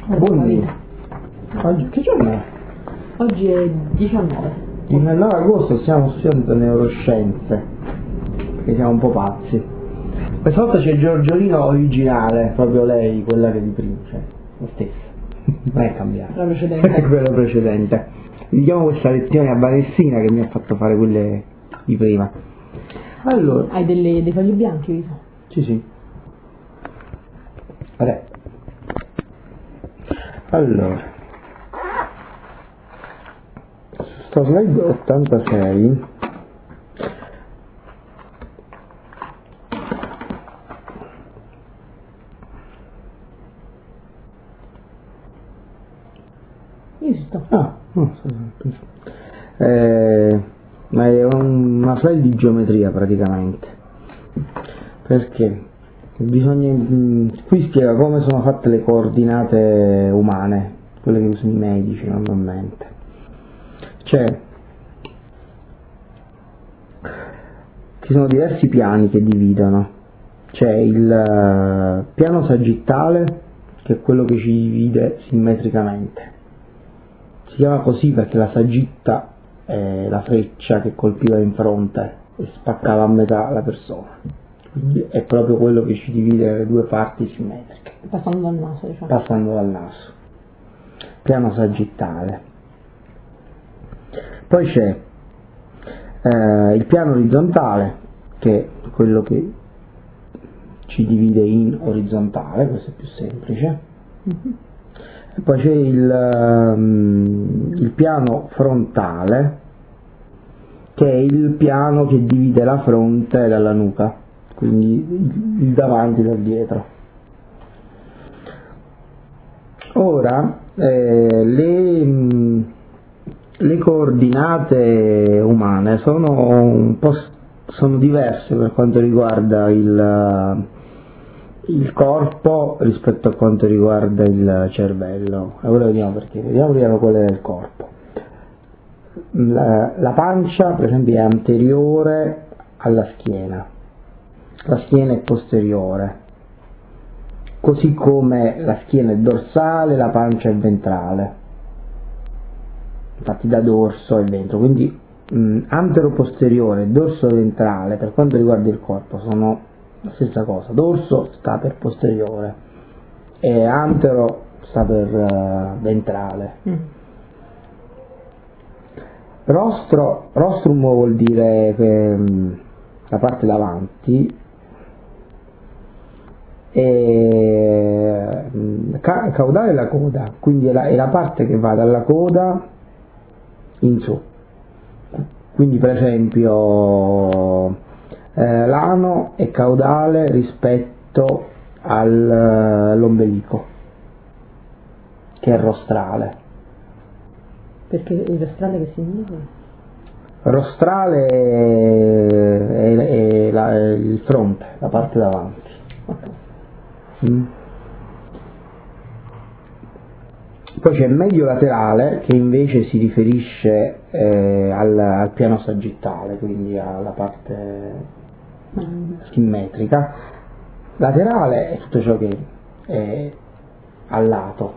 Buondì. Oggi che giorno è? Oggi è 19. 19 agosto, stiamo studiando neuroscienze, perché siamo un po' pazzi. Questa volta c'è Giorgiolino originale, proprio lei, quella che di prima, cioè la stessa, non è cambiata. La precedente. Quella precedente. Vediamo questa lezione a Vanessina che mi ha fatto fare quelle di prima. Allora. Hai dei fogli bianchi, Vito? Sì. Vabbè. Allora. Sto slide 86. Io ci sto. Ma è una slide di geometria praticamente, perché bisogna, qui spiega come sono fatte le coordinate umane, quelle che usano i medici normalmente. Cioè, ci sono diversi piani che dividono. C'è il piano sagittale, che è quello che ci divide simmetricamente. Si chiama così perché la saggitta è la freccia che colpiva in fronte e spaccava a metà la persona. Quindi è proprio quello che ci divide le due parti simmetriche. Passando dal naso, diciamo. Passando dal naso. Piano sagittale. Poi c'è il piano orizzontale, che è quello che ci divide in orizzontale, questo è più semplice. E poi c'è il piano frontale, che è il piano che divide la fronte dalla nuca, quindi il davanti dal dietro. Ora le coordinate umane sono diverse per quanto riguarda il corpo rispetto a quanto riguarda il cervello. Ora vediamo perché. Vediamo prima qual è il corpo. La pancia, per esempio, è anteriore alla schiena, la schiena è posteriore, così come la schiena è dorsale, la pancia è ventrale, infatti da dorso e ventro, quindi antero-posteriore e dorso-ventrale per quanto riguarda il corpo sono la stessa cosa. Dorso sta per posteriore e antero sta per ventrale. Rostrum vuol dire la parte davanti, e caudale è la coda, quindi è la parte che va dalla coda in su. Quindi per esempio l'ano è caudale rispetto all'ombelico, che è rostrale. Perché il rostrale che significa? Rostrale è il fronte, la parte davanti. Poi c'è il medio laterale, che invece si riferisce al piano sagittale, quindi alla parte simmetrica. Laterale è tutto ciò che è al lato,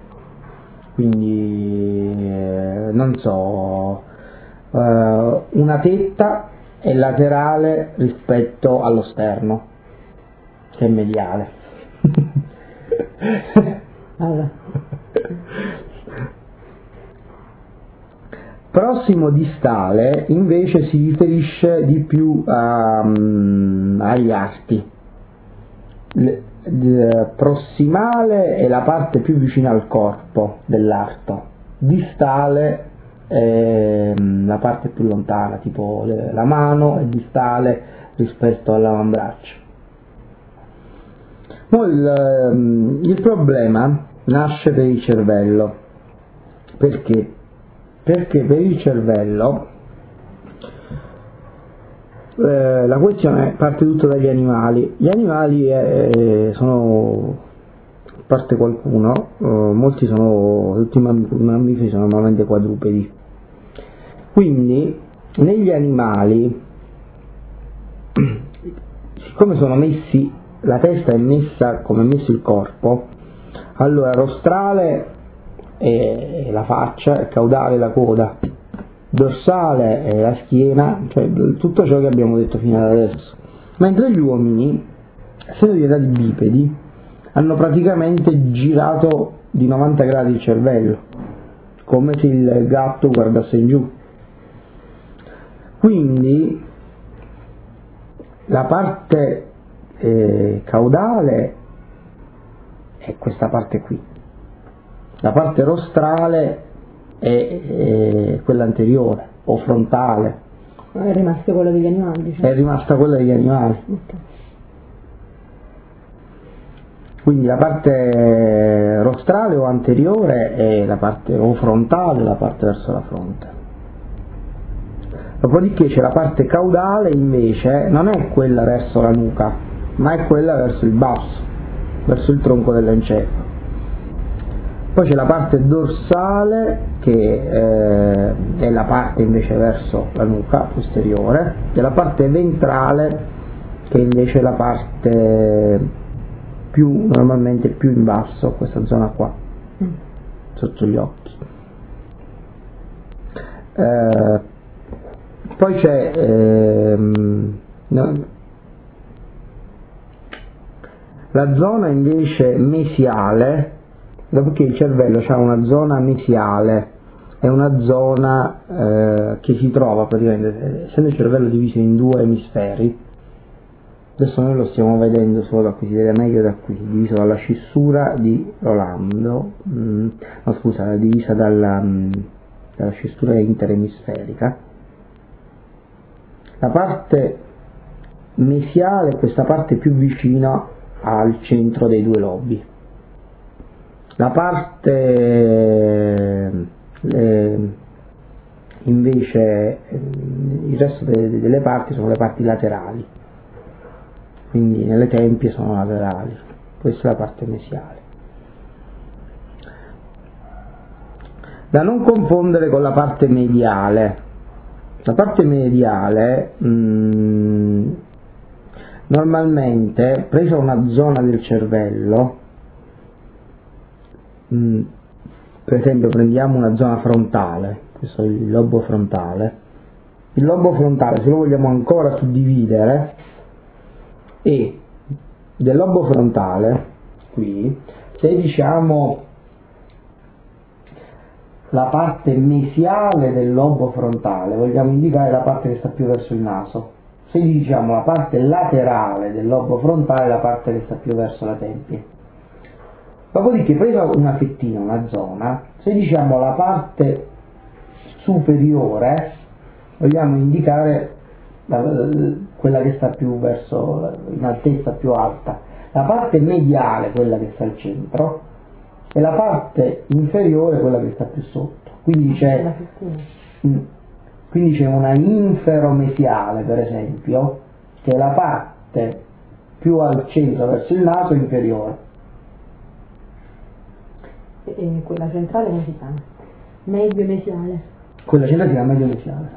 quindi non so, una tetta è laterale rispetto allo sterno, che è mediale. Allora. Prossimo distale invece si riferisce di più agli arti. Prossimale è la parte più vicina al corpo dell'arto, distale è la parte più lontana, tipo la mano è distale rispetto all'avambraccio. Il problema nasce per il cervello. Perché? Perché per il cervello la questione parte tutto dagli animali. Gli animali sono, a parte qualcuno, molti sono, tutti i mammiferi sono normalmente quadrupedi. Quindi negli animali, siccome sono messi, la testa è messa come è messo il corpo, Allora, rostrale è la faccia, il caudale la coda, dorsale è la schiena, cioè tutto ciò che abbiamo detto fino ad adesso. Mentre gli uomini, essendo diventati bipedi, hanno praticamente girato di 90 gradi il cervello, come se il gatto guardasse in giù. Quindi la parte caudale è questa parte qui, la parte rostrale è quella anteriore o frontale. È rimasta quella degli animali, diciamo. È rimasta quella degli animali. Ok. Quindi la parte rostrale o anteriore è la parte o frontale, la parte verso la fronte. Dopodiché c'è la parte caudale, invece non è quella verso la nuca, ma è quella verso il basso, verso il tronco dell'encefalo. Poi c'è la parte dorsale che è la parte invece verso la nuca posteriore, e la parte ventrale che invece è la parte più normalmente più in basso, questa zona qua, sotto gli occhi. Poi c'è la zona invece mesiale, dopodiché il cervello ha una zona mesiale, è una zona che si trova praticamente, essendo il cervello diviso in due emisferi, adesso noi lo stiamo vedendo solo da qui, si vede meglio da qui, diviso dalla scissura di Rolando, no scusa, divisa dalla scissura interemisferica. La parte mesiale è questa parte più vicina al centro dei due lobi. La parte invece, il resto delle parti sono le parti laterali, quindi nelle tempie sono laterali, questa è la parte mesiale. Da non confondere con la parte mediale. La parte mediale normalmente, presa una zona del cervello, per esempio prendiamo una zona frontale, questo è il lobo frontale, se lo vogliamo ancora suddividere, e del lobo frontale qui, se diciamo la parte mesiale del lobo frontale, vogliamo indicare la parte che sta più verso il naso. Se diciamo la parte laterale del lobo frontale, la parte che sta più verso la tempia. Dopodiché, presa una fettina, una zona, se diciamo la parte superiore, vogliamo indicare quella che sta più verso, in altezza più alta. La parte mediale, quella che sta al centro, e la parte inferiore quella che sta più sotto, quindi c'è una inferomesiale, per esempio, che è la parte più al centro verso il naso inferiore, e quella centrale come si chiama? Medio mesiale. Quella centrale si chiama medio mesiale.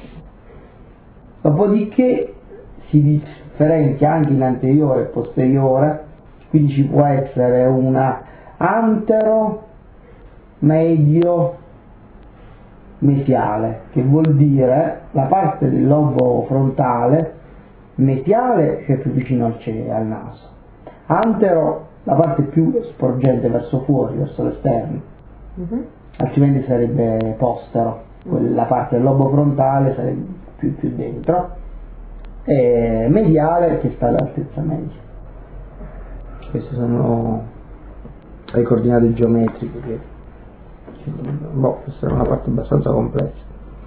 Dopodiché si differenzia anche in anteriore e posteriore, quindi ci può essere una antero medio mesiale, che vuol dire la parte del lobo frontale mesiale, che è più vicino al naso, antero la parte più sporgente verso fuori, verso l'esterno, altrimenti sarebbe postero, la parte del lobo frontale sarebbe più dentro, e mediale che sta all'altezza media. Queste sono le coordinate geometriche questa è una parte abbastanza complessa.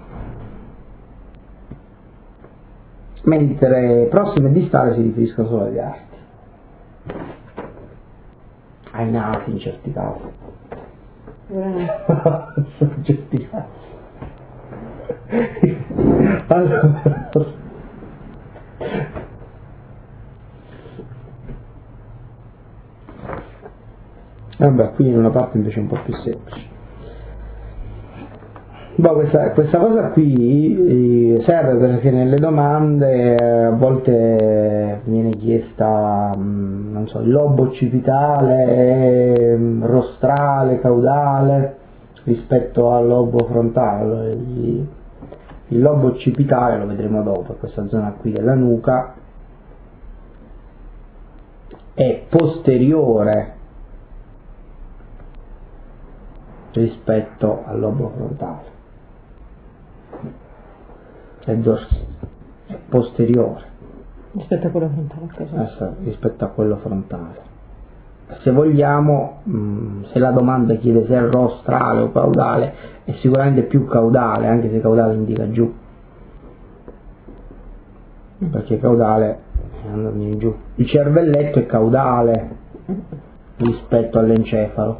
Mentre prossimo e distale si riferiscono solo agli arti, ai nasi in certi casi. Sono certi casi. Allora, vabbè, qui in una parte invece un po' più semplice. Questa cosa qui serve perché nelle domande a volte viene chiesta, non so, il lobo occipitale occipitale, caudale rispetto al lobo frontale. Il lobo occipitale, lo vedremo dopo, è questa zona qui della nuca, è posteriore rispetto al lobo frontale, è posteriore rispetto a quello frontale. Rispetto a quello frontale. Se vogliamo, se la domanda chiede se è rostrale o caudale, è sicuramente più caudale, anche se caudale indica giù, perché caudale è andando in giù. Il cervelletto è caudale rispetto all'encefalo.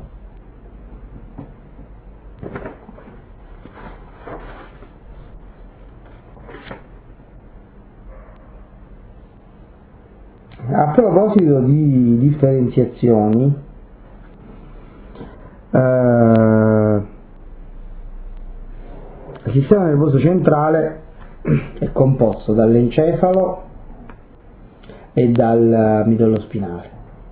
A proposito di differenziazioni, il sistema nervoso centrale è composto dall'encefalo e dal midollo spinale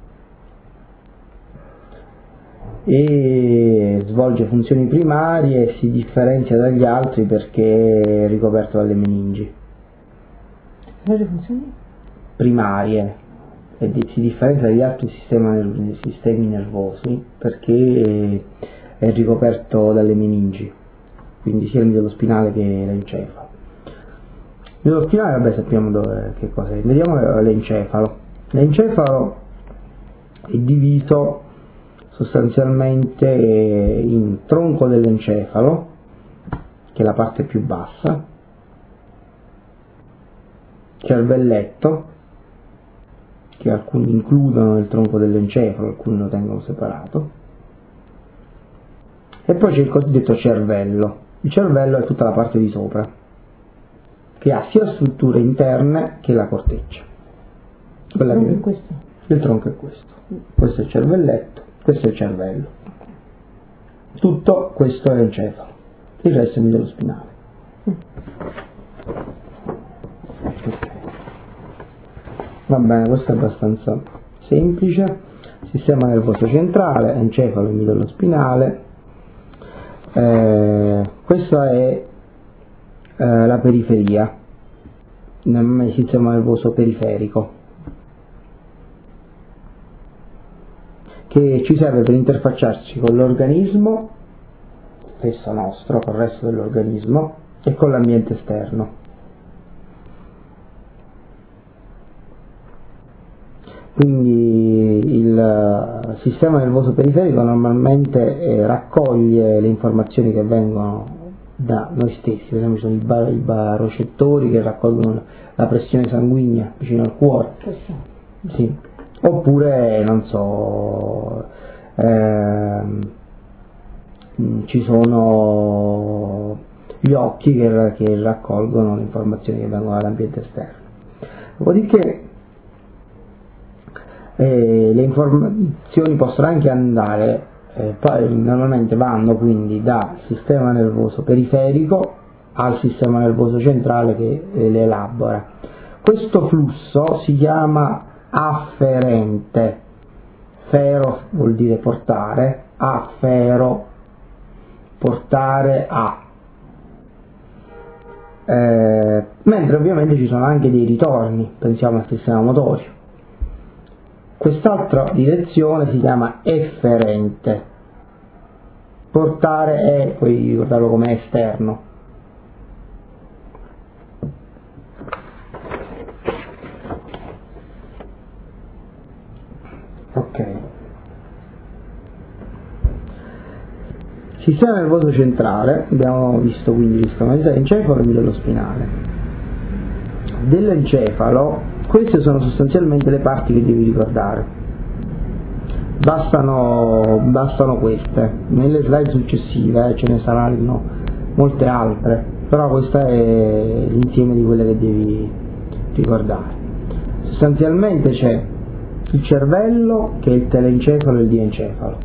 e svolge funzioni primarie e si differenzia dagli altri perché è ricoperto dalle meningi. Svolge funzioni primarie e si differenzia dagli altri sistemi nervosi perché è ricoperto dalle meningi, quindi sia il midollo spinale che l'encefalo. Il midollo spinale, vabbè, sappiamo che cos'è. Vediamo l'encefalo. L'encefalo è diviso sostanzialmente in tronco dell'encefalo, che è la parte più bassa, cervelletto, che alcuni includono nel tronco dell'encefalo, alcuni lo tengono separato, e poi c'è il cosiddetto cervello. Il cervello è tutta la parte di sopra, che ha sia strutture interne che la corteccia. Il tronco è questo? Il tronco è questo. Questo è il cervelletto, questo è il cervello. Tutto questo è l'encefalo, il resto è il midollo spinale. Va bene, questo è abbastanza semplice. Sistema nervoso centrale, encefalo e midollo spinale. Questa è la periferia, il sistema nervoso periferico, che ci serve per interfacciarci con l'organismo stesso nostro, con il resto dell'organismo e con l'ambiente esterno. Quindi il sistema nervoso periferico normalmente raccoglie le informazioni che vengono da noi stessi, per esempio ci sono i barocettori che raccolgono la pressione sanguigna vicino al cuore, sì. Oppure non so, ci sono gli occhi che raccolgono le informazioni che vengono dall'ambiente esterno. Dopodiché le informazioni possono anche andare, normalmente vanno quindi dal sistema nervoso periferico al sistema nervoso centrale che le elabora. Questo flusso si chiama afferente, fero vuol dire portare, affero, portare a, mentre ovviamente ci sono anche dei ritorni, pensiamo al sistema motorio. Quest'altra direzione si chiama efferente, portare è, puoi ricordarlo come esterno. Ok. Sistema nervoso centrale, abbiamo visto quindi l'encefalo e midollo spinale. Dell'encefalo, queste sono sostanzialmente le parti che devi ricordare. Bastano queste. Nelle slide successive ce ne saranno molte altre, però questo è l'insieme di quelle che devi ricordare. Sostanzialmente c'è il cervello, che è il telencefalo e il diencefalo.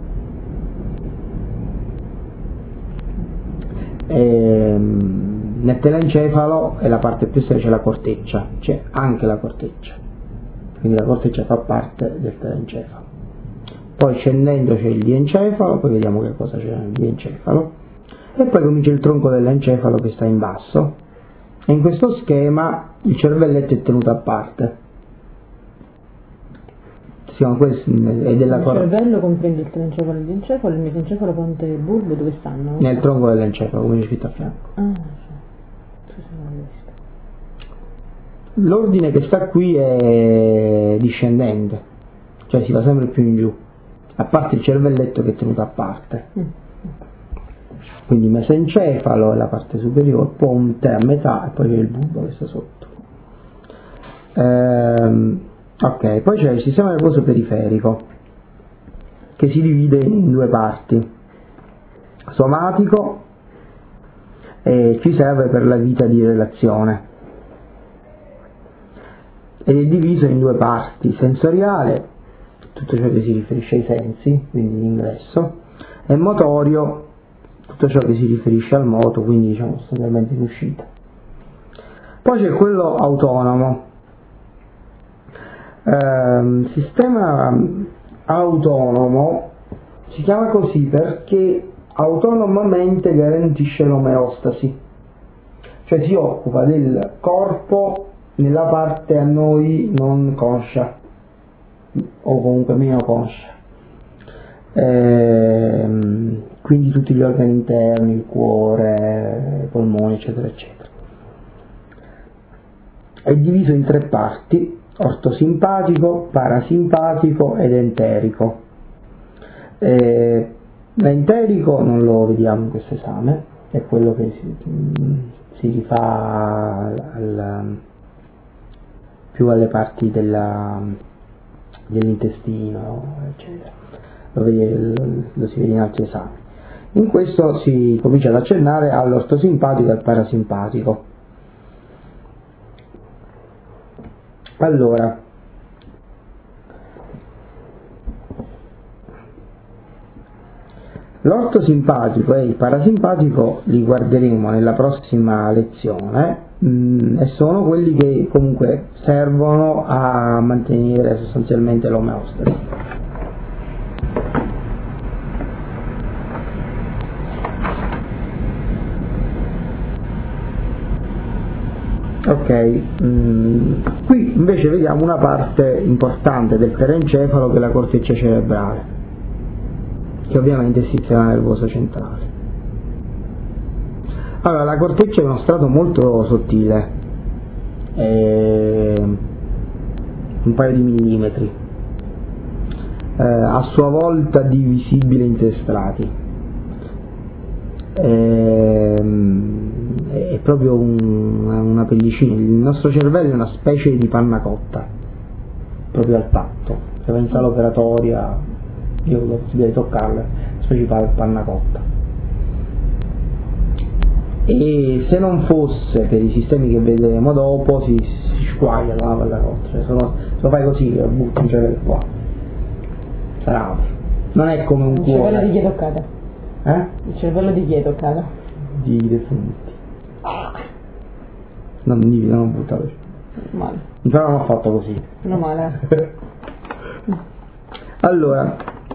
Nel telencefalo è la parte più esterna, c'è la corteccia, c'è anche la corteccia, quindi la corteccia fa parte del telencefalo. poi scendendo c'è il diencefalo, poi vediamo che cosa c'è nel diencefalo, e poi comincia il tronco dell'encefalo che sta in basso, e in questo schema il cervelletto è tenuto a parte. Il cervello comprende il trencefalo e il diencefalo, il mesencefalo, ponte e bulbo dove stanno? Nel tronco dell'encefalo, come c'è scritto a fianco. L'ordine che sta qui è discendente, cioè si va sempre più in giù, a parte il cervelletto che è tenuto a parte. Quindi mesencefalo è la parte superiore, ponte a metà e poi c'è il bulbo che sta sotto. Ok, poi c'è il sistema nervoso periferico che si divide in due parti: somatico, e ci serve per la vita di relazione, ed è diviso in due parti: sensoriale, tutto ciò che si riferisce ai sensi, quindi l'ingresso, e motorio, tutto ciò che si riferisce al moto, quindi diciamo sostanzialmente l'uscita. Poi c'è quello autonomo. Sistema autonomo si chiama così perché autonomamente garantisce l'omeostasi, cioè si occupa del corpo nella parte a noi non conscia o comunque meno conscia, quindi tutti gli organi interni, il cuore, i polmoni, eccetera eccetera. È diviso in tre parti: ortosimpatico, parasimpatico ed enterico. L'enterico non lo vediamo in questo esame, è quello che si rifà più alle parti dell'intestino, eccetera. Lo si vede in altri esami. In questo si comincia ad accennare all'ortosimpatico e al parasimpatico. Allora, l'ortosimpatico e il parasimpatico li guarderemo nella prossima lezione, e sono quelli che comunque servono a mantenere sostanzialmente l'omeostasi. Ok, qui invece vediamo una parte importante del perencefalo che è la corteccia cerebrale, che ovviamente è il sistema nervoso centrale. Allora, la corteccia è uno strato molto sottile, un paio di millimetri, a sua volta divisibile in tre strati. È proprio una pellicina. Il nostro cervello è una specie di panna cotta, proprio al tatto. Se va in sala operatoria, io ho la possibilità di toccarla, specie di panna cotta. E se non fosse per i sistemi che vedremo dopo, si squaglia la panna cotta, cioè se lo fai così, lo butti in cervello qua, sarà. Non è come un cuore. Il cervello di chi è toccata? Il cervello di chi è toccata? Di defunti. Non ho buttato. Male. Però non ho fatto così. Non male. Allora,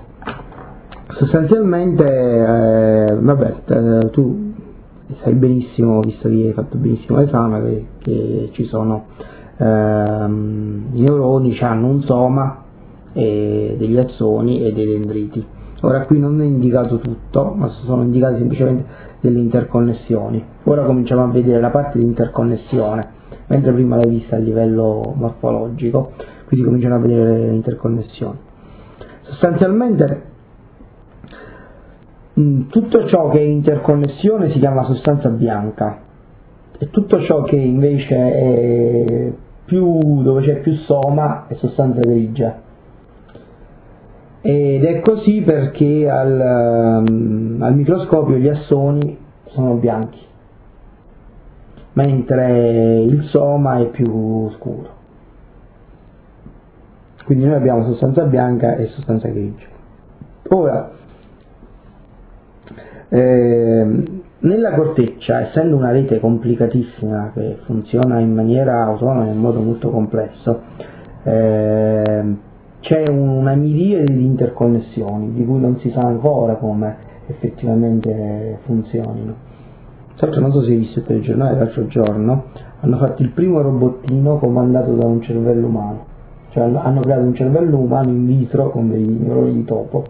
sostanzialmente, tu sai benissimo, visto che hai fatto benissimo l'esame, che ci sono i neuroni, hanno un soma, e degli axoni e dei dendriti. Ora qui non è indicato tutto, ma sono indicate semplicemente delle interconnessioni. Ora cominciamo a vedere la parte di interconnessione, mentre prima l'hai vista a livello morfologico, qui si cominciano a vedere le interconnessioni. Sostanzialmente tutto ciò che è interconnessione si chiama sostanza bianca, e tutto ciò che invece è dove c'è più soma è sostanza grigia. Ed è così perché al microscopio gli assoni sono bianchi, mentre il soma è più scuro. Quindi noi abbiamo sostanza bianca e sostanza grigia. Ora, nella corteccia, essendo una rete complicatissima che funziona in maniera autonoma, in modo molto complesso, c'è una miriade di interconnessioni di cui non si sa ancora come effettivamente funzionino. Tra l'altro non so se hai visto il telegiornale l'altro giorno, hanno fatto il primo robottino comandato da un cervello umano, cioè hanno creato un cervello umano in vitro con dei neuroni di topo,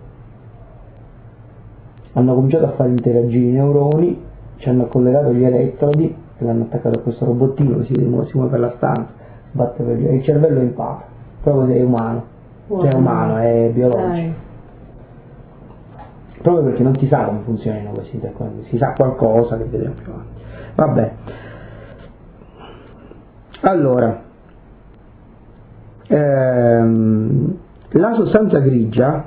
hanno cominciato a far interagire i neuroni, ci hanno collegato gli elettrodi e l'hanno attaccato a questo robottino che si muove per la stanza, sbatte per il cervello impara, proprio se è umano. Cioè è umano, è biologico. Proprio perché non si sa come funzionano questi interconnessioni, si sa qualcosa che vedremo più avanti. Vabbè. Allora, la sostanza grigia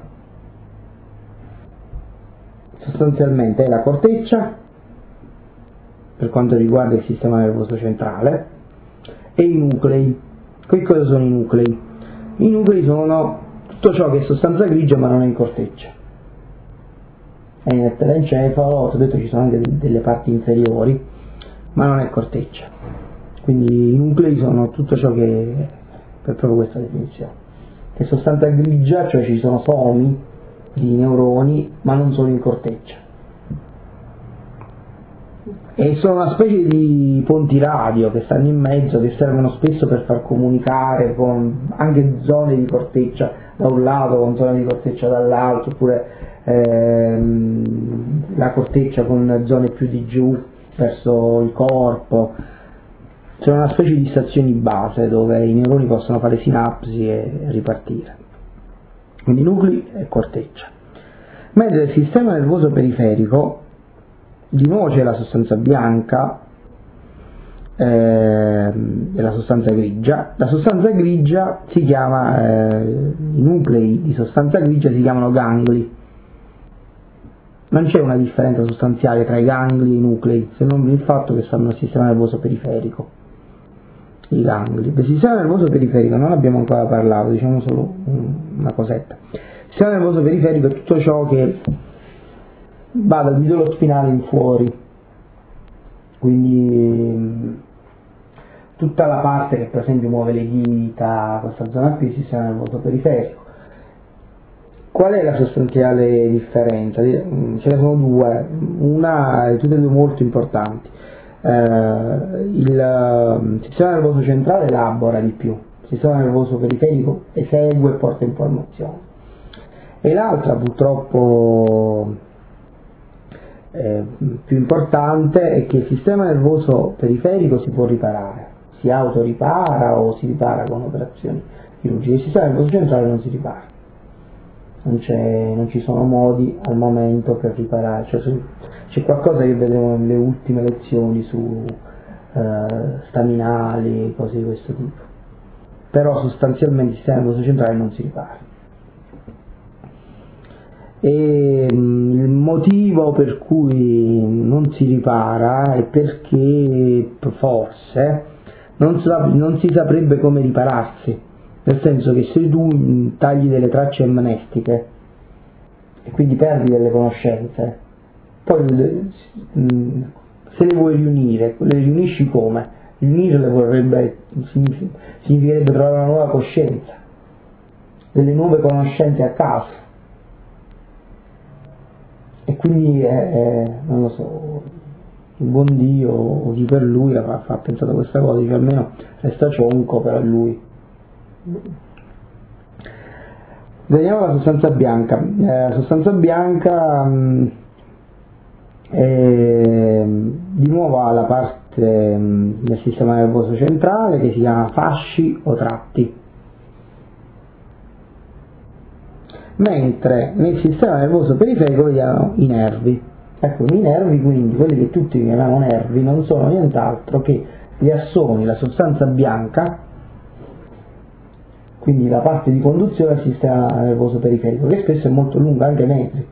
sostanzialmente è la corteccia per quanto riguarda il sistema nervoso centrale e i nuclei. Che cosa sono i nuclei? I nuclei sono tutto ciò che è sostanza grigia ma non è in corteccia. È in encefalo, ho detto ci sono anche delle parti inferiori, ma non è corteccia. Quindi i nuclei sono tutto ciò che è per proprio questa definizione. È sostanza grigia, cioè ci sono somi di neuroni, ma non sono in corteccia. E sono una specie di ponti radio che stanno in mezzo, che servono spesso per far comunicare con anche zone di corteccia da un lato, con zone di corteccia dall'altro, oppure la corteccia con zone più di giù verso il corpo. C'è una specie di stazioni base dove i neuroni possono fare sinapsi e ripartire. Quindi nuclei e corteccia. Mentre il sistema nervoso periferico, di nuovo c'è la sostanza bianca e la sostanza grigia. La sostanza grigia si chiama, i nuclei di sostanza grigia si chiamano gangli. Non c'è una differenza sostanziale tra i gangli e i nuclei, se non il fatto che stanno nel sistema nervoso periferico. I gangli. Del sistema nervoso periferico non abbiamo ancora parlato, diciamo solo una cosetta. Il sistema nervoso periferico è tutto ciò che va dal midollo spinale in fuori, quindi tutta la parte che per esempio muove le dita, questa zona qui, il sistema nervoso periferico. Qual è la sostanziale differenza? Ce ne sono due, una tutte e due molto importanti. Il sistema nervoso centrale elabora di più, il sistema nervoso periferico esegue e porta informazioni. E l'altra purtroppo più importante è che il sistema nervoso periferico si può riparare, si autoripara o si ripara con operazioni chirurgiche. Il sistema nervoso centrale non si ripara. Non ci sono modi al momento per riparare, cioè, c'è qualcosa che vedremo nelle ultime lezioni su staminali, cose di questo tipo, però sostanzialmente il sistema nervoso centrale non si ripara. E il motivo per cui non si ripara è perché forse non si saprebbe come ripararsi. Nel senso che se tu tagli delle tracce amnestiche e quindi perdi delle conoscenze, poi se le vuoi riunire, le riunisci come? Riunirle significherebbe trovare una nuova coscienza, delle nuove conoscenze a caso. E quindi non lo so, il buon Dio o chi per lui ha pensato questa cosa, dice almeno resta cionco per lui. Vediamo la sostanza bianca. La sostanza bianca di nuovo ha la parte del sistema nervoso centrale che si chiama fasci o tratti, mentre nel sistema nervoso periferico vediamo i nervi. Ecco, i nervi, quindi quelli che tutti chiamiamo nervi, non sono nient'altro che gli assoni, la sostanza bianca, quindi la parte di conduzione del sistema nervoso periferico, che spesso è molto lunga, anche metri.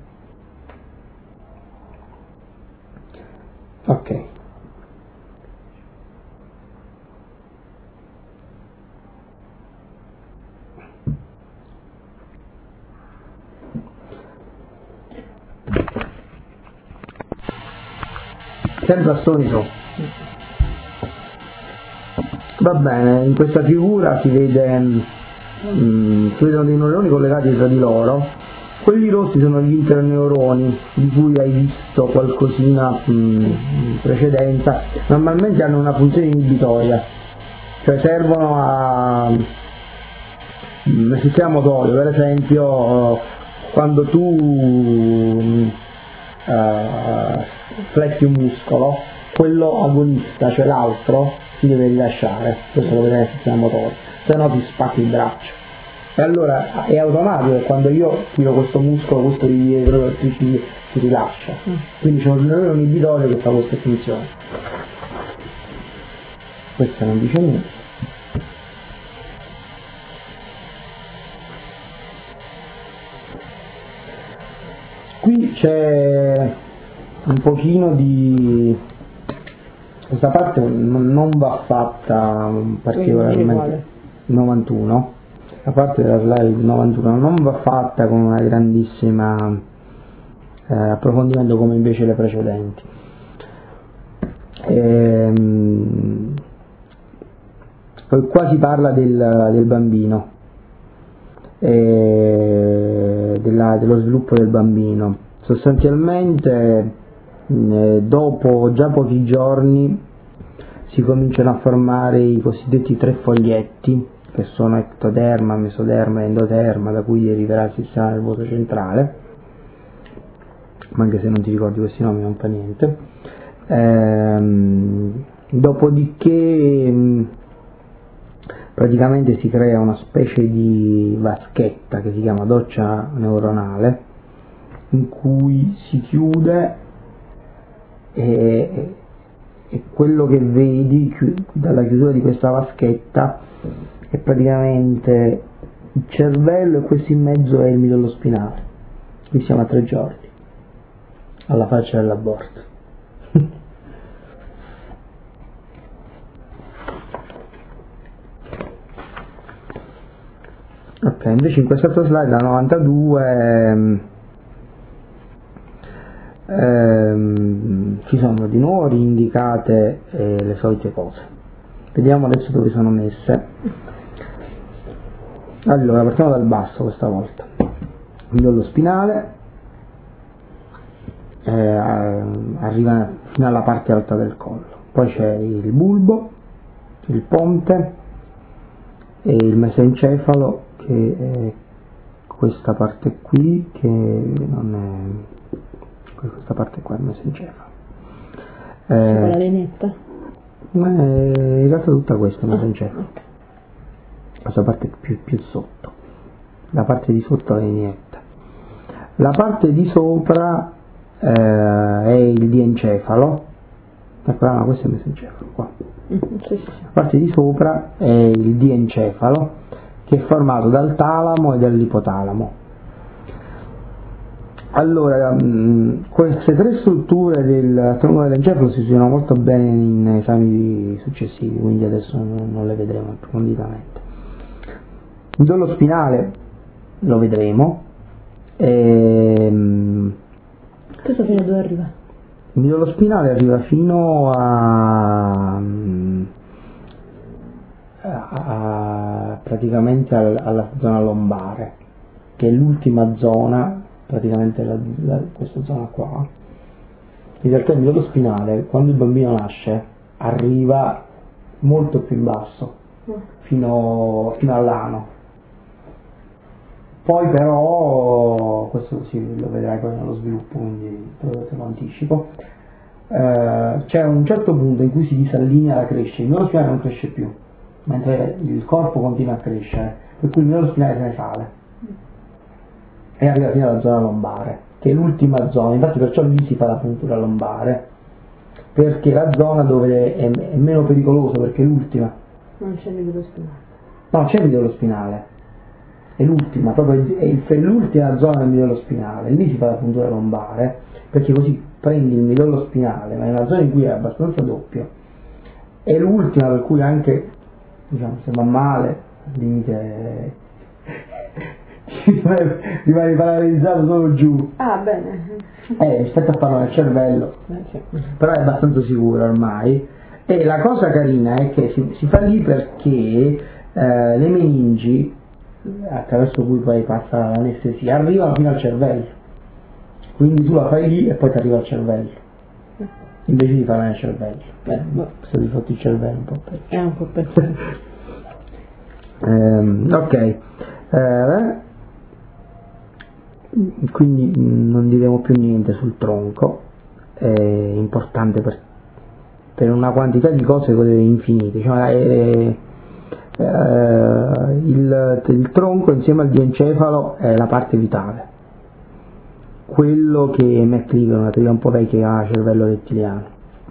Ok. Sempre assoni so. Va bene, in questa figura si vede si vedono dei neuroni collegati tra di loro. Quelli rossi sono gli interneuroni di cui hai visto qualcosina in precedenza, normalmente hanno una funzione inibitoria, cioè servono al sistema motorio. Per esempio quando tu fletti un muscolo, quello agonista, cioè l'altro, si deve rilasciare, questo lo vede nel sistema motorio, se no ti spacchi il braccio. E allora è automatico che quando io tiro questo muscolo, questo di dietro, si rilascia. Quindi c'è un neurone inibitorio che fa questa funzione. Questa non dice niente. Qui c'è un pochino di... questa parte non va fatta particolarmente. 91. La parte della slide 91 non va fatta con una grandissima approfondimento come invece le precedenti. Qua si parla del bambino, dello sviluppo del bambino. Sostanzialmente dopo già pochi giorni si cominciano a formare i cosiddetti 3 foglietti, che sono ectoderma, mesoderma e endoderma, da cui deriverà il sistema nervoso centrale, ma anche se non ti ricordi questi nomi non fa niente. Dopodiché praticamente si crea una specie di vaschetta che si chiama doccia neuronale, in cui si chiude e quello che vedi dalla chiusura di questa vaschetta è praticamente il cervello, e questo in mezzo è il midollo spinale. Qui siamo a 3 giorni, alla faccia dell'aborto. Ok, invece in quest'altra slide, la 92, ci sono di nuovo indicate le solite cose. Vediamo adesso dove sono messe. Allora, partiamo dal basso questa volta. Midollo spinale, arriva fino alla parte alta del collo, poi c'è il bulbo, il ponte e il mesencefalo, che è questa parte qui, che non è questa parte qua, il mesencefalo. C'è la lineetta? In realtà tutta questa è il mesencefalo. Okay. Questa parte più sotto, la parte di sotto è lineetta. La parte di sopra è il diencefalo, ecco, no, questo è il mesencefalo qua. Sì. La parte di sopra è il diencefalo, che è formato dal talamo e dall'ipotalamo. Allora, queste 3 strutture del tronco dell'encefalo si studiano molto bene in esami successivi, quindi adesso non le vedremo approfonditamente. Il midollo spinale lo vedremo. Questo fino a dove arriva? Il midollo spinale arriva fino praticamente alla zona lombare, che è l'ultima zona, praticamente questa zona qua. In realtà il midollo spinale, quando il bambino nasce, arriva molto più in basso, fino all'ano. Poi però, questo sì, lo vedrai poi nello sviluppo, quindi te lo anticipo, c'è un certo punto in cui si disallinea la crescita, il midollo spinale non cresce più, mentre il corpo continua a crescere, per cui il midollo spinale se ne sale e arriva fino alla zona lombare, che è l'ultima zona. Infatti perciò lì si fa la puntura lombare, perché è la zona dove è meno pericoloso, perché è l'ultima. Non c'è il midollo spinale. No, c'è il midollo spinale, è l'ultima, proprio è l'ultima zona del midollo spinale, lì si fa la puntura lombare, perché così prendi il midollo spinale, ma è una zona in cui è abbastanza doppio, è l'ultima, per cui anche, diciamo, se va male, al limite rimane paralizzato solo giù. Ah, bene. Rispetto a farlo nel cervello, Sì. però è abbastanza sicuro ormai. E la cosa carina è che si fa lì perché le meningi attraverso cui poi passa l'anestesia, arriva fino al cervello, quindi tu la fai lì e poi ti arriva al cervello, invece di farla nel cervello. Se ti fotti il cervello un po' peggio. È un po' peggio. Ok, quindi non diremo più niente sul tronco, è importante per una quantità di cose infinite, cioè, il tronco insieme al diencefalo è la parte vitale, quello che Matt Cleaver, una teoria un po' vecchia, chiama cervello rettiliano.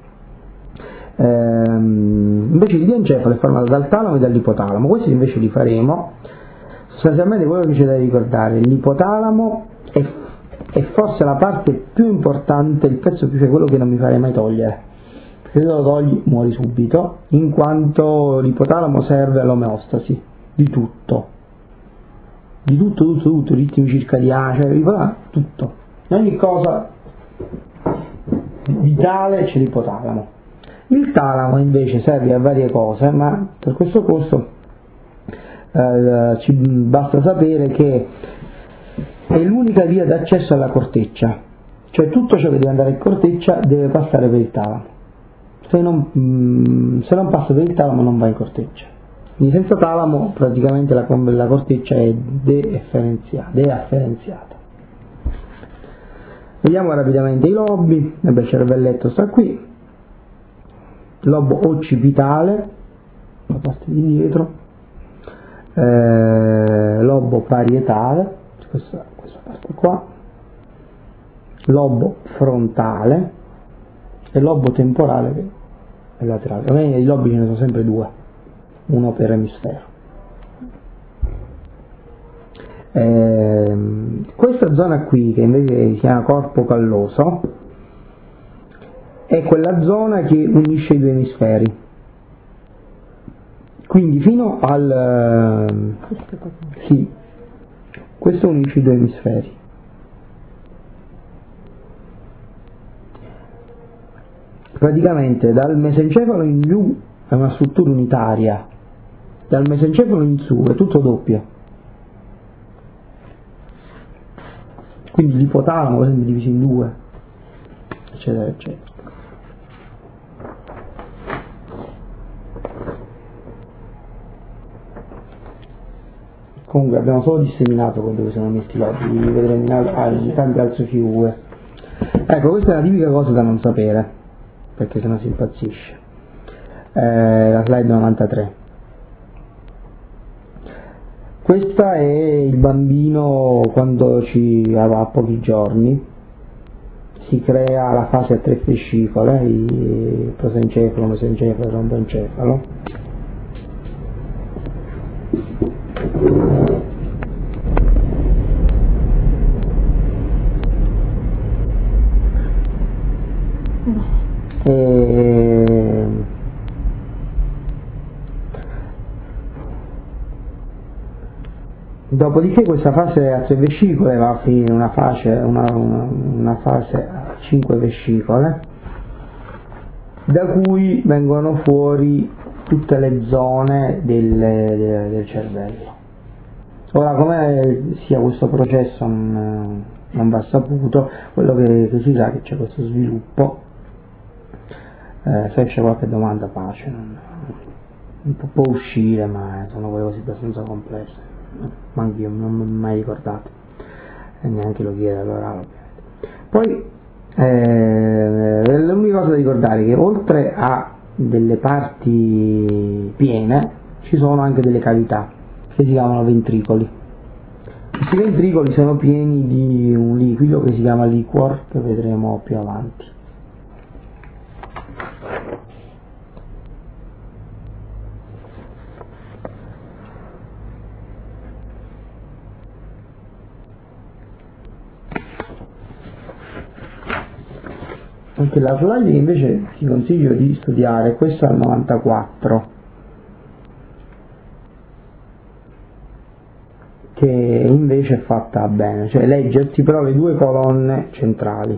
Invece il diencefalo è formato dal talamo e dall'ipotalamo, questi invece li faremo. Sostanzialmente quello che c'è da ricordare: l'ipotalamo è forse la parte più importante, il pezzo più, cioè quello che non mi farei mai togliere, perché se lo togli muori subito, in quanto l'ipotalamo serve all'omeostasi di tutto, ritmi circadiani, cioè tutto, in ogni cosa vitale c'è l'ipotalamo. Il talamo invece serve a varie cose, ma per questo corso ci basta sapere che è l'unica via d'accesso alla corteccia, cioè tutto ciò che deve andare in corteccia deve passare per il talamo, se non passa per il talamo non va in corteccia, quindi senza talamo praticamente la corteccia è deafferenziata. Vediamo rapidamente i lobi. Il cervelletto sta qui, lobo occipitale, la parte di dietro, lobo parietale, questa parte qua, lobo frontale e lobo temporale che è laterale. Ovviamente i lobi ce ne sono sempre due, uno per emisfero. Questa zona qui, che invece si chiama corpo calloso, è quella zona che unisce i due emisferi, quindi fino al sì, questo unisce i due emisferi. Praticamente dal mesencefalo in giù è una struttura unitaria, dal mesencefalo in su è tutto doppio, quindi l'ipotalamo per esempio è diviso in due, eccetera eccetera. Comunque abbiamo solo disseminato dove sono messi i lobi, li vedremo in tante altre figure. Ecco, questa è una tipica cosa da non sapere, perché sennò si impazzisce. La slide 93. Questa è il bambino quando ha pochi giorni, si crea la fase a tre vescicole, il prosencefalo, mesencefalo, romboencefalo. Dopodiché questa fase a tre vescicole va a finire in una fase a 5 vescicole, da cui vengono fuori tutte le zone del cervello. Ora, come sia questo processo non va saputo, quello che si sa è che c'è questo sviluppo. Se c'è qualche domanda pace, può uscire, ma sono quelle cose abbastanza complesse, ma anch'io non mi ho mai ricordato e neanche lo chiedo allora ovviamente. Poi l'unica cosa da ricordare è che oltre a delle parti piene ci sono anche delle cavità che si chiamano ventricoli. Questi ventricoli sono pieni di un liquido che si chiama liquor, che vedremo più avanti. Anche la slide che invece ti consiglio di studiare, questa al 94, che invece è fatta bene, cioè leggerti però le due colonne centrali.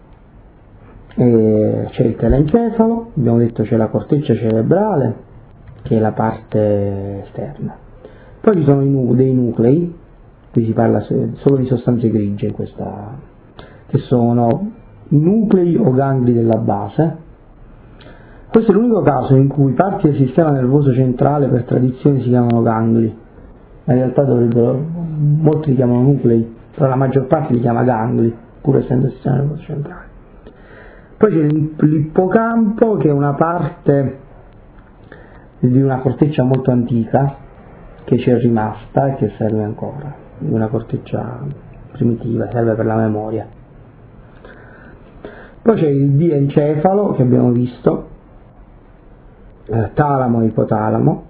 C'è il telencefalo, abbiamo detto c'è la corteccia cerebrale, che è la parte esterna. Poi ci sono dei nuclei, qui si parla solo di sostanze grigie in questa, che sono i nuclei o gangli della base. Questo è l'unico caso in cui parti del sistema nervoso centrale per tradizione si chiamano gangli, ma in realtà molti li chiamano nuclei, però la maggior parte li chiama gangli, pur essendo il sistema nervoso centrale. Poi c'è l'ippocampo, che è una parte di una corteccia molto antica che ci è rimasta e che serve ancora, di una corteccia primitiva, serve per la memoria. Poi c'è il diencefalo che abbiamo visto, talamo e ipotalamo.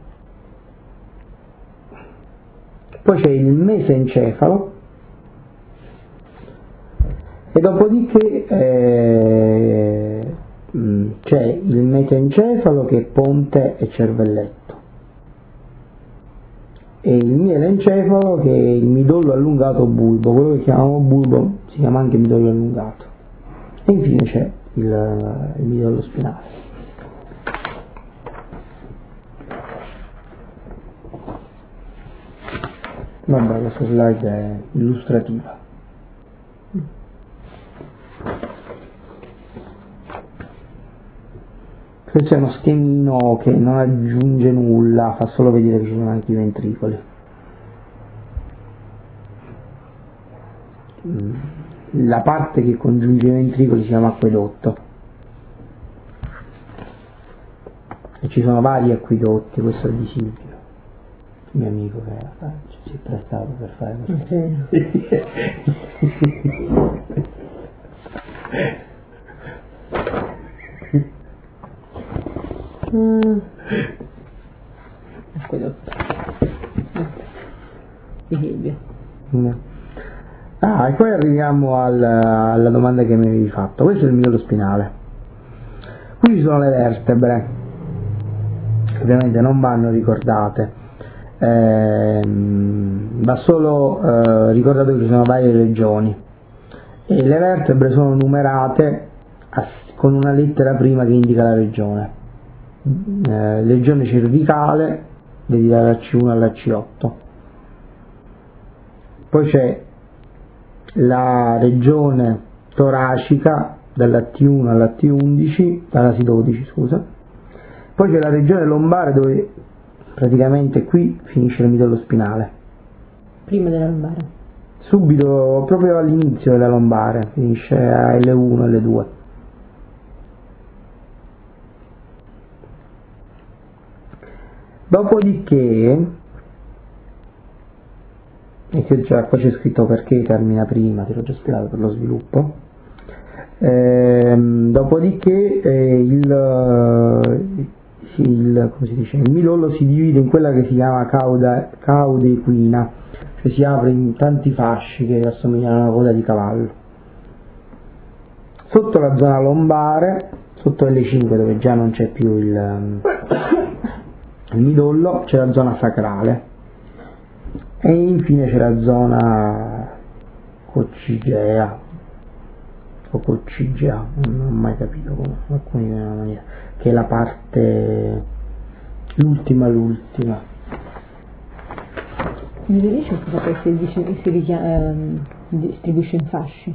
Poi c'è il mesencefalo e dopodiché c'è il metaencefalo che è ponte e cervelletto, e il mielencefalo che è il midollo allungato bulbo, quello che chiamiamo bulbo si chiama anche midollo allungato, e infine c'è il midollo spinale. Vabbè, questa slide è illustrativa. Questo è uno schemino che non aggiunge nulla, fa solo vedere che ci sono anche i ventricoli. La parte che congiunge i ventricoli si chiama acquedotto. E ci sono vari acquedotti, questo è di Silvio, il mio amico che si è prestato per fare questo. Acquedotto di Silvio. E poi arriviamo alla domanda che mi avevi fatto. Questo è il midollo spinale. Qui ci sono le vertebre, ovviamente non vanno ricordate, va solo ricordato che ci sono varie regioni e le vertebre sono numerate con una lettera prima che indica la regione. Regione cervicale, vedi dalla C1 alla C8. Poi c'è la regione toracica dalla T1 alla T11, alla T12 scusa. Poi c'è la regione lombare, dove praticamente qui finisce il midollo spinale. Prima della lombare. Subito, proprio all'inizio della lombare, finisce a L1, L2. Dopodiché, e che già qua c'è scritto perché termina prima, te l'ho già spiegato per lo sviluppo. Dopodiché il midollo si divide in quella che si chiama caude equina, cioè si apre in tanti fasci che assomigliano a una coda di cavallo. Sotto la zona lombare, sotto L5 dove già non c'è più il midollo, c'è la zona sacrale e infine c'è la zona coccigea o coccigea, non ho mai capito come alcuni in una maniera, che è la parte l'ultima. Mi dice cosa che si distribuisce in fasci?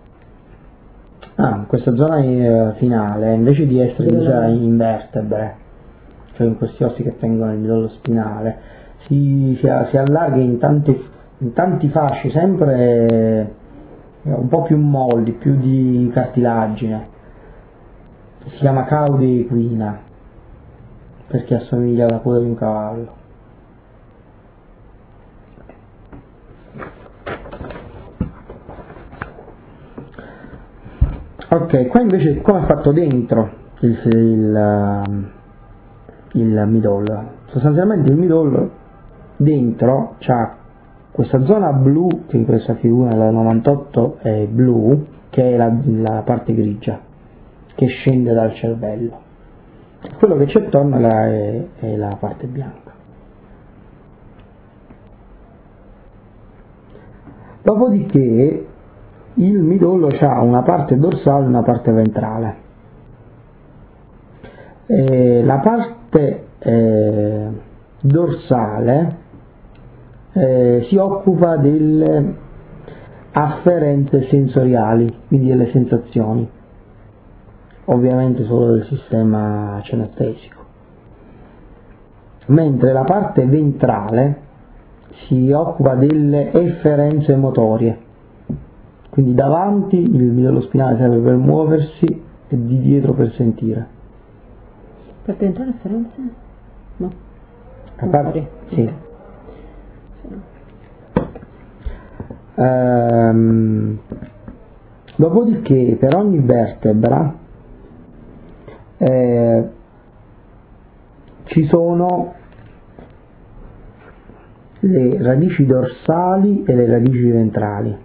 Questa zona finale invece di essere divisa in vertebre, cioè in questi ossi che tengono il midollo spinale, si allarga in tanti fasci, sempre un po' più molli, più di cartilagine. Si chiama caude equina perché assomiglia alla coda di un cavallo. Ok, qua invece come è fatto dentro il midollo? Sostanzialmente il midollo dentro c'ha questa zona blu, che in questa figura la 98 è blu, che è la parte grigia che scende dal cervello. Quello che c'è attorno è la parte bianca. Dopodiché il midollo ha una parte dorsale e una parte ventrale. La parte dorsale si occupa delle afferenze sensoriali, quindi delle sensazioni, ovviamente solo del sistema cinestesico, mentre la parte ventrale si occupa delle efferenze motorie, quindi davanti il midollo spinale serve per muoversi e di dietro per sentire. Per entrare afferenze? No. Sì. Okay. Dopodiché per ogni vertebra ci sono le radici dorsali e le radici ventrali.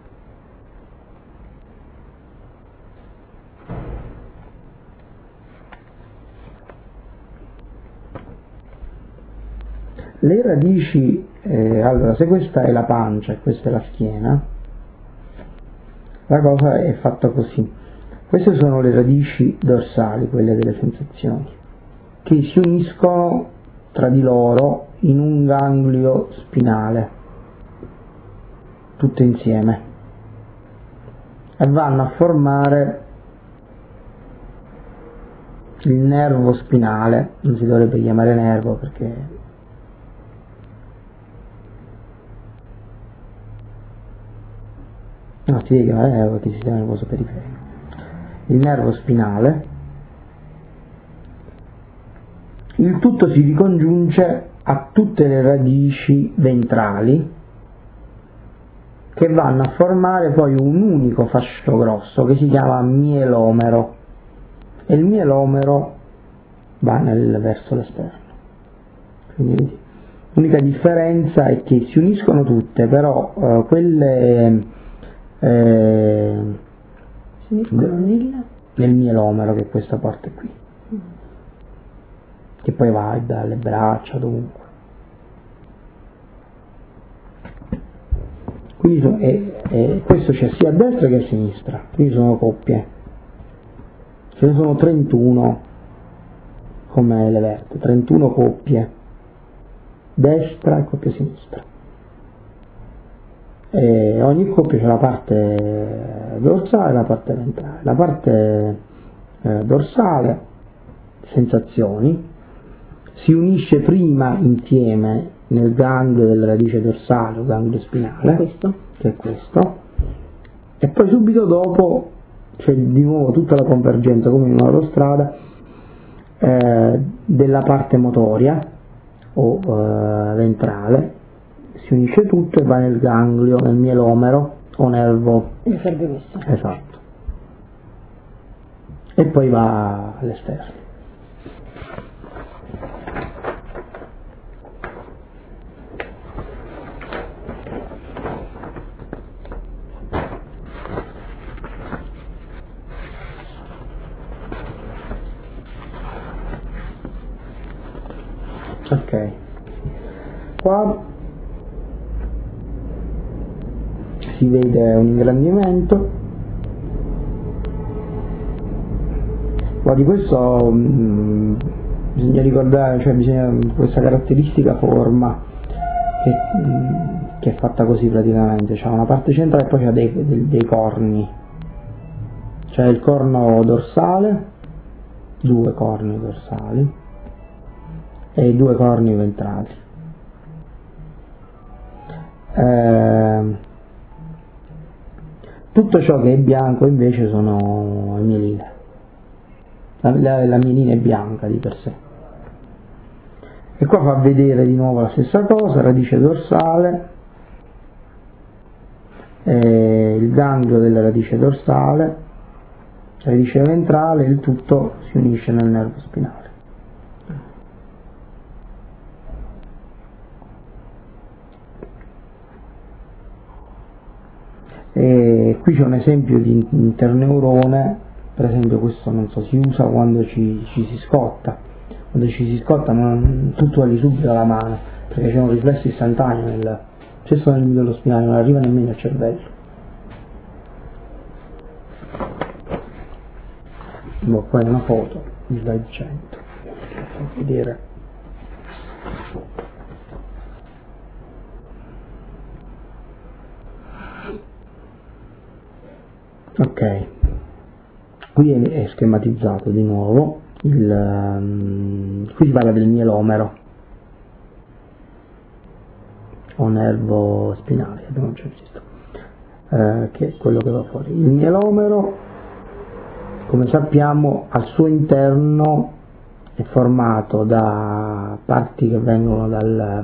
Le radici, allora, se questa è la pancia e questa è la schiena, la cosa è fatta così. Queste sono le radici dorsali, quelle delle sensazioni, che si uniscono tra di loro in un ganglio spinale, tutte insieme, e vanno a formare il nervo spinale. Non si dovrebbe chiamare nervo perché no, si deve chiamare nervo perché il sistema nervoso periferico. Il nervo spinale, il tutto si ricongiunge a tutte le radici ventrali che vanno a formare poi un unico fascio grosso che si chiama mielomero, e il mielomero va verso l'esterno. Quindi l'unica differenza è che si uniscono tutte, però quelle Si uniscono nel mielomero, che è questa parte qui, che poi va dalle braccia, dovunque. Quindi questo c'è sia a destra che a sinistra, quindi sono coppie, ce ne sono 31 come le vertebre, 31 coppie, destra e coppia sinistra. E ogni coppia c'è la parte dorsale e la parte ventrale. La parte dorsale, sensazioni, si unisce prima insieme nel ganglio della radice dorsale o ganglio spinale, che è questo, e poi subito dopo c'è di nuovo tutta la convergenza come in un'autostrada della parte motoria o ventrale, si unisce tutto e va nel ganglio, nel mielomero o nervo. Mi serve questo. Esatto. E poi va all'esterno. Ok, qua si vede un ingrandimento. Ma di questo bisogna ricordare, cioè bisogna questa caratteristica forma che è fatta così praticamente, c'è una parte centrale e poi c'è dei corni, c'è il corno dorsale, 2 corni dorsali e 2 corni ventrali. Tutto ciò che è bianco invece sono le mieline. La mielina è bianca di per sé. E qua fa vedere di nuovo la stessa cosa, radice dorsale, il ganglio della radice dorsale, radice ventrale, il tutto si unisce nel nervo spinale. E qui c'è un esempio di interneurone, per esempio questo non so, si usa quando ci si scotta, quando ci si scotta tu togli subito la mano, perché c'è un riflesso istantaneo stesso nel midollo spinale, non arriva nemmeno al cervello. Boh, poi è una foto di slide 100, vedere. Ok, qui è schematizzato di nuovo, qui si parla del mielomero o nervo spinale, abbiamo già visto, che è quello che va fuori. Il mielomero, come sappiamo, al suo interno è formato da parti che vengono dalla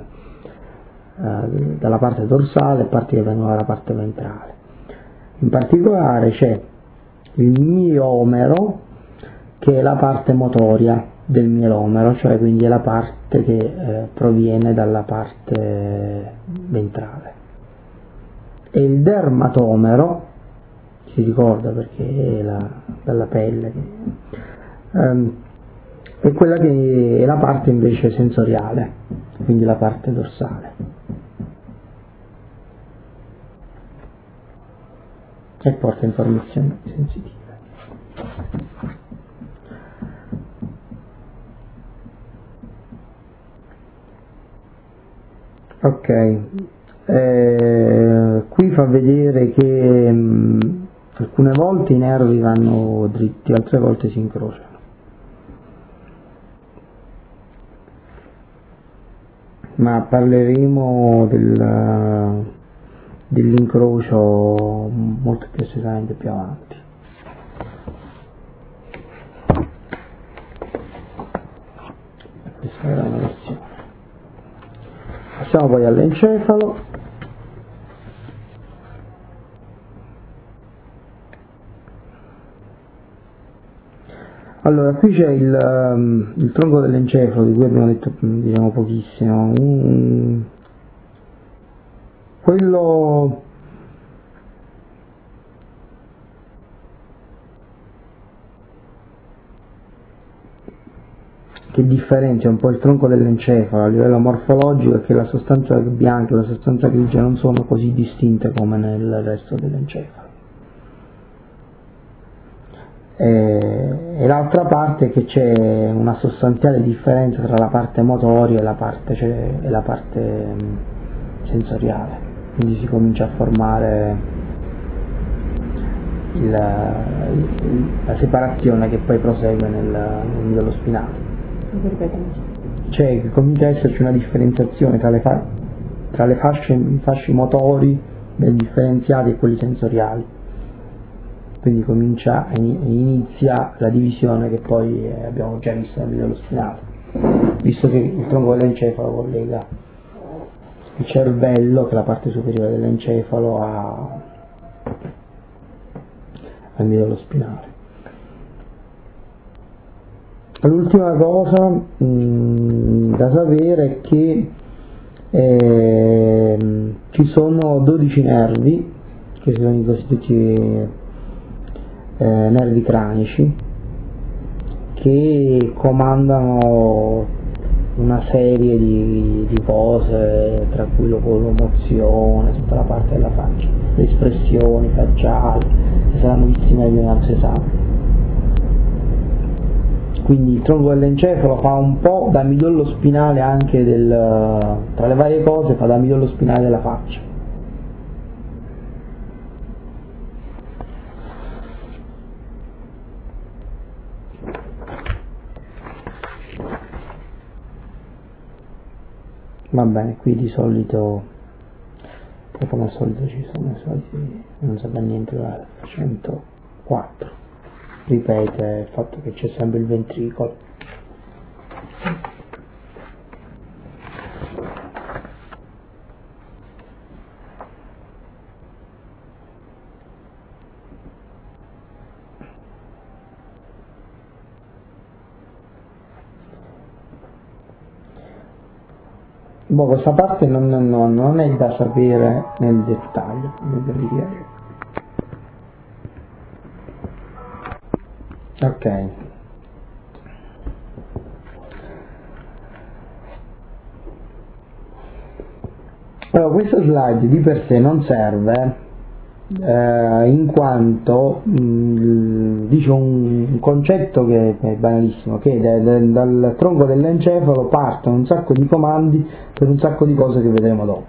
parte dorsale e parti che vengono dalla parte ventrale. In particolare c'è il miomero, che è la parte motoria del mielomero, cioè quindi è la parte che proviene dalla parte ventrale. E il dermatomero, si ricorda perché è dalla pelle, è quella che è la parte invece sensoriale, quindi la parte dorsale. E porta informazioni sensitive. Ok, qui fa vedere che alcune volte i nervi vanno dritti, altre volte si incrociano. Ma parleremo dell'incrocio molto più estesamente più avanti. Questa era una lezione. Passiamo poi all'encefalo. Allora, qui c'è il tronco dell'encefalo, di cui abbiamo detto diciamo pochissimo. Quello che differenzia un po' il tronco dell'encefalo a livello morfologico è che la sostanza bianca e la sostanza grigia non sono così distinte come nel resto dell'encefalo. E l'altra parte è che c'è una sostanziale differenza tra la parte motoria e la parte sensoriale, quindi si comincia a formare la separazione che poi prosegue nel midollo spinale. Cioè che comincia ad esserci una differenziazione tra i fasci motori ben differenziati e quelli sensoriali. Quindi inizia la divisione che poi abbiamo già visto nel midollo spinale, visto che il tronco dell'encefalo collega il cervello, che è la parte superiore dell'encefalo, al midollo spinale. L'ultima cosa da sapere è che ci sono 12 nervi, che sono i cosiddetti nervi cranici, che comandano una serie di cose, tra cui l'omozione, tutta la parte della faccia, le espressioni facciali, che saranno viste meglio in altri esami. Quindi il tronco dell'encefalo fa un po' da midollo spinale anche tra le varie cose, fa da midollo spinale della faccia. Va bene, qui di solito, come al solito ci sono i soliti, non so niente da 104, ripete il fatto che c'è sempre il ventricolo. Questa parte non è da sapere nel dettaglio, ok. Allora, questo slide di per sé non serve in quanto dice un concetto che è banalissimo, che dal tronco dell'encefalo partono un sacco di comandi per un sacco di cose che vedremo dopo.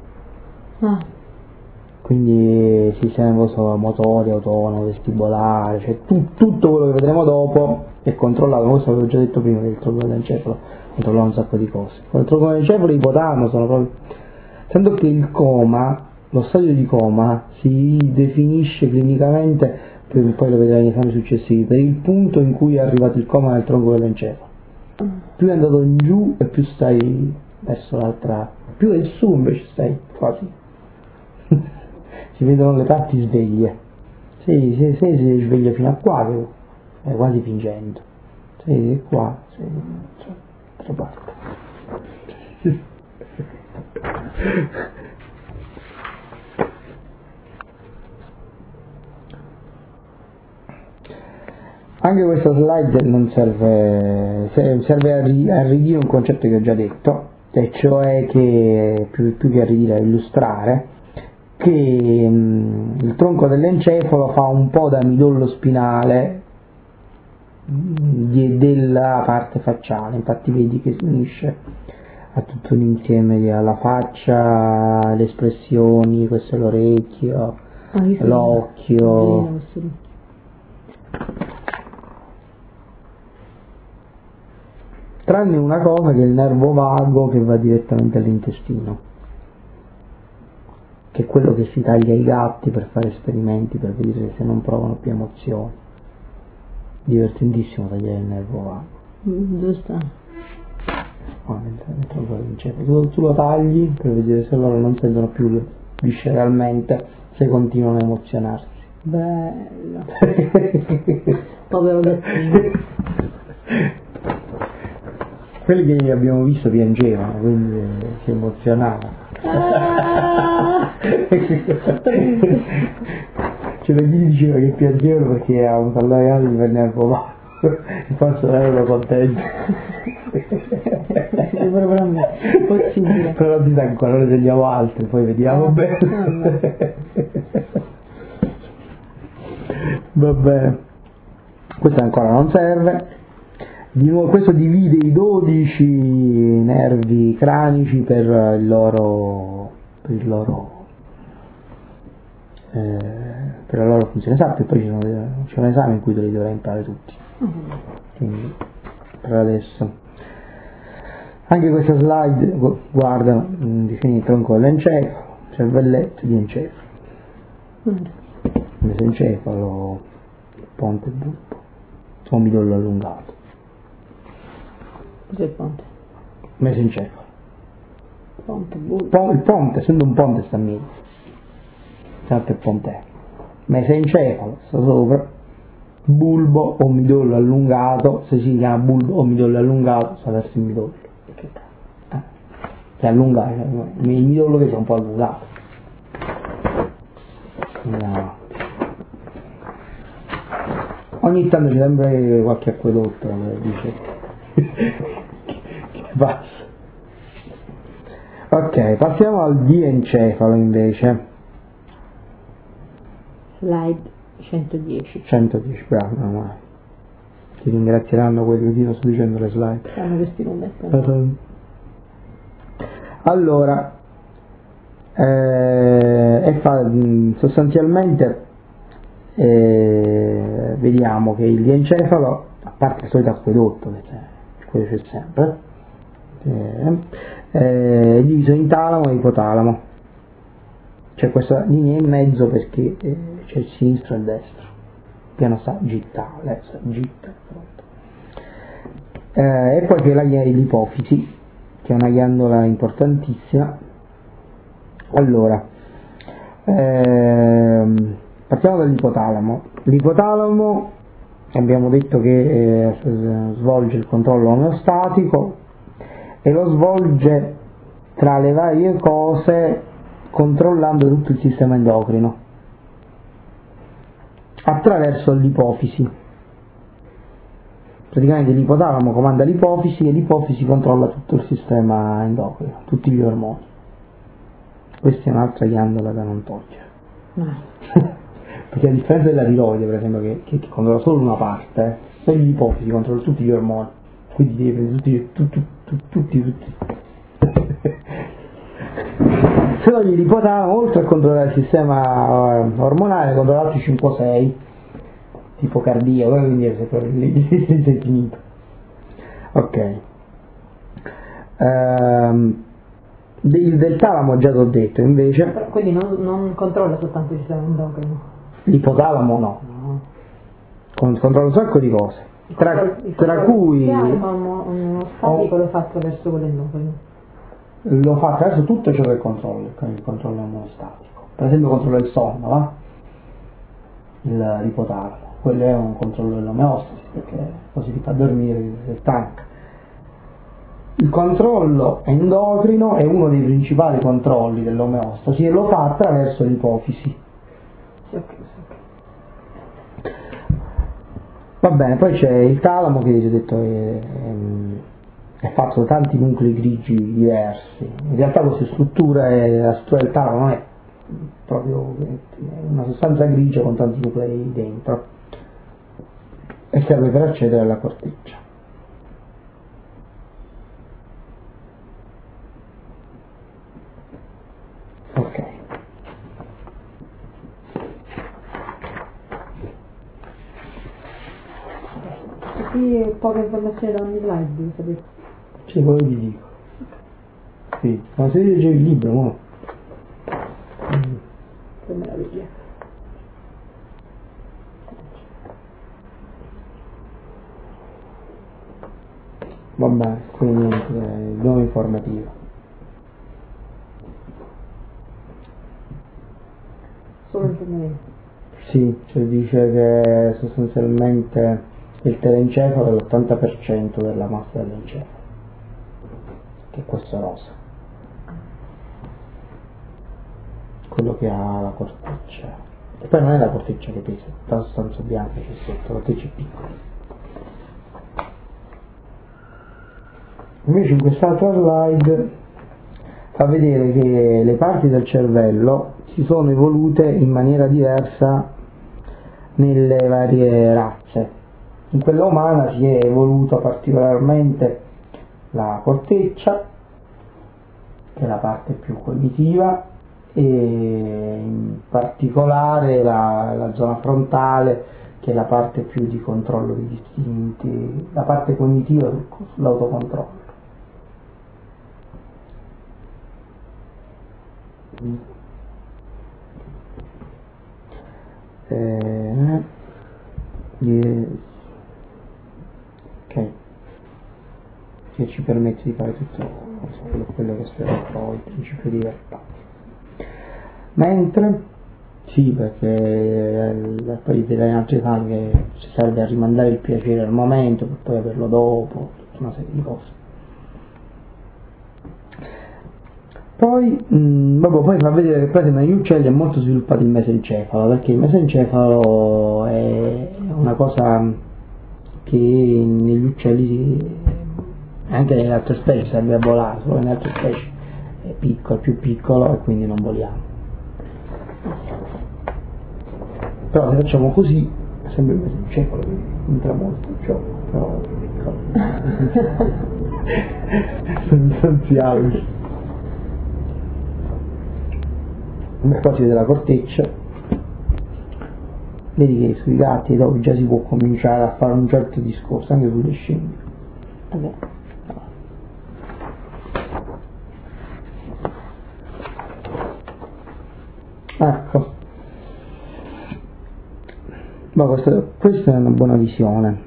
Quindi sistema nervoso motore, autonomo, vestibolare, cioè tutto quello che vedremo dopo è controllato. Questo avevo già detto prima, che il tronco dell'encefalo controlla un sacco di cose. Con il tronco dell'encefalo e l'ipotalamo sono proprio, tanto che il coma, lo stadio di coma si definisce clinicamente, poi lo vedrai negli esami successivi, per il punto in cui è arrivato il coma nel tronco dell'encefalo. Più è andato in giù e più stai verso l'altra, più è in su invece stai quasi. Si vedono le parti sveglie. Se si sveglia fino a qua, è quasi fingendo. Se qua, altra parte. Anche questa slide non serve a ridire un concetto che ho già detto, e cioè che più che a ridire, a illustrare che il tronco dell'encefalo fa un po' da midollo spinale della parte facciale, infatti vedi che si unisce a tutto un insieme, alla faccia, le espressioni, questo è l'orecchio, l'occhio. Tranne una cosa, che è il nervo vago, che va direttamente all'intestino, che è quello che si taglia ai gatti per fare esperimenti, per vedere se non provano più emozioni. Divertentissimo tagliare il nervo vago. Giusto. Tu lo tagli per vedere se loro non sentono più visceralmente, se continuano a emozionarsi. Bello. Povero gattino. Quelli che abbiamo visto piangevano, quindi si emozionavano. C'era chi diceva che piangevano perché avevano tagliato il nervo vago, e forse erano contenti. Possibile. Però non si sa ancora, ne sentiamo altri, poi vediamo bene. Va bene, questo ancora non serve. Di nuovo, questo divide i 12 nervi cranici per la loro funzione esatta, e poi c'è un esame in cui te li dovrai imparare tutti. Quindi per adesso anche questa slide guarda definire il tronco dell'encefalo, cervelletto di encefalo, mesencefalo, ponte e bulbo, o midollo allungato. Cos'è il ponte? Mesencefalo. Ponte, bulbo. Il ponte, essendo un ponte sta a mezzo, sempre il ponte. Mesencefalo sta sopra, bulbo o midollo allungato, se si chiama bulbo o midollo allungato sta verso il midollo. Che cazzo? Che è allungato, il midollo che sia un po' allungato. No. Ogni tanto c'è sempre qualche acquedotto che dice che passa. Ok, passiamo al diencefalo invece. Slide 110. 110, bravo, no, ti ringrazieranno quelli che io sto dicendo le slide. Fanno questi numeri. Allora, sostanzialmente vediamo che il diencefalo, a parte il solito acquedotto, quello c'è sempre, è diviso in talamo e ipotalamo. C'è questa linea in mezzo perché c'è il sinistro e il destro, piano sagittale, e poi c'è l'ipofisi, che è una ghiandola importantissima. Allora, partiamo dall'ipotalamo. L'ipotalamo abbiamo detto che svolge il controllo omeostatico e lo svolge tra le varie cose controllando tutto il sistema endocrino attraverso l'ipofisi. Praticamente l'ipotalamo comanda l'ipofisi e l'ipofisi controlla tutto il sistema endocrino, tutti gli ormoni. Questa è un'altra ghiandola da non togliere. Perché a differenza della tiroide, per esempio, che controlla solo una parte, se l'ipofisi controlla tutti gli ormoni, quindi devi prendere tutti. Se no l'ipotalamo, oltre a controllare il sistema ormonale, controlla altri 5-6, tipo cardiaco, quindi è proprio lì sei finito. Ok. Del talamo già ti ho detto, invece. Quindi non controlla soltanto il sistema endocrino. L'ipotalamo no. Controlla un sacco di cose. Tra cui uno statico lo fa attraverso quell'endocrino. Lo fa attraverso tutto ciò che controlla, il controllo omostatico. Per esempio controlla il sonno, va? L'ipotalamo. Quello è un controllo dell'omeostasi, perché così ti fa dormire, ti sei stanca. Il controllo endocrino è uno dei principali controlli dell'omeostasi e lo fa attraverso l'ipofisi. Sì. Va bene, poi c'è il talamo che ti ho detto è fatto da tanti nuclei grigi diversi. In realtà queste strutture, la struttura del talamo non è proprio una sostanza grigia con tanti nuclei dentro e serve per accedere alla corteccia. Ok. Sì, poche informazioni da ogni slide, devi sapere. Sì, quello ti dico. Sì, ma se leggevi il libro, no? Che meraviglia. Vabbè, quindi niente, nuovo informativo. Solo informativo. Sì, cioè dice che sostanzialmente il telencefalo è l'80% della massa dell'encefalo, che è questo rosa, quello che ha la corteccia. E poi non è la corteccia che pesa, è la sostanza bianca che sotto, la corteccia è piccola. Invece in quest'altra slide fa vedere che le parti del cervello si sono evolute in maniera diversa nelle varie razze. In quella umana si è evoluta particolarmente la corteccia, che è la parte più cognitiva, e in particolare la zona frontale, che è la parte più di controllo degli istinti, la parte cognitiva sull'autocontrollo. Ok, che ci permette di fare tutto quello che spiegherò, il principio di libertà. Mentre sì, perché poi direi in altri casi che ci serve a rimandare il piacere al momento per poi averlo dopo, tutta una serie di cose. Poi fa vedere che per esempio negli uccelli è molto sviluppato il mesencefalo, perché il mesencefalo è una cosa che negli uccelli, anche nelle altre specie, serve a volare, solo nelle altre specie è piccolo, più piccolo e quindi non voliamo. Però se facciamo così è sempre il mesencefalo che entra molto il gioco, però è piccolo, sostanziale. Come qua si vede la corteccia, vedi che sui gatti e dopo già si può cominciare a fare un certo discorso anche sulle scimmie. Vabbè. Ecco, ma questa è una buona visione.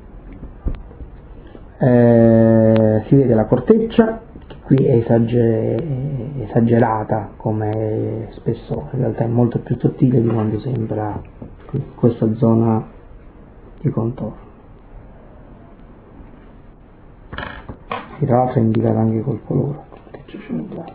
Si vede la corteccia, che qui è esagerata come spessore, in realtà è molto più sottile di quanto sembra questa zona di contorno. Che tra l'altro è indicata anche col colore, corteccia cerebrale.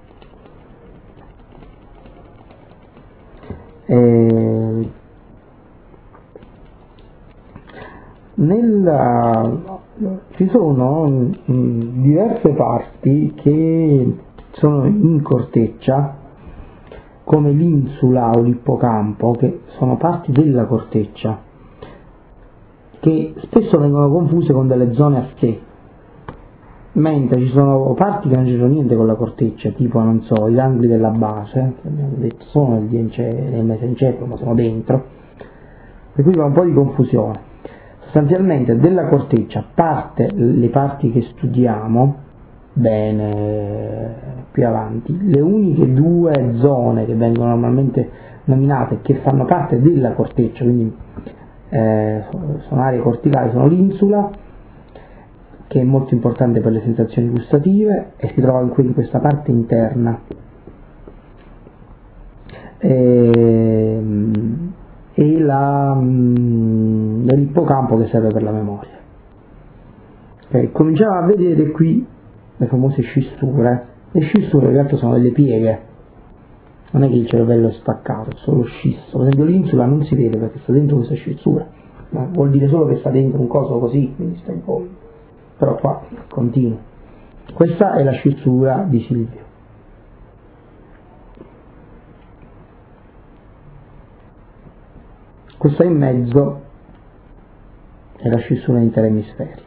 Ci sono diverse parti che sono in corteccia, come l'insula o l'ippocampo, che sono parti della corteccia, che spesso vengono confuse con delle zone a sé, mentre ci sono parti che non c'entrano niente con la corteccia, tipo, non so, i gangli della base, che abbiamo detto sono nel mesencefalo, ma sono dentro, per cui va un po' di confusione. Sostanzialmente della corteccia, a parte le parti che studiamo bene più avanti, le uniche due zone che vengono normalmente nominate che fanno parte della corteccia, quindi sono aree corticali, sono l'insula, che è molto importante per le sensazioni gustative e si trova in questa parte interna, e l'ippocampo che serve per la memoria. Okay, cominciamo a vedere qui le famose scissure. Le scissure in realtà sono delle pieghe, non è che il cervello è staccato, è solo scisso. Per esempio l'insula non si vede perché sta dentro questa scissura, ma vuol dire solo che sta dentro un coso così, quindi sta in fondo, però qua continua. Questa è la scissura di Silvio. Questa in mezzo è la scissura interemisferica.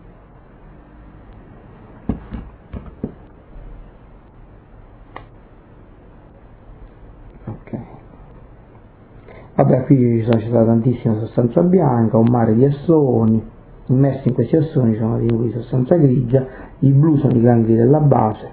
Ok. Vabbè, qui c'è stata tantissima sostanza bianca, un mare di assoni, immersi in questi assoni ci sono dei nuclei di sostanza grigia, i blu sono i gangli della base,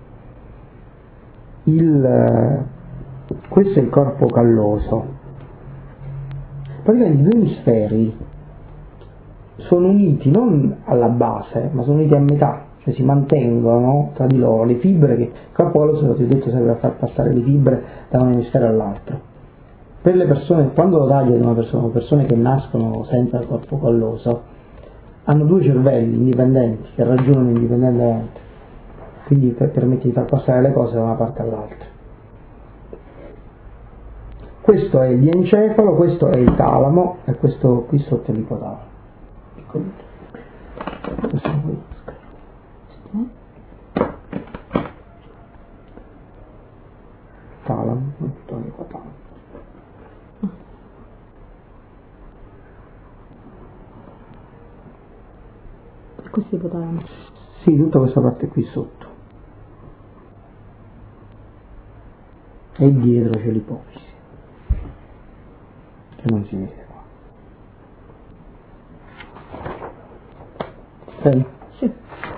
questo è il corpo calloso. Praticamente i due emisferi sono uniti non alla base, ma sono uniti a metà, cioè si mantengono tra di loro le fibre, che il corpo calloso, ti ho detto, serve a far passare le fibre da un emisfero all'altro. Per le persone, quando lo taglio ad una persona, persone che nascono senza il corpo calloso, hanno due cervelli indipendenti che ragionano indipendentemente, quindi permette di far passare le cose da una parte all'altra. Questo è il diencefalo, questo è il talamo e questo qui sotto è l'ipotalamo. Piccolito. Talamo, tutto l'ipotalamo. Questo è ipotalamo? Sì, tutta questa parte qui sotto. E dietro c'è l'ipofisi, che non si vede qua. Ok? Sì.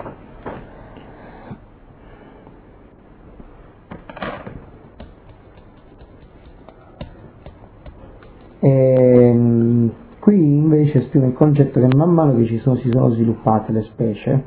Qui invece esprime il concetto che man mano che si sono sviluppate le specie,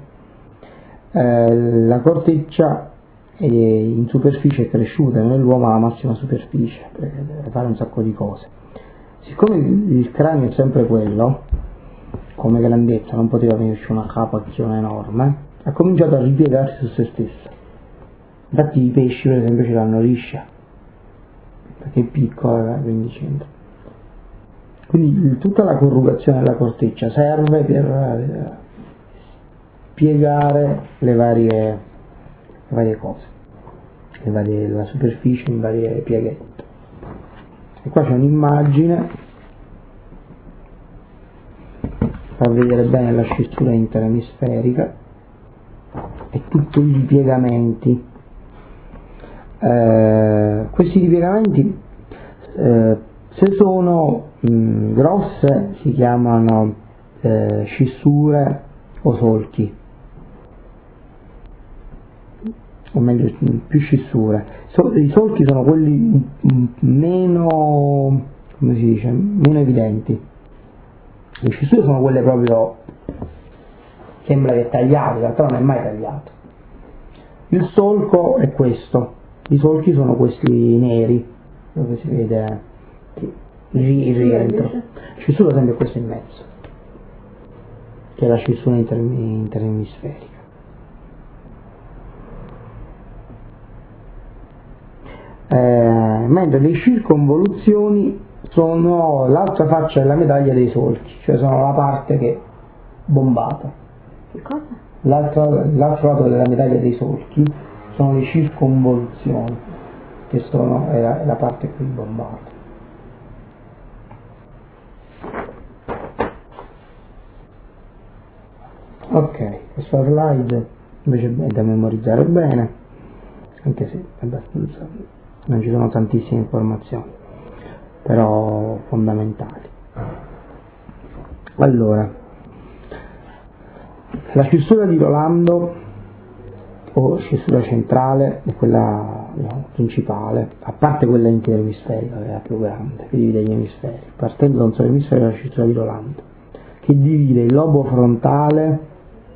la corteccia in superficie è cresciuta, nell'uomo ha la massima superficie per fare un sacco di cose. Siccome il cranio è sempre quello, come grandezza non poteva venirci una capazione enorme, ha cominciato a ripiegarsi su se stessa. Infatti i pesci per esempio ce l'hanno liscia, perché è piccola, quindi c'entra. Quindi tutta la corrugazione della corteccia serve per piegare le varie cose, la superficie in varie pieghette. E qua c'è un'immagine per vedere bene la scissura interemisferica e tutti i ripiegamenti. Questi ripiegamenti, se sono grosse, si chiamano scissure o solchi, o meglio più scissure. I solchi sono quelli meno, come si dice, meno evidenti. Le scissure sono quelle proprio, sembra che è tagliato, in realtà non è mai tagliato. Il solco è questo, i solchi sono questi neri, dove si vede il rientro. La scissura ad esempio è questa in mezzo, che è la scissura interemisferica. Mentre le circonvoluzioni sono l'altra faccia della medaglia dei solchi, cioè sono la parte che è bombata. Che cosa? L'altro lato della medaglia dei solchi sono le circonvoluzioni. che è la parte qui bombarda. Ok, questa slide invece è da memorizzare bene, anche se è abbastanza, non ci sono tantissime informazioni, però fondamentali. Allora, la scissura di Rolando o scissura centrale è quella, diciamo, principale, a parte quella interemisferica che è la più grande, che divide gli emisferi. Partendo da un solo emisfero è la scissura di Rolando, che divide il lobo frontale,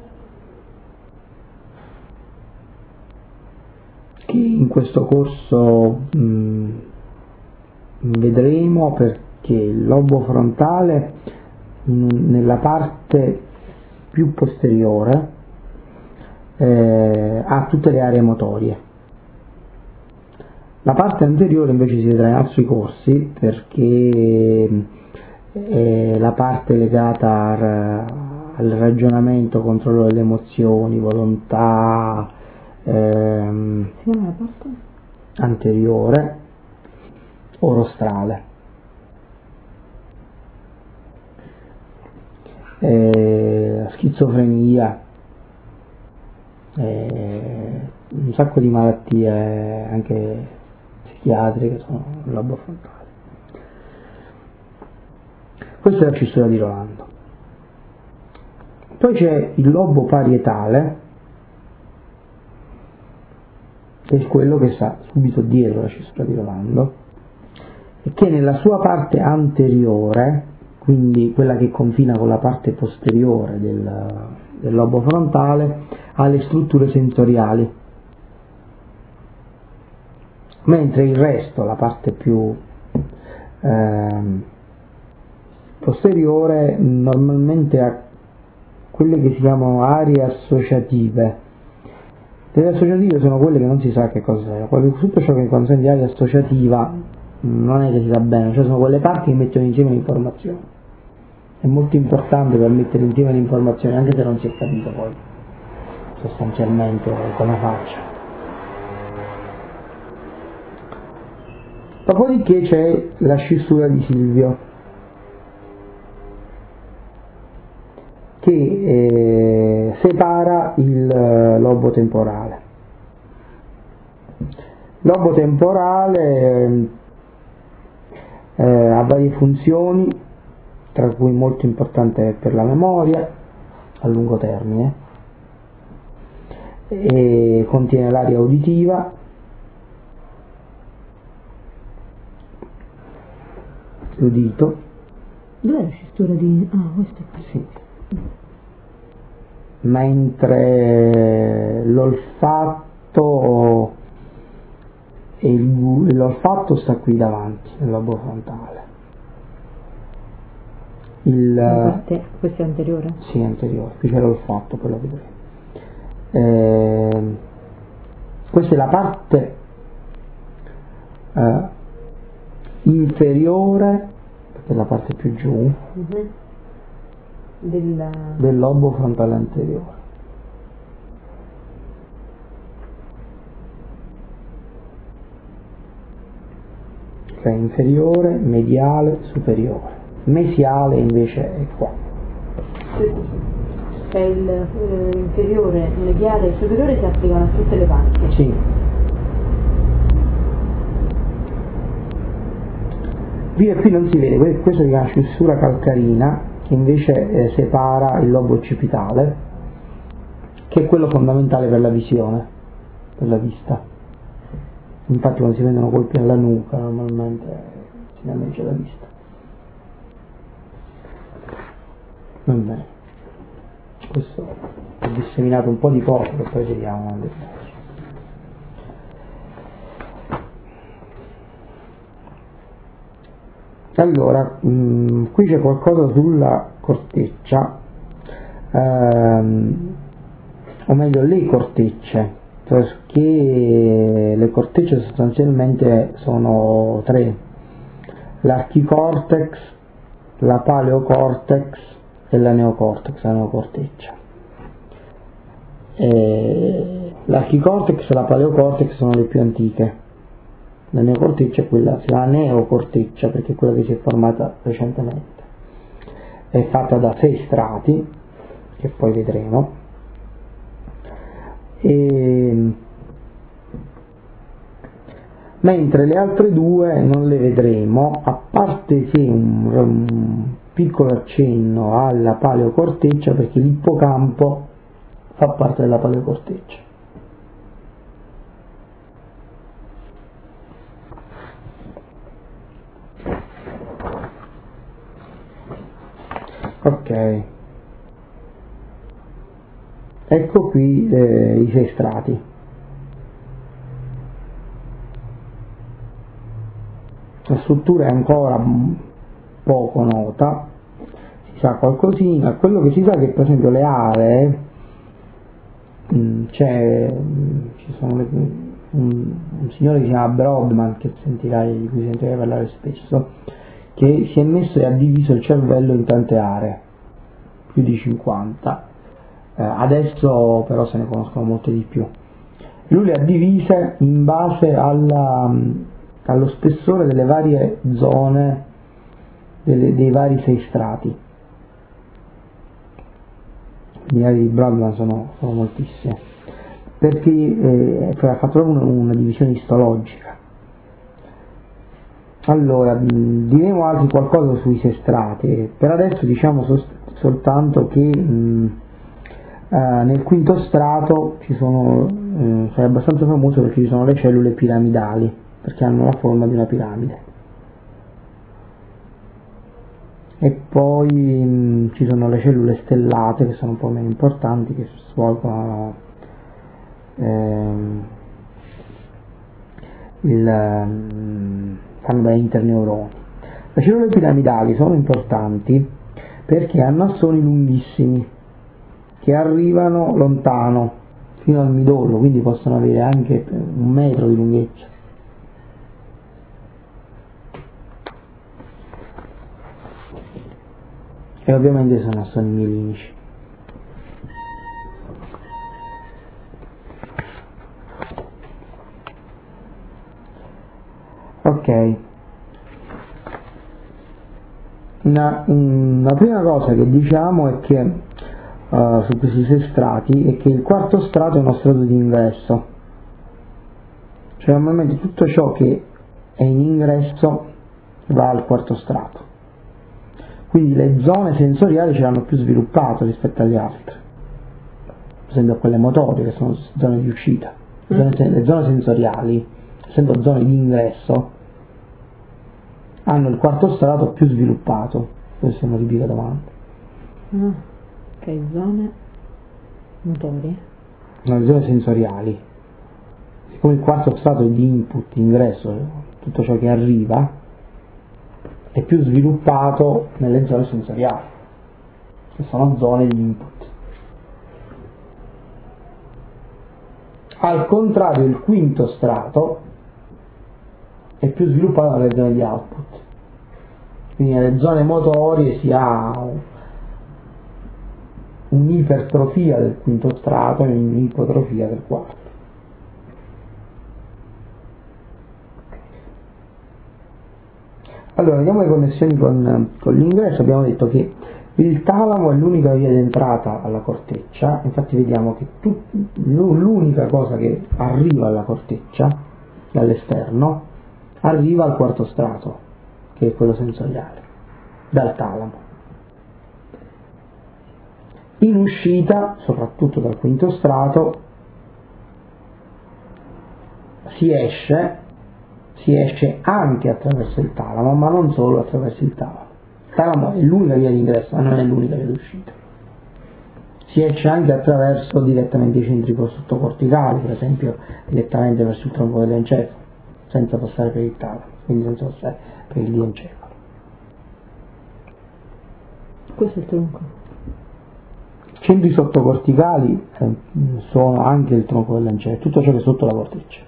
che in questo corso vedremo, perché il lobo frontale nella parte più posteriore ha tutte le aree motorie. La parte anteriore invece si vedrà in altri corsi, perché è la parte legata al ragionamento, controllo delle emozioni, volontà, Si chiama la parte? anteriore, orostrale. Schizofrenia, un sacco di malattie anche psichiatriche sono il lobo frontale. Questa è la scissura di Rolando. Poi c'è il lobo parietale, che è quello che sta subito dietro la scissura di Rolando, e che nella sua parte anteriore, quindi quella che confina con la parte posteriore del lobo frontale, ha le strutture sensoriali, mentre il resto, la parte più posteriore, normalmente ha quelle che si chiamano aree associative. Le associative sono quelle che non si sa che cosa è, tutto ciò che consente area associativa non è che si sa bene, cioè sono quelle parti che mettono insieme le informazioni. È molto importante per mettere insieme le informazioni, anche se non si è capito poi sostanzialmente come faccia. Dopodiché c'è la scissura di Silvio, che separa il lobo temporale. Il lobo temporale ha varie funzioni, tra cui molto importante per la memoria a lungo termine, e contiene l'area uditiva, l'udito. Dov'è la scissura di... ah, questo qui. Sì. Mentre l'olfatto l'olfatto sta qui davanti, nel lobo frontale. Questo è anteriore? Sì, anteriore, qui c'è l'olfatto, poi lo vedremo. Questa è la parte inferiore, perché è la parte più giù, del lobo frontale anteriore. Cioè inferiore, mediale, superiore. Mesiale invece è qua. Cioè l'inferiore, mediale e superiore si applicano a tutte le parti. Sì. Qui non si vede, questo si chiama scissura calcarina, che invece separa il lobo occipitale, che è quello fondamentale per la visione, per la vista. Infatti quando si vedono colpi alla nuca normalmente si danneggia la vista. Va bene, questo ho disseminato un po' di cose che poi vediamo nel dettaglio. Allora, qui c'è qualcosa sulla corteccia, o meglio le cortecce, perché le cortecce sostanzialmente sono tre: l'archicortex, la paleocortex e la neocortex, la neocorteccia. L'archicortex e la paleocortex sono le più antiche, La neocorteccia è quella, si chiama neocorteccia perché è quella che si è formata recentemente. È fatta da 6 strati, che poi vedremo, mentre le altre due non le vedremo, a parte che un piccolo accenno alla paleocorteccia, perché l'ippocampo fa parte della paleocorteccia. Ok, ecco qui i 6 strati. La struttura è ancora poco nota, si sa qualcosina. Quello che si sa è che per esempio le aree ci sono un signore che si chiama Brodmann, di cui sentirai parlare spesso, che si è messo e ha diviso il cervello in tante aree, più di 50. Adesso però se ne conoscono molte di più. Lui le ha divise in base allo spessore delle varie zone, dei vari 6 strati. Le aree di Brodmann sono moltissime, perché ha fatto proprio una divisione istologica. Allora, diremo anche qualcosa sui 6 strati. Per adesso diciamo soltanto che nel quinto strato è abbastanza famoso perché ci sono le cellule piramidali, perché hanno la forma di una piramide. E poi ci sono le cellule stellate, che sono un po' meno importanti, che svolgono fanno da interneuroni. Le cellule piramidali sono importanti perché hanno assoni lunghissimi che arrivano lontano fino al midollo, quindi possono avere anche 1 metro di lunghezza. E ovviamente sono assoni mielinici. Ok, la prima cosa che diciamo è che su questi 6 strati è che il quarto strato è uno strato di ingresso, cioè normalmente tutto ciò che è in ingresso va al quarto strato, quindi le zone sensoriali ce l'hanno più sviluppate rispetto alle altre, per esempio quelle motorie che sono zone di uscita. Le zone sensoriali, essendo zone di ingresso, hanno il quarto strato più sviluppato. Questa è una tipica domanda. Ok, zone motorie. No, le zone sensoriali. Siccome il quarto strato è di input, ingresso, tutto ciò che arriva, è più sviluppato nelle zone sensoriali, che sono zone di input. Al contrario, il quinto strato è più sviluppato nelle zone di output, quindi nelle zone motorie si ha un'ipertrofia del quinto strato e un'ipotrofia del quarto. Allora, vediamo le connessioni con l'ingresso. Abbiamo detto che il talamo è l'unica via d'entrata alla corteccia, infatti vediamo che l'unica cosa che arriva alla corteccia dall'esterno arriva al quarto strato, che è quello sensoriale, dal talamo. In uscita, soprattutto dal quinto strato, si esce anche attraverso il talamo, ma non solo attraverso il talamo. Il talamo è l'unica via di ingresso, ma non è l'unica via d'uscita. Si esce anche direttamente i centri sottocorticali, per esempio direttamente verso il tronco dell'encefalo, senza passare per il talamo, quindi senza passare per il diencefalo. Questo è il tronco. I centri sottocorticali sono anche il tronco dell'encefalo, tutto ciò che è sotto la corteccia.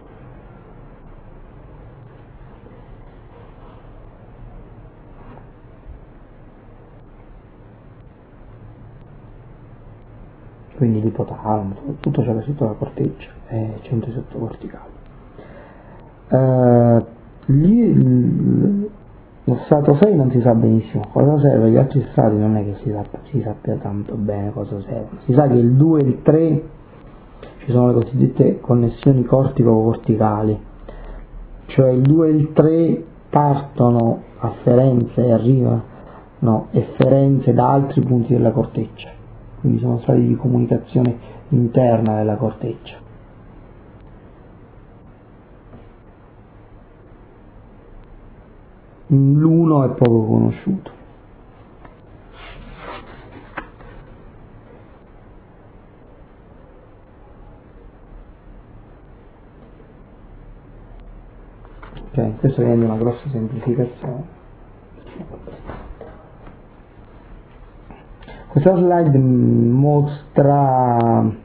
Quindi l'ipotalamo, tutto ciò che è sotto la corteccia è centri sottocorticali. Lo strato 6 non si sa benissimo cosa serve, gli altri strati non è che si sappia tanto bene cosa serve. Si sa che il 2 e il 3 ci sono le cosiddette connessioni cortico-corticali, cioè il 2 e il 3 partono afferenze e arrivano efferenze da altri punti della corteccia, quindi sono stati di comunicazione interna della corteccia. L'uno è poco conosciuto. Ok, questo rende una grossa semplificazione. Questa slide mostra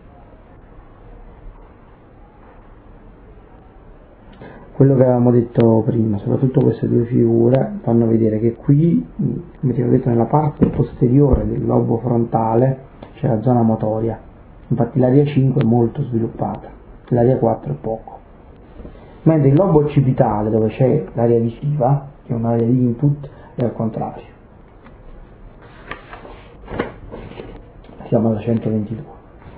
quello che avevamo detto prima, soprattutto queste due figure fanno vedere che qui, come ti ho detto, nella parte posteriore del lobo frontale c'è la zona motoria, infatti l'area 5 è molto sviluppata, l'area 4 è poco, mentre il lobo occipitale, dove c'è l'area visiva, che è un'area di input, è al contrario. Siamo alla 122.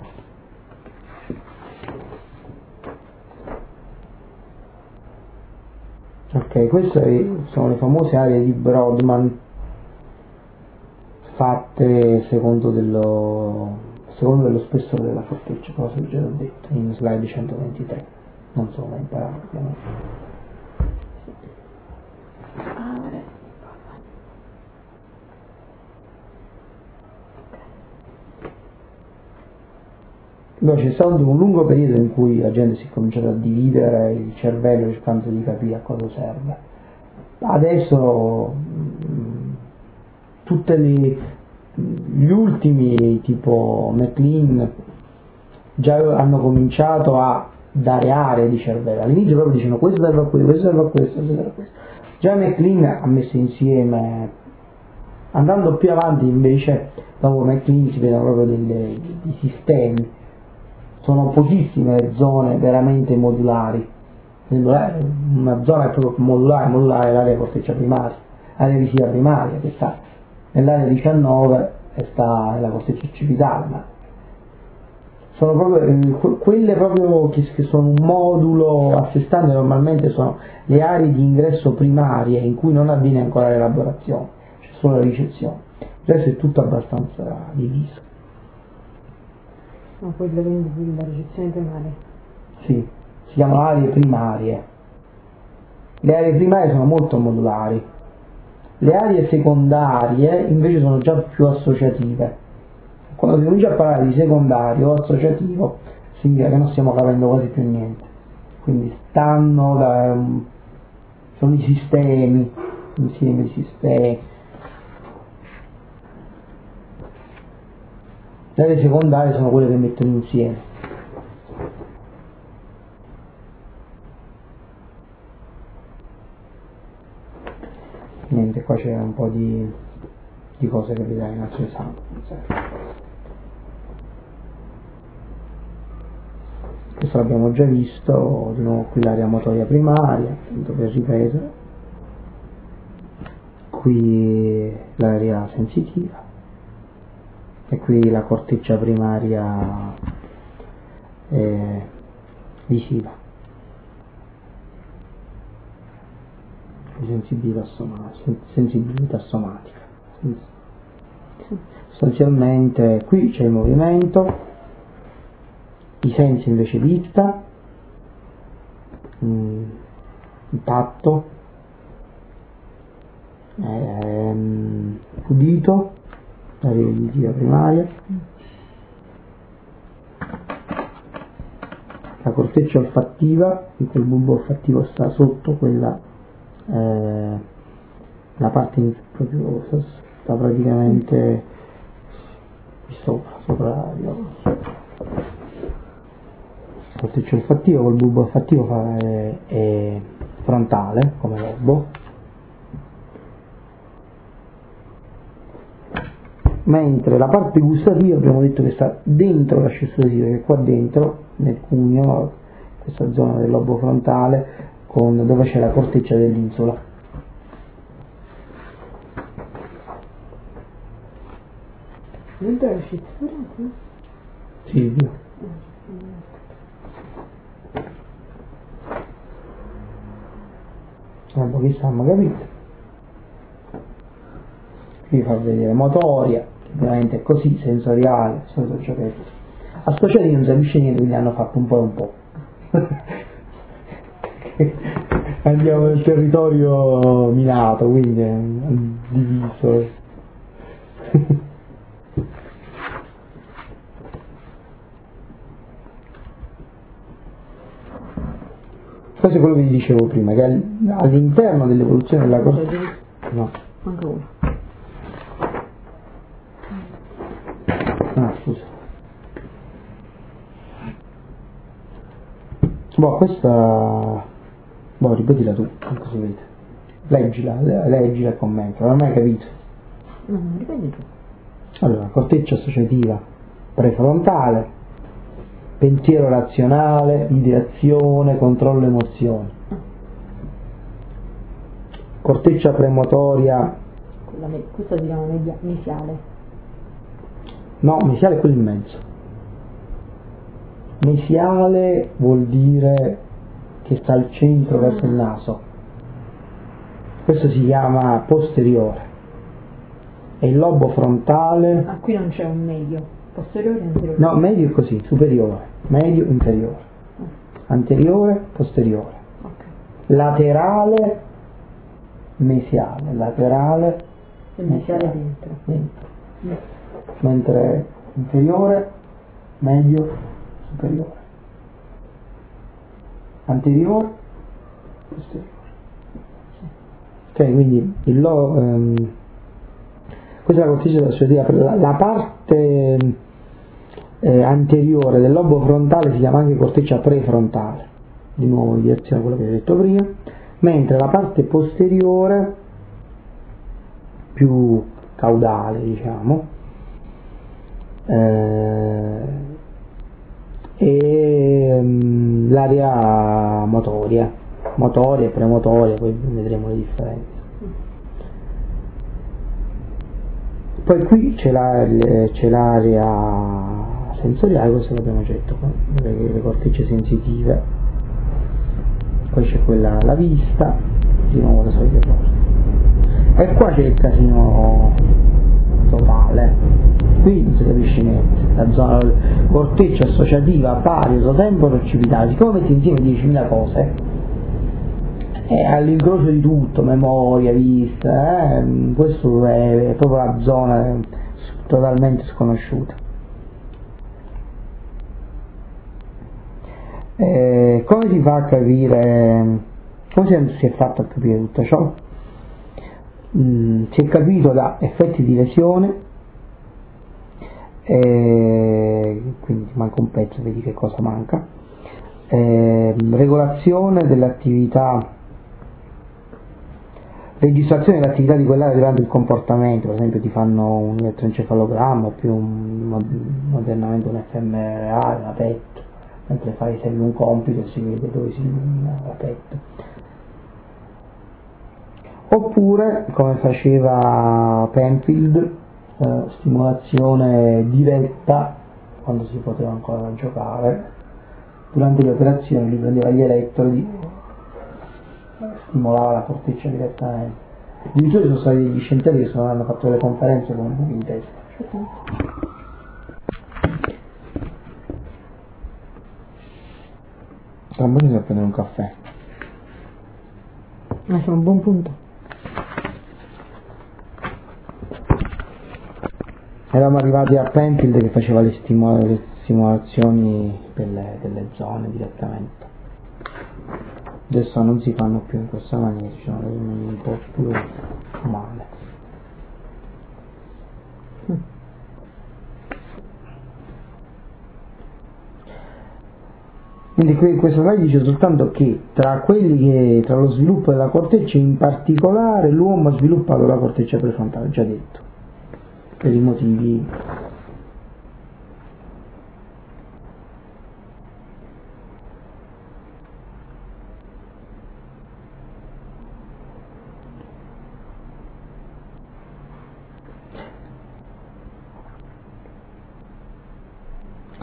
Ok, queste sono le famose aree di Brodmann fatte secondo dello spessore della corteccia, cosa che già ho detto in slide 123. Non sono mai imparato ovviamente. No, c'è stato un lungo periodo in cui la gente si è cominciata a dividere il cervello cercando di capire a cosa serve. Adesso gli ultimi tipo McLean già hanno cominciato a dare aree di cervello. All'inizio proprio dicevano questo serve a questo, questo serve a questo, questo serve a questo. Già McLean ha messo insieme, andando più avanti invece, dopo McLean si vedono proprio dei sistemi. Sono pochissime le zone veramente modulari. Una zona è proprio modulare è l'area corteccia primaria, l'area visiva primaria che sta nell'area 19 e sta nella corteccia occipitale, ma sono proprio quelle proprio che sono un modulo a sé stante, normalmente sono le aree di ingresso primarie in cui non avviene ancora l'elaborazione, c'è solo la ricezione, il resto è tutto abbastanza diviso. Ma quelle quindi la ricezione primaria? Sì, si chiamano aree primarie. Le aree primarie sono molto modulari. Le aree secondarie invece sono già più associative. Quando si comincia a parlare di secondario o associativo significa che non stiamo capendo quasi più niente. Quindi sono i sistemi, insieme di sistemi. Le aree secondarie sono quelle che mettono insieme. Niente, qua c'è un po' di cose che vedrai in altro esame. Questo l'abbiamo già visto, di nuovo qui l'area motoria primaria, appunto per ripetere. Qui l'area sensitiva. E qui la corteccia primaria visiva, sensibilità somatica. Sostanzialmente qui c'è il movimento, i sensi invece vista, impatto, udito, l'area visiva primaria, la corteccia olfattiva, in cui il bulbo olfattivo sta sotto quella, la parte proprio sta praticamente sopra gli occhi. Corteccia olfattiva, col bulbo olfattivo è frontale come lobo, mentre la parte gustativa abbiamo detto che sta dentro l'ascesso visivo, che è qua dentro nel cuneo, questa zona del lobo frontale, dove c'è la corteccia dell'insula. Dentro è scizzerato? Silvio. Chissà, ma capito? Qui fa vedere motoria, che veramente è così, sensoriale, solito giochetto. Associati non si capisce niente, quindi hanno fatto un po' e un po'. Andiamo nel territorio minato, quindi è diviso. Questo è quello che vi dicevo prima, che all'interno dell'evoluzione della corteccia... No. Manca uno. Ah, scusa. Boh, questa... Boh, ripetila tu, tanto si vede. Leggila e commenta, non ho mai capito. No, ripeti tu. Allora, corteccia associativa prefrontale, pensiero razionale, ideazione, controllo emozioni. Corteccia premotoria... Questa si chiama mesiale. No, mesiale è quello in mezzo. Mesiale vuol dire che sta al centro verso il naso. Questo si chiama posteriore. E il lobo frontale... Ah, qui non c'è un medio. Posteriore e anteriore. No, medio è così, superiore, medio, inferiore. Anteriore, posteriore. Ok. Laterale, mesiale. Laterale, Il mesiale dentro. Mentre inferiore, medio, superiore. Anteriore, posteriore. Ok, quindi questa è la corteccia associativa. La parte anteriore del lobo frontale si chiama anche corteccia prefrontale, di nuovo in direzione a quello che ho detto prima, mentre la parte posteriore, più caudale diciamo, è l'area motoria e premotoria, poi vedremo le differenze. Poi qui c'è l'area sensoriale, questo l'abbiamo detto, le cortecce sensitive, poi c'è quella la vista, di nuovo le solite cose. E qua c'è il casino totale, qui non si capisce niente, la zona corteccia associativa pari tempo occipitale, siccome metti insieme 10.000 cose, è all'incrocio di tutto, memoria, vista, questo è proprio la zona totalmente sconosciuta. Come si fa a capire, come si è fatto a capire tutto ciò? Si è capito da effetti di lesione, quindi manca un pezzo, vedi che cosa manca, regolazione dell'attività, registrazione dell'attività di quell'area durante il comportamento, per esempio ti fanno un elettroencefalogramma o più modernamente un fMRI, una PET, mentre segui un compito e si vede dove si illumina la PET. Oppure, come faceva Penfield, stimolazione diretta, quando si poteva ancora giocare, durante le operazioni lui prendeva gli elettrodi, stimolava la corteccia direttamente. Addirittura ci sono stati degli scienziati che hanno fatto delle conferenze con un buco in testa. Tra un po' bisogna prendere un caffè. C'è un buon punto. Eravamo arrivati a Penfield che faceva le simulazioni delle zone direttamente. Adesso non si fanno più in questa maniera, ci sono delle maniere un po' più umane. Quindi qui questo slide dice soltanto che tra lo sviluppo della corteccia, in particolare l'uomo ha sviluppato la corteccia prefrontale, già detto, per i motivi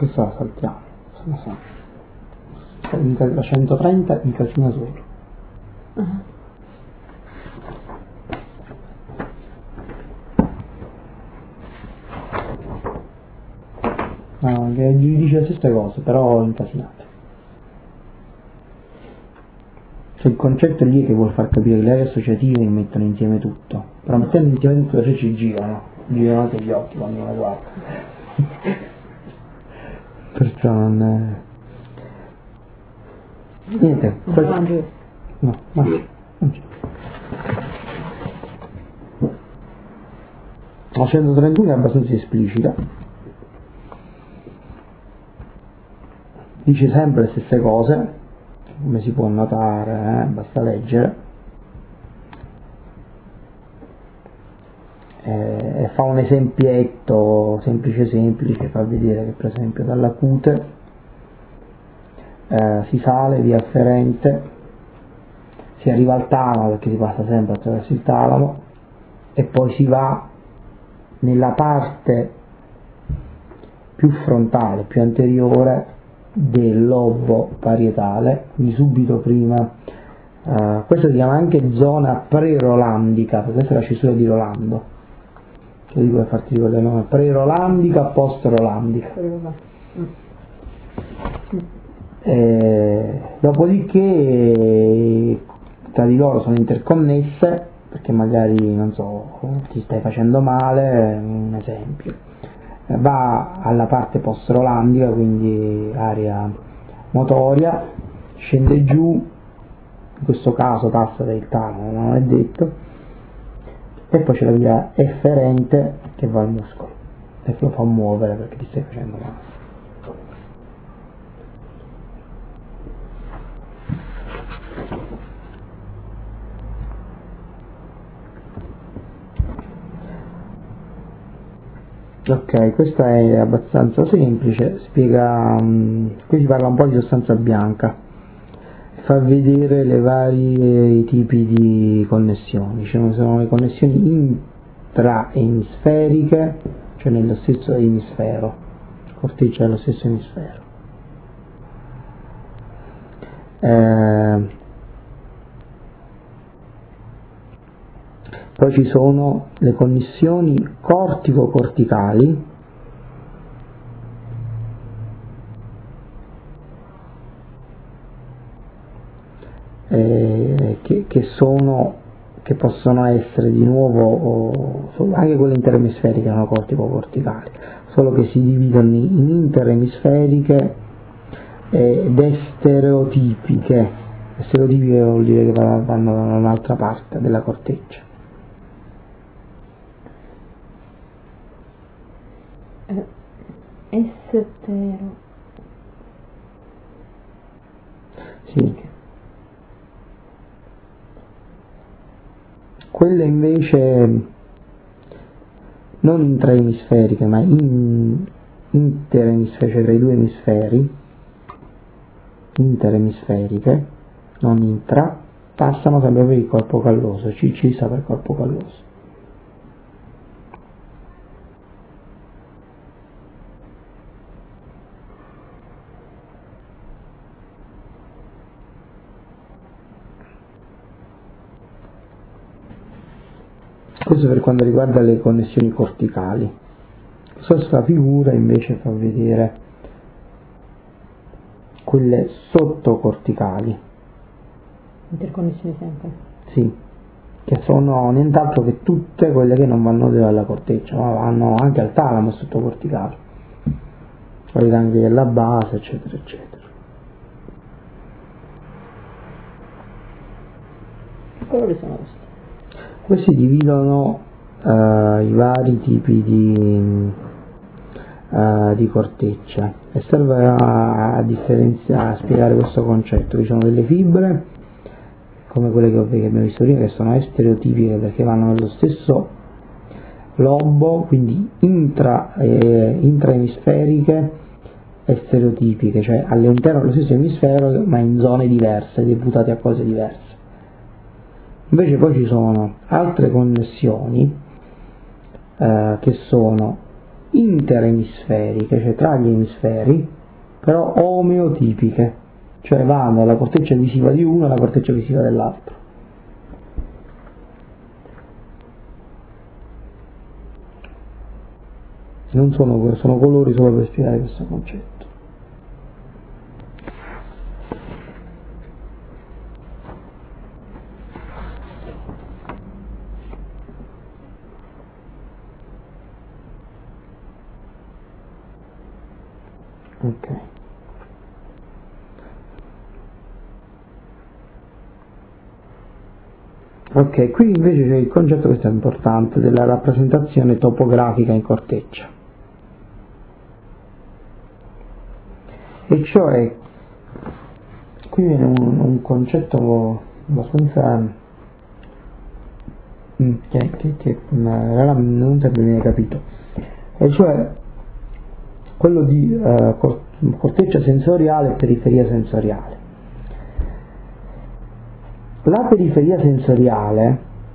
Questa la saltiamo, se no la 130 incasina solo. No, che dice le stesse cose, però incasinate. Cioè il concetto lì è che vuol far capire che le aree associative mettono insieme tutto, però mettendo insieme tutto cioè ci girano anche gli occhi quando uno guarda. Perciò non è... Niente, no, non c'è. La 131 è abbastanza esplicita, dice sempre le stesse cose, come si può notare, basta leggere, e fa un esempietto semplice, fa vedere che per esempio dalla cute si sale via afferente, si arriva al talamo perché si passa sempre attraverso il talamo e poi si va nella parte più frontale, più anteriore del lobo parietale, quindi subito prima. Questa si chiama anche zona pre-rolandica, perché questa è la cesura di Rolando, che dico per farti ricordare il nome, pre-rolandica, post-rolandica. Dopodiché tra di loro sono interconnesse, perché magari, non so, ti stai facendo male, un esempio, va alla parte post-rolandica, quindi area motoria, scende giù, in questo caso passa del talamo, non è detto, e poi c'è la via efferente che va al muscolo e lo fa muovere perché ti stai facendo male. Ok, questa è abbastanza semplice, spiega, qui si parla un po' di sostanza bianca, fa vedere le varie tipi di connessioni, ci sono le connessioni intraemisferiche, cioè nello stesso emisfero, corteccia dello stesso emisfero. Poi ci sono le connessioni cortico-corticali, che possono essere di nuovo anche quelle interemisferiche sono cortico-corticali, solo che si dividono in interemisferiche ed estereotipiche. Estereotipiche vuol dire che vanno da un'altra parte della corteccia. Estero. Sì. Quelle invece non intraemisferiche ma interemisferiche, cioè tra i due emisferi, interemisferiche, non intra, passano sempre per il corpo calloso, CC sta per corpo calloso. Questo per quanto riguarda le connessioni corticali. Questa figura invece fa vedere quelle sottocorticali. Interconnessioni sempre. Sì, che sono nient'altro che tutte quelle che non vanno dalla corteccia, ma vanno anche al talamo sottocorticale, poi i gangli della base, eccetera, eccetera. Quali sono questi? Questi dividono i vari tipi di corteccia e serve a differenziare, a spiegare questo concetto. Ci sono delle fibre come quelle che abbiamo visto prima, che sono estereotipiche perché vanno nello stesso lobo, quindi intraemisferiche e stereotipiche, cioè all'interno dello stesso emisfero ma in zone diverse, deputate a cose diverse. Invece poi ci sono altre connessioni che sono interemisferiche, cioè tra gli emisferi, però omeotipiche, cioè vanno dalla corteccia visiva di uno alla corteccia visiva dell'altro. Non sono colori solo per spiegare questo concetto. Ok. Ok, qui invece c'è il concetto, questo è importante, della rappresentazione topografica in corteccia. E cioè, qui viene un concetto abbastanza che non sempre viene capito, e cioè quello di corteccia sensoriale e periferia sensoriale. La periferia sensoriale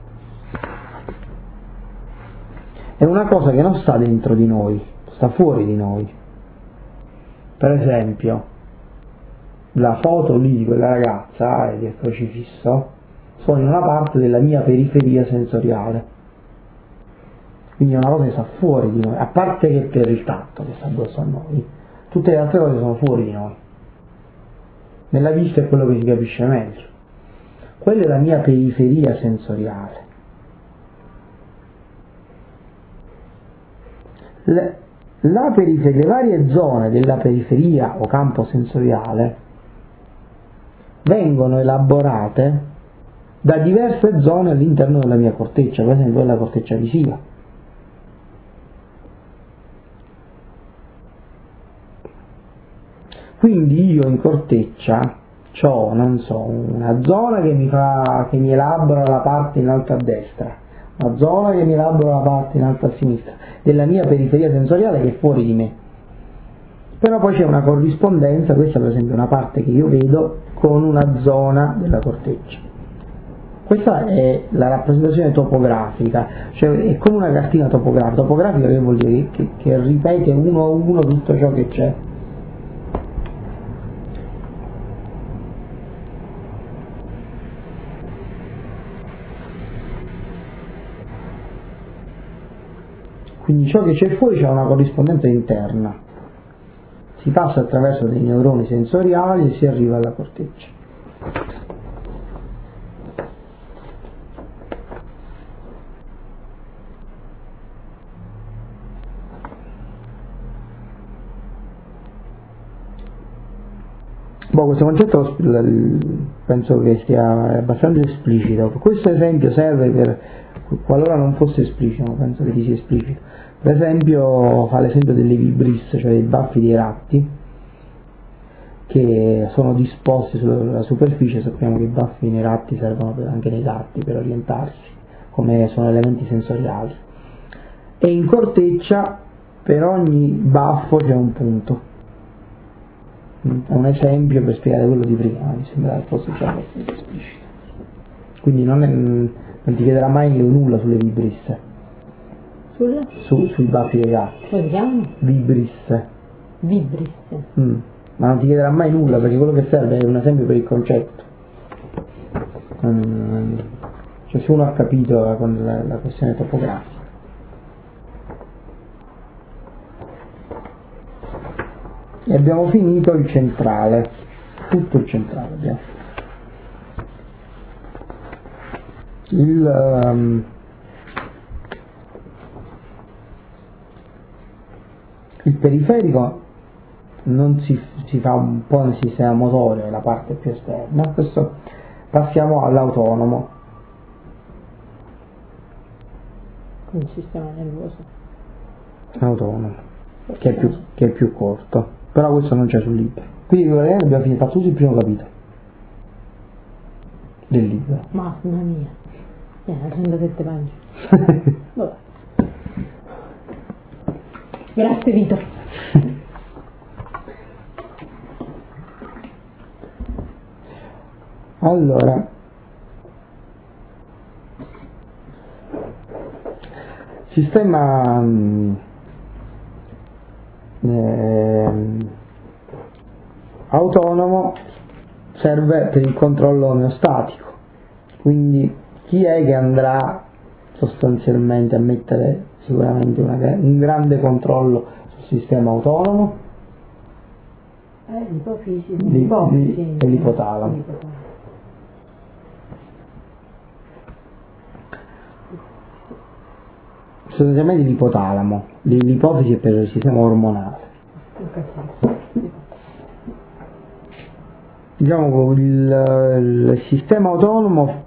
è una cosa che non sta dentro di noi, sta fuori di noi. Per esempio, la foto lì di quella ragazza e del crocifisso sono in una parte della mia periferia sensoriale, quindi è una cosa che sta fuori di noi, a parte che per il tatto che sta addosso a noi, tutte le altre cose sono fuori di noi. Nella vista è quello che si capisce meglio, quella è la mia periferia sensoriale. Le varie zone della periferia o campo sensoriale vengono elaborate da diverse zone all'interno della mia corteccia, per esempio la corteccia visiva. Quindi io in corteccia ho, non so, una zona che mi elabora la parte in alto a destra, una zona che mi elabora la parte in alto a sinistra, della mia periferia sensoriale che è fuori di me. Però poi c'è una corrispondenza, questa per esempio è una parte che io vedo con una zona della corteccia. Questa è la rappresentazione topografica, cioè è come una cartina topografica che vuol dire che ripete uno a uno tutto ciò che c'è. Quindi ciò che c'è fuori c'è una corrispondenza interna, si passa attraverso dei neuroni sensoriali e si arriva alla corteccia. Questo concetto penso che sia abbastanza esplicito. Questo esempio serve per, qualora non fosse esplicito, penso che sia esplicito. Per esempio fa l'esempio delle vibris, cioè dei baffi dei ratti, che sono disposti sulla superficie. Sappiamo che i baffi nei ratti servono anche nei gatti per orientarsi, come sono elementi sensoriali. E in corteccia per ogni baffo c'è un punto. È un esempio per spiegare quello di prima, mi sembra che fosse già abbastanza esplicito. Quindi non ti chiederà mai nulla sulle vibris. Sui baffi dei gatti. Come si chiamano? Vibris. Vibris. Ma non ti chiederà mai nulla, perché quello che serve è un esempio per il concetto. Cioè se uno ha capito con la questione topografica. E abbiamo finito il centrale, tutto il centrale abbiamo. Il periferico non si fa un po' nel sistema motorio, la parte più esterna. Questo passiamo all'autonomo. Il sistema nervoso. Autonomo, che è più corto. Però questo non c'è sul libro. Quindi abbiamo fatto tutto il primo capitolo del libro. Mamma mia. 37 pagine. Vabbè. Grazie Vito. Allora, sistema autonomo serve per il controllo omeostatico, quindi chi è che andrà sostanzialmente a mettere sicuramente un grande controllo sul sistema autonomo? L'ipofisi e l'ipotalamo. Sostanzialmente l'ipotalamo, l'ipofisi è per il sistema ormonale. In che senso? Diciamo che il sistema autonomo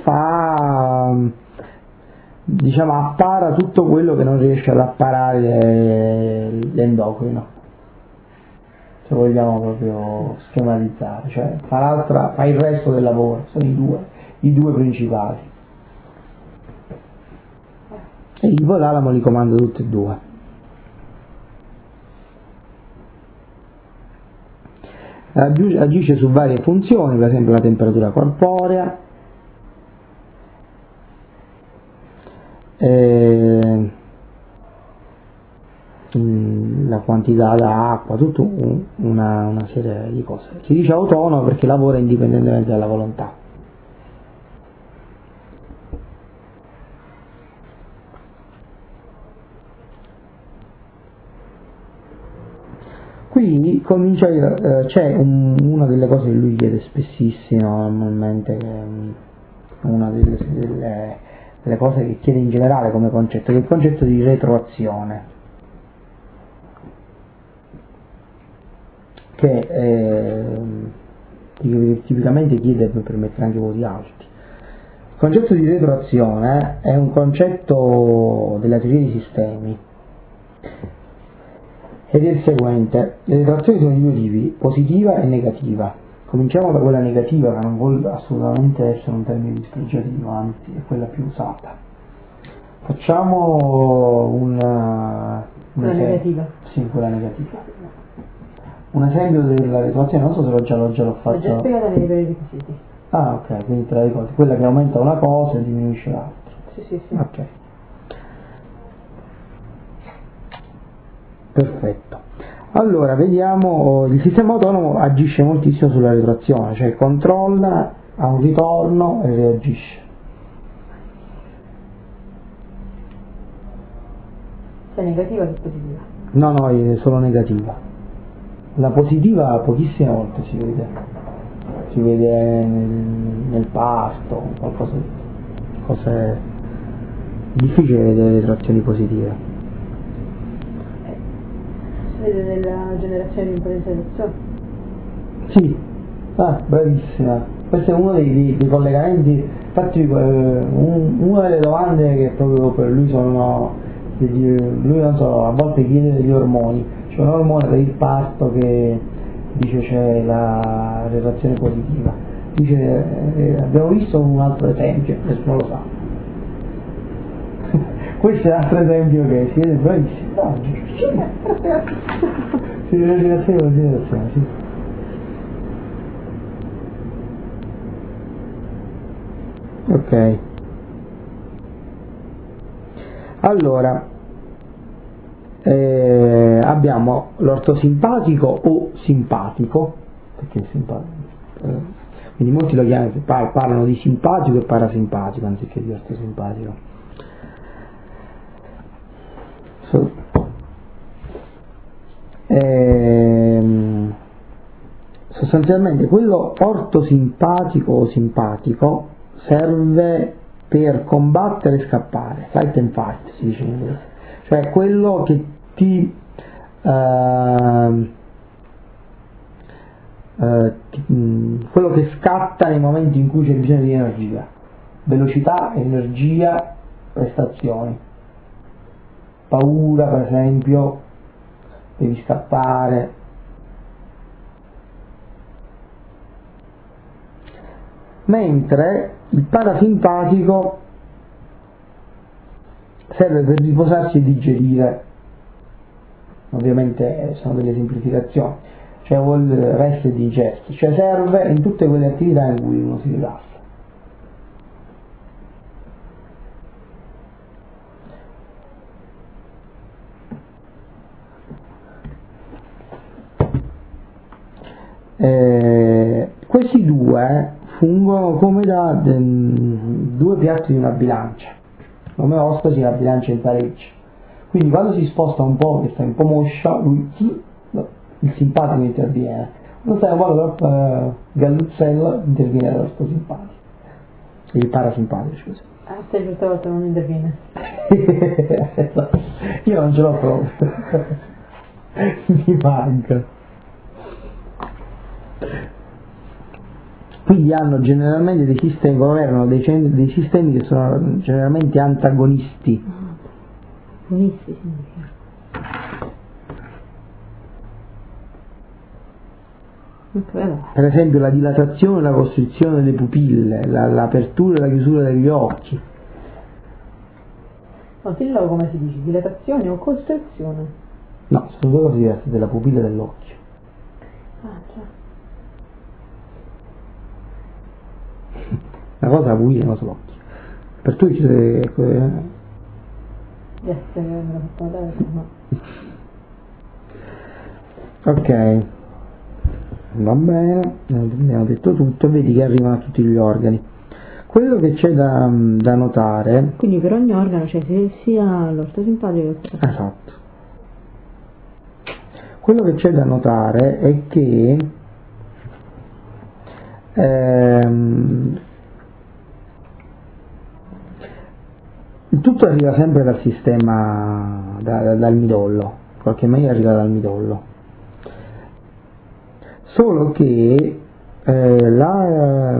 appara tutto quello che non riesce ad apparare l'endocrino, se vogliamo proprio schematizzare, cioè fa il resto del lavoro, sono i due principali. E l'ipotalamo li comanda tutti e due. Agisce su varie funzioni, per esempio la temperatura corporea, la quantità d'acqua, tutta una serie di cose. Si dice autonomo perché lavora indipendentemente dalla volontà. Qui c'è una delle cose che lui chiede spessissimo normalmente, una delle cose che chiede in generale come concetto, che è il concetto di retroazione, che tipicamente chiede per mettere anche voti alti. Il concetto di retroazione è un concetto della teoria dei sistemi ed è il seguente: le retroazioni sono di due tipi, positiva e negativa. Cominciamo da quella negativa, che non vuole assolutamente essere un termine dispregiativo, anzi è quella più usata. Facciamo quella negativa. Sì, quella negativa. Un esempio della retroazione, non so se l'ho già fatto. L'ho già spiegata nei livelli requisiti. Ah, ok, quindi te la ricordi, quella che aumenta una cosa e diminuisce l'altra. Sì. Ok. Perfetto. Allora, vediamo, il sistema autonomo agisce moltissimo sulla retroazione, cioè controlla, ha un ritorno e reagisce. Sia negativa che positiva? No, è solo negativa. La positiva pochissime volte si vede nel parto, qualcosa di cose difficili vedere le retroazioni positive. Vede nella generazione di impotenza di adozione. Sì, bravissima. Questo è uno dei collegamenti. Infatti una delle domande che proprio per lui sono, lui non so, a volte chiede degli ormoni. C'è un ormone per il parto che dice c'è la relazione positiva. Dice abbiamo visto un altro esempio, nessuno lo sa. Questo è un altro esempio che si vede bravissimo. No, si vede generazione, sì. Ok. Allora, abbiamo l'ortosimpatico o simpatico, perché è simpatico. Quindi molti lo chiamano, parlano di simpatico e parasimpatico anziché di ortosimpatico. Sostanzialmente quello ortosimpatico o simpatico serve per combattere e scappare, fight and fight si dice in inglese, cioè quello che quello che scatta nei momenti in cui c'è bisogno di energia, velocità, energia, prestazioni. Paura, per esempio, devi scappare. Mentre il parasimpatico serve per riposarsi e digerire. Ovviamente sono delle semplificazioni, cioè vuol dire rest e digest, cioè serve in tutte quelle attività in cui uno si rilassa. Questi due fungono come da due piatti di una bilancia, come ostasi la bilancia in pareggio. Quindi quando si sposta un po', che sta un po' moscia, il simpatico interviene. Quando stai un po' troppo galluzzella, interviene l'orto simpatico. Il parasimpatico, scusa. A te certe volte non interviene. Io non ce l'ho proprio. Mi manca. Quindi hanno generalmente dei sistemi, governano dei sistemi che sono generalmente antagonisti. Agonisti significa. Per esempio la dilatazione e la costrizione delle pupille, l'apertura e la chiusura degli occhi. No, dillo come si dice, dilatazione o costrizione? No, sono due cose diverse, della pupilla e dell'occhio. Ah, già. Una cosa è la pupilla e una cosa l'occhio. Per tu ci sei... Yes, me la fatto vedere, no. Ok. Va bene, abbiamo detto tutto, vedi che arrivano a tutti gli organi. Quello che c'è da notare... Quindi per ogni organo c'è sia l'orto simpatico che... Esatto. Quello che c'è da notare è che tutto arriva sempre dal sistema, dal midollo, in qualche maniera arriva dal midollo. Solo che la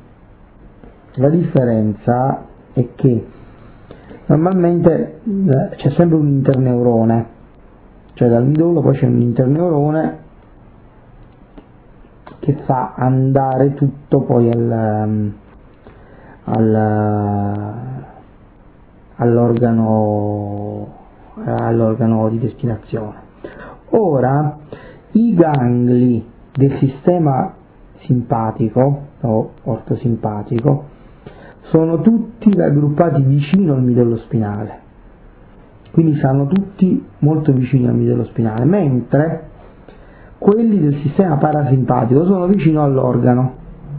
differenza è che normalmente c'è sempre un interneurone, cioè dal midollo poi c'è un interneurone che fa andare tutto poi all'organo di destinazione. Ora i gangli del sistema simpatico o ortosimpatico sono tutti raggruppati vicino al midollo spinale, quindi stanno tutti molto vicini al midollo spinale, mentre quelli del sistema parasimpatico sono vicino all'organo.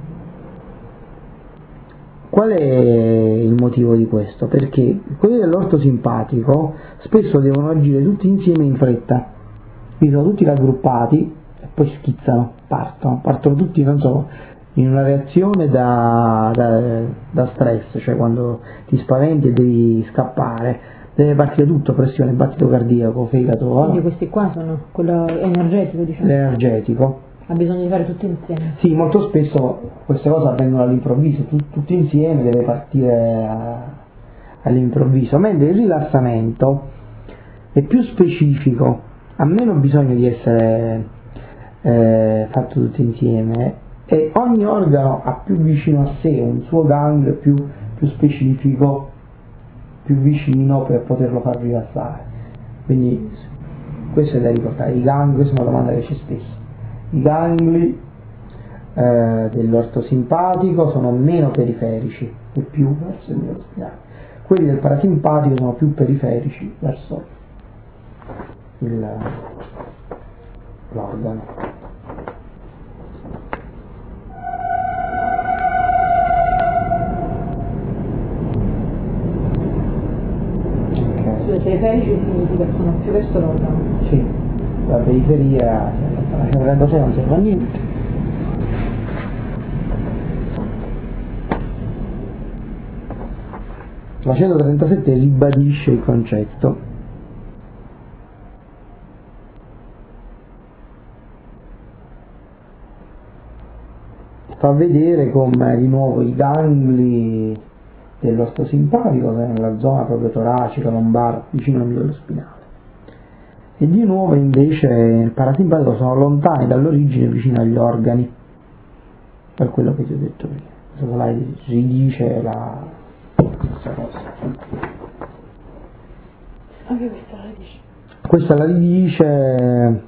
Qual è il motivo di questo? Perché quelli dell'orto simpatico spesso devono agire tutti insieme in fretta, quindi sono tutti raggruppati e poi schizzano, partono tutti, non so, in una reazione da stress, cioè quando ti spaventi e devi scappare, deve partire tutto, pressione, battito cardiaco, fegato. Quindi questi qua sono quello energetico, diciamo. L'energetico. Ha bisogno di fare tutto insieme. Sì, molto spesso queste cose avvengono all'improvviso, tutti insieme deve partire all'improvviso, mentre il rilassamento è più specifico, ha meno bisogno di essere fatto tutti insieme e ogni organo ha più vicino a sé un suo ganglio più specifico, più vicino per poterlo far rilassare. Quindi questo è da ricordare, i gangli, questa è una domanda che c'è spesso. I gangli dell'orto simpatico sono meno periferici e più verso il midollo spinale. Quelli del parasimpatico sono più periferici verso l'organo. Cioè, periferici significa che sono più verso l'organo. Sì, la periferia, la 136 non serve a niente. La 137 ribadisce il concetto. Fa vedere come di nuovo i gangli dell'orto simpatico sono nella zona proprio toracica, lombare, vicino al midollo spinale. E di nuovo invece il parasimpatico sono lontani dall'origine, vicino agli organi, per quello che ti ho detto prima. Questa slide ridice la stessa cosa. Anche questa la dice. Questa la ridice,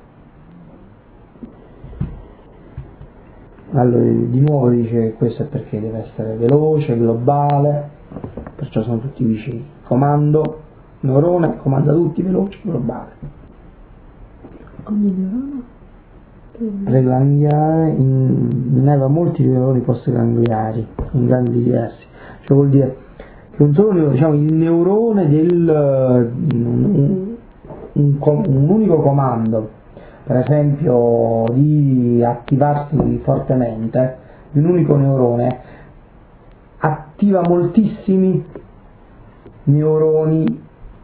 allora di nuovo dice che questo è perché deve essere veloce, globale, perciò sono tutti vicini. Comando, neurone, comanda tutti, veloce, globale. Ogni neurone? pregangliare innerva molti neuroni postgangliari in gangli diversi, cioè vuol dire che un solo diciamo, il neurone del un unico comando, per esempio di attivarsi fortemente, un unico neurone attiva moltissimi neuroni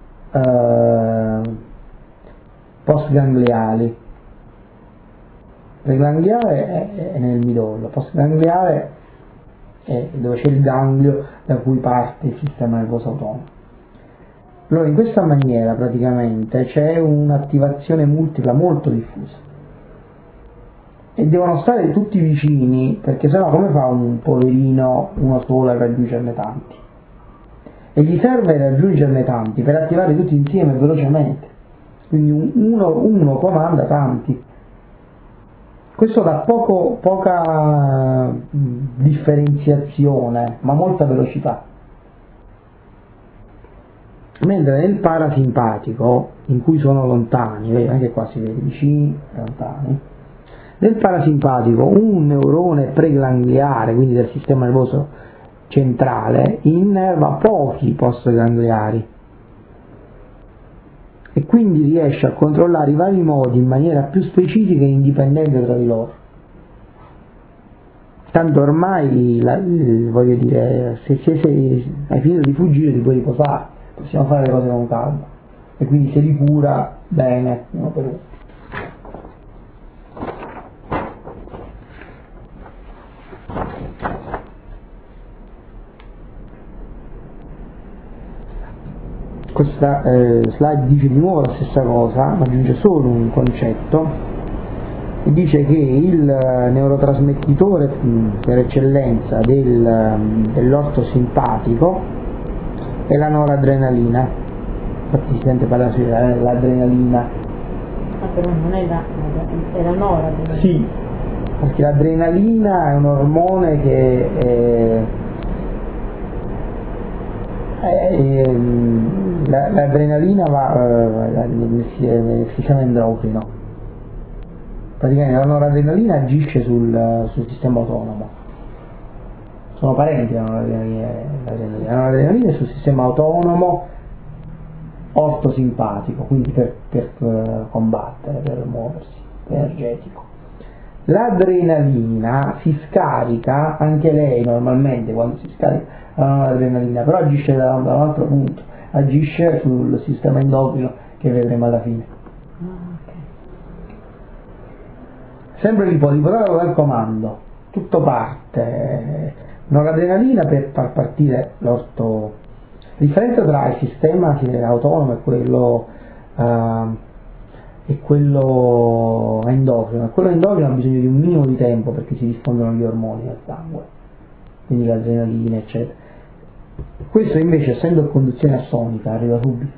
postgangliali. Pregangliare è nel midollo, postgangliare è dove c'è il ganglio da cui parte il sistema nervoso autonomo. Allora in questa maniera praticamente c'è un'attivazione multipla molto diffusa e devono stare tutti vicini, perché sennò come fa un poverino uno solo a raggiungerne tanti? E gli serve raggiungerne tanti per attivare tutti insieme velocemente, quindi uno comanda tanti. Questo dà poca differenziazione, ma molta velocità. Mentre nel parasimpatico, in cui sono lontani, anche qua si vede vicini e lontani, nel parasimpatico un neurone pregangliare, quindi del sistema nervoso centrale, innerva pochi postgangliari e quindi riesce a controllare i vari modi in maniera più specifica e indipendente tra di loro. Tanto ormai, voglio dire, se hai finito di fuggire ti puoi riposare, possiamo fare le cose con calma, e quindi se li cura bene, uno per uno. Questa slide dice di nuovo la stessa cosa, ma aggiunge solo un concetto e dice che il neurotrasmettitore per eccellenza dell'orto simpatico è la noradrenalina. Infatti si sente parlare dell'adrenalina. Ah, però non è la noradrenalina. Sì, perché l'adrenalina è un ormone che l'adrenalina va nel sistema endocrino. Praticamente la noradrenalina agisce sul sistema autonomo. Sono parenti la noradrenalina e l'adrenalina. La noradrenalina è sul sistema autonomo ortosimpatico, quindi per combattere, per muoversi, energetico. L'adrenalina si scarica, anche lei normalmente quando si scarica la noradrenalina, però agisce da un altro punto, agisce sul sistema endocrino che vedremo alla fine. Sempre l'ipotalamo del comando, tutto parte, noradrenalina per far partire l'orto. La differenza tra il sistema autonomo e quello endocrino, quello endocrino ha bisogno di un minimo di tempo perché si diffondono gli ormoni nel sangue, quindi l'adrenalina eccetera. Questo invece, essendo a conduzione assonica, arriva subito.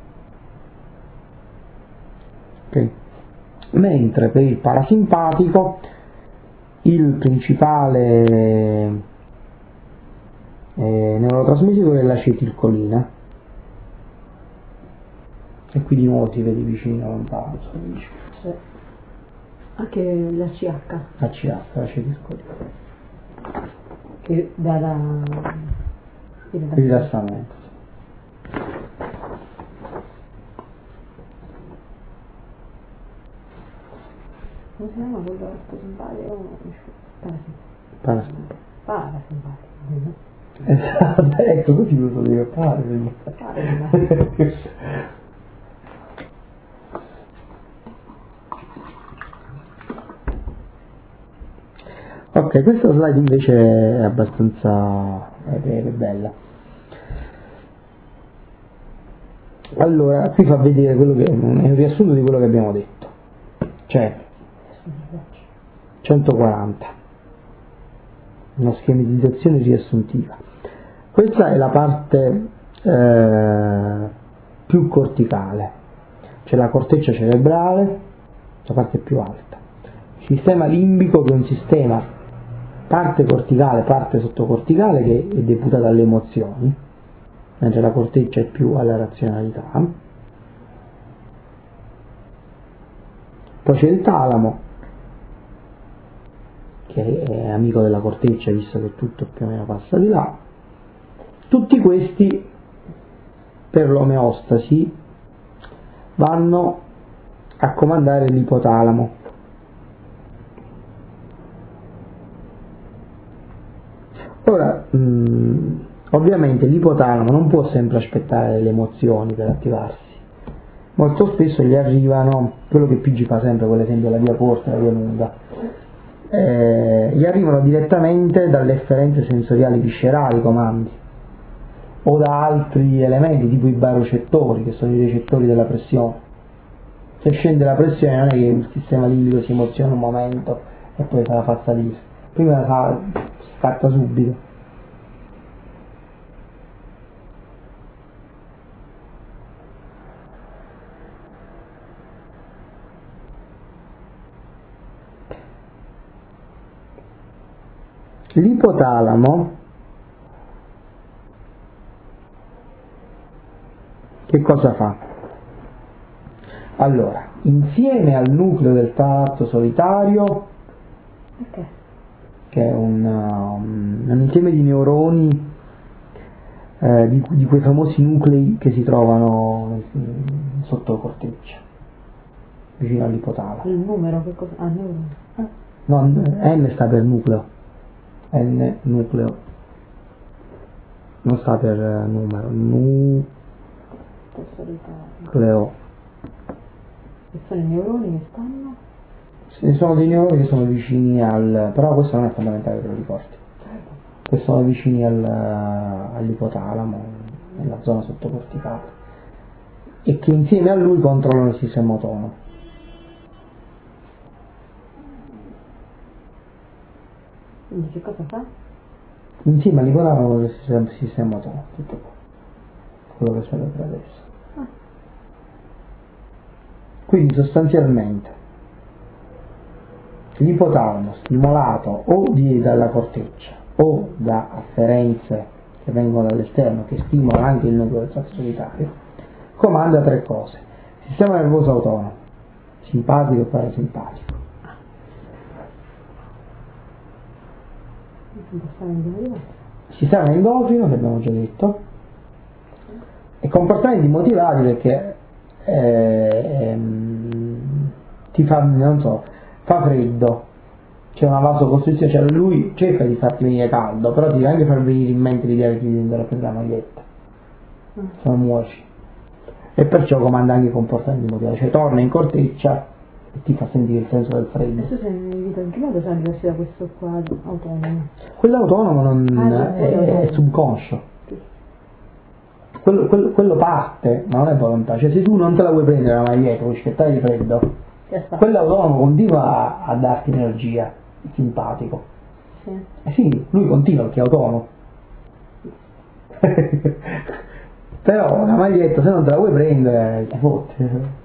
Okay. Mentre per il parasimpatico il principale neurotrasmettitore è l'acetilcolina, e qui di nuovo si vede vicino, lontano, sì. Anche la CH. La CH, l'acetilcolina. Che dà il rilassamento. Come si chiama quello simpatico? Parasimpatico. Esatto, ecco, così lo so dire, parasimpatico. Ok, questa slide invece è abbastanza è bella. Allora, qui fa vedere quello che è un riassunto di quello che abbiamo detto. Cioè 140, una schematizzazione riassuntiva. Questa è la parte più corticale, c'è la corteccia cerebrale, la parte più alta, il sistema limbico che è un sistema parte corticale, parte sottocorticale che è deputata alle emozioni, mentre la corteccia è più alla razionalità. Poi c'è il talamo che è amico della corteccia, visto che tutto più o meno passa di là. Tutti questi per l'omeostasi vanno a comandare l'ipotalamo. Ora, ovviamente l'ipotalamo non può sempre aspettare le emozioni per attivarsi. Molto spesso gli arrivano, quello che PG fa sempre, per esempio la via corta e la via lunga, gli arrivano direttamente dalle efferenze sensoriali viscerali i comandi, o da altri elementi tipo i barocettori, che sono i recettori della pressione. Se scende la pressione non è che il sistema limbico si emoziona un momento e poi fa salire, prima scatta subito. L'ipotalamo che cosa fa? Allora, insieme al nucleo del talatto solitario, che è un insieme di neuroni, di quei famosi nuclei che si trovano sotto corteccia, vicino all'ipotalamo. Il numero che cosa? Ah, neuroni. No, N sta per nucleo. N nucleo, non sta per numero, nucleo. E sono i neuroni che stanno? Ci sono dei neuroni che sono vicini però questo non è fondamentale che lo ricordi, che sono vicini all'ipotalamo, nella zona sottocorticale, e che insieme a lui controllano il sistema autonomo. Quindi che cosa fa? Insieme all'ipotalamo del sistema autonomo, tutto qua, quello che sono per adesso. Quindi sostanzialmente l'ipotalamo stimolato o dalla corteccia o da afferenze che vengono dall'esterno, che stimolano anche il nucleo del tratto solitario, comanda tre cose: sistema nervoso autonomo, simpatico e parasimpatico. Sistema endocrino, che abbiamo già detto, e comportamenti motivati perché ti fa, non so, fa freddo, c'è una vasocostrizione, cioè lui cerca di farti venire caldo, però ti deve anche far venire in mente l'idea che ti devi andare a prendere la maglietta, se non muori, e perciò comanda anche i comportamenti motivati, cioè torna in corteccia e ti fa sentire il senso del freddo. Adesso se in vita in che modo sono diversi da questo qua autonomo? Quello autonomo è subconscio. Quello parte, ma non è volontà, cioè se tu non te la vuoi prendere la maglietta, vuoi schiattare di freddo, quello autonomo continua a darti energia, il simpatico. Sì. Sì, lui continua perché è autonomo. Però una maglietta, se non te la vuoi prendere, ti fotti.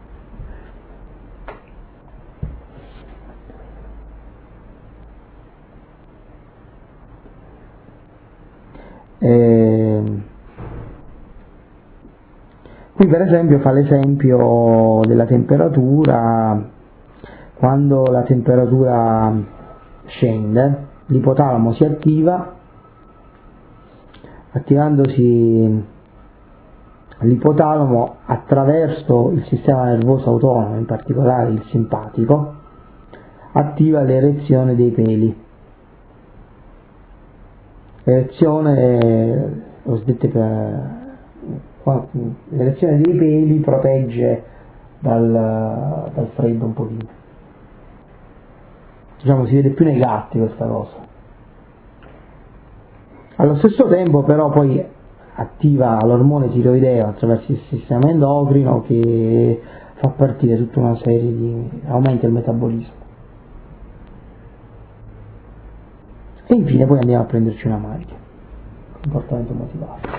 Qui per esempio fa l'esempio della temperatura. Quando la temperatura scende, l'ipotalamo si attiva, attivandosi l'ipotalamo attraverso il sistema nervoso autonomo, in particolare il simpatico, attiva l'erezione dei peli. L'erezione, l'erezione dei peli protegge dal freddo un pochino. Diciamo, si vede più nei gatti questa cosa. Allo stesso tempo però poi attiva l'ormone tiroideo attraverso il sistema endocrino, che fa partire tutta una serie aumenta il metabolismo. E infine poi andiamo a prenderci una maglia, comportamento motivato.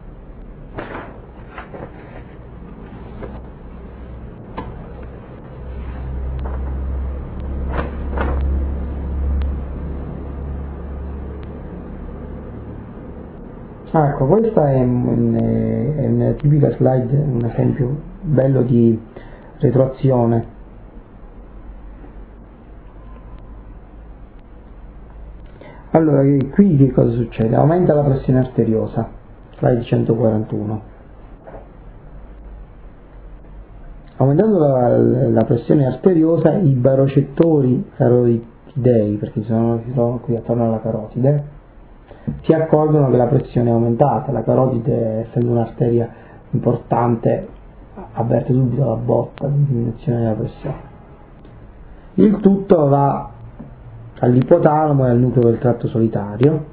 Ecco, questa è una tipica slide, un esempio bello di retroazione. Allora, qui che cosa succede? Aumenta la pressione arteriosa, slide 141. Aumentando la pressione arteriosa, i barocettori carotidei, perché si trovano qui attorno alla carotide, si accorgono che la pressione è aumentata. La carotide, essendo un'arteria importante, avverte subito la botta di diminuzione della pressione. Il tutto va all'ipotalamo e al nucleo del tratto solitario,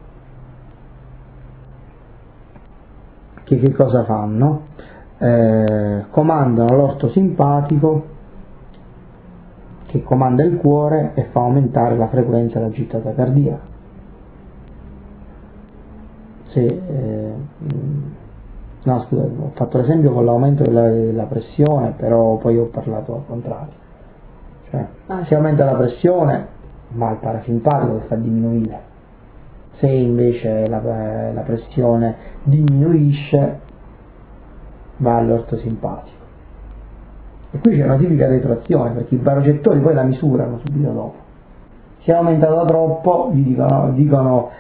che cosa fanno? Comandano l'orto simpatico, che comanda il cuore e fa aumentare la frequenza della gittata cardiaca. No, scusa, ho fatto l'esempio con l'aumento della pressione, però poi ho parlato al contrario. Cioè, si aumenta la pressione, ma il parasimpatico che fa diminuire. Se invece la pressione diminuisce, va all'orto simpatico. E qui c'è una tipica retroazione, perché i barocettori poi la misurano subito dopo. Se è aumentata troppo, gli dicono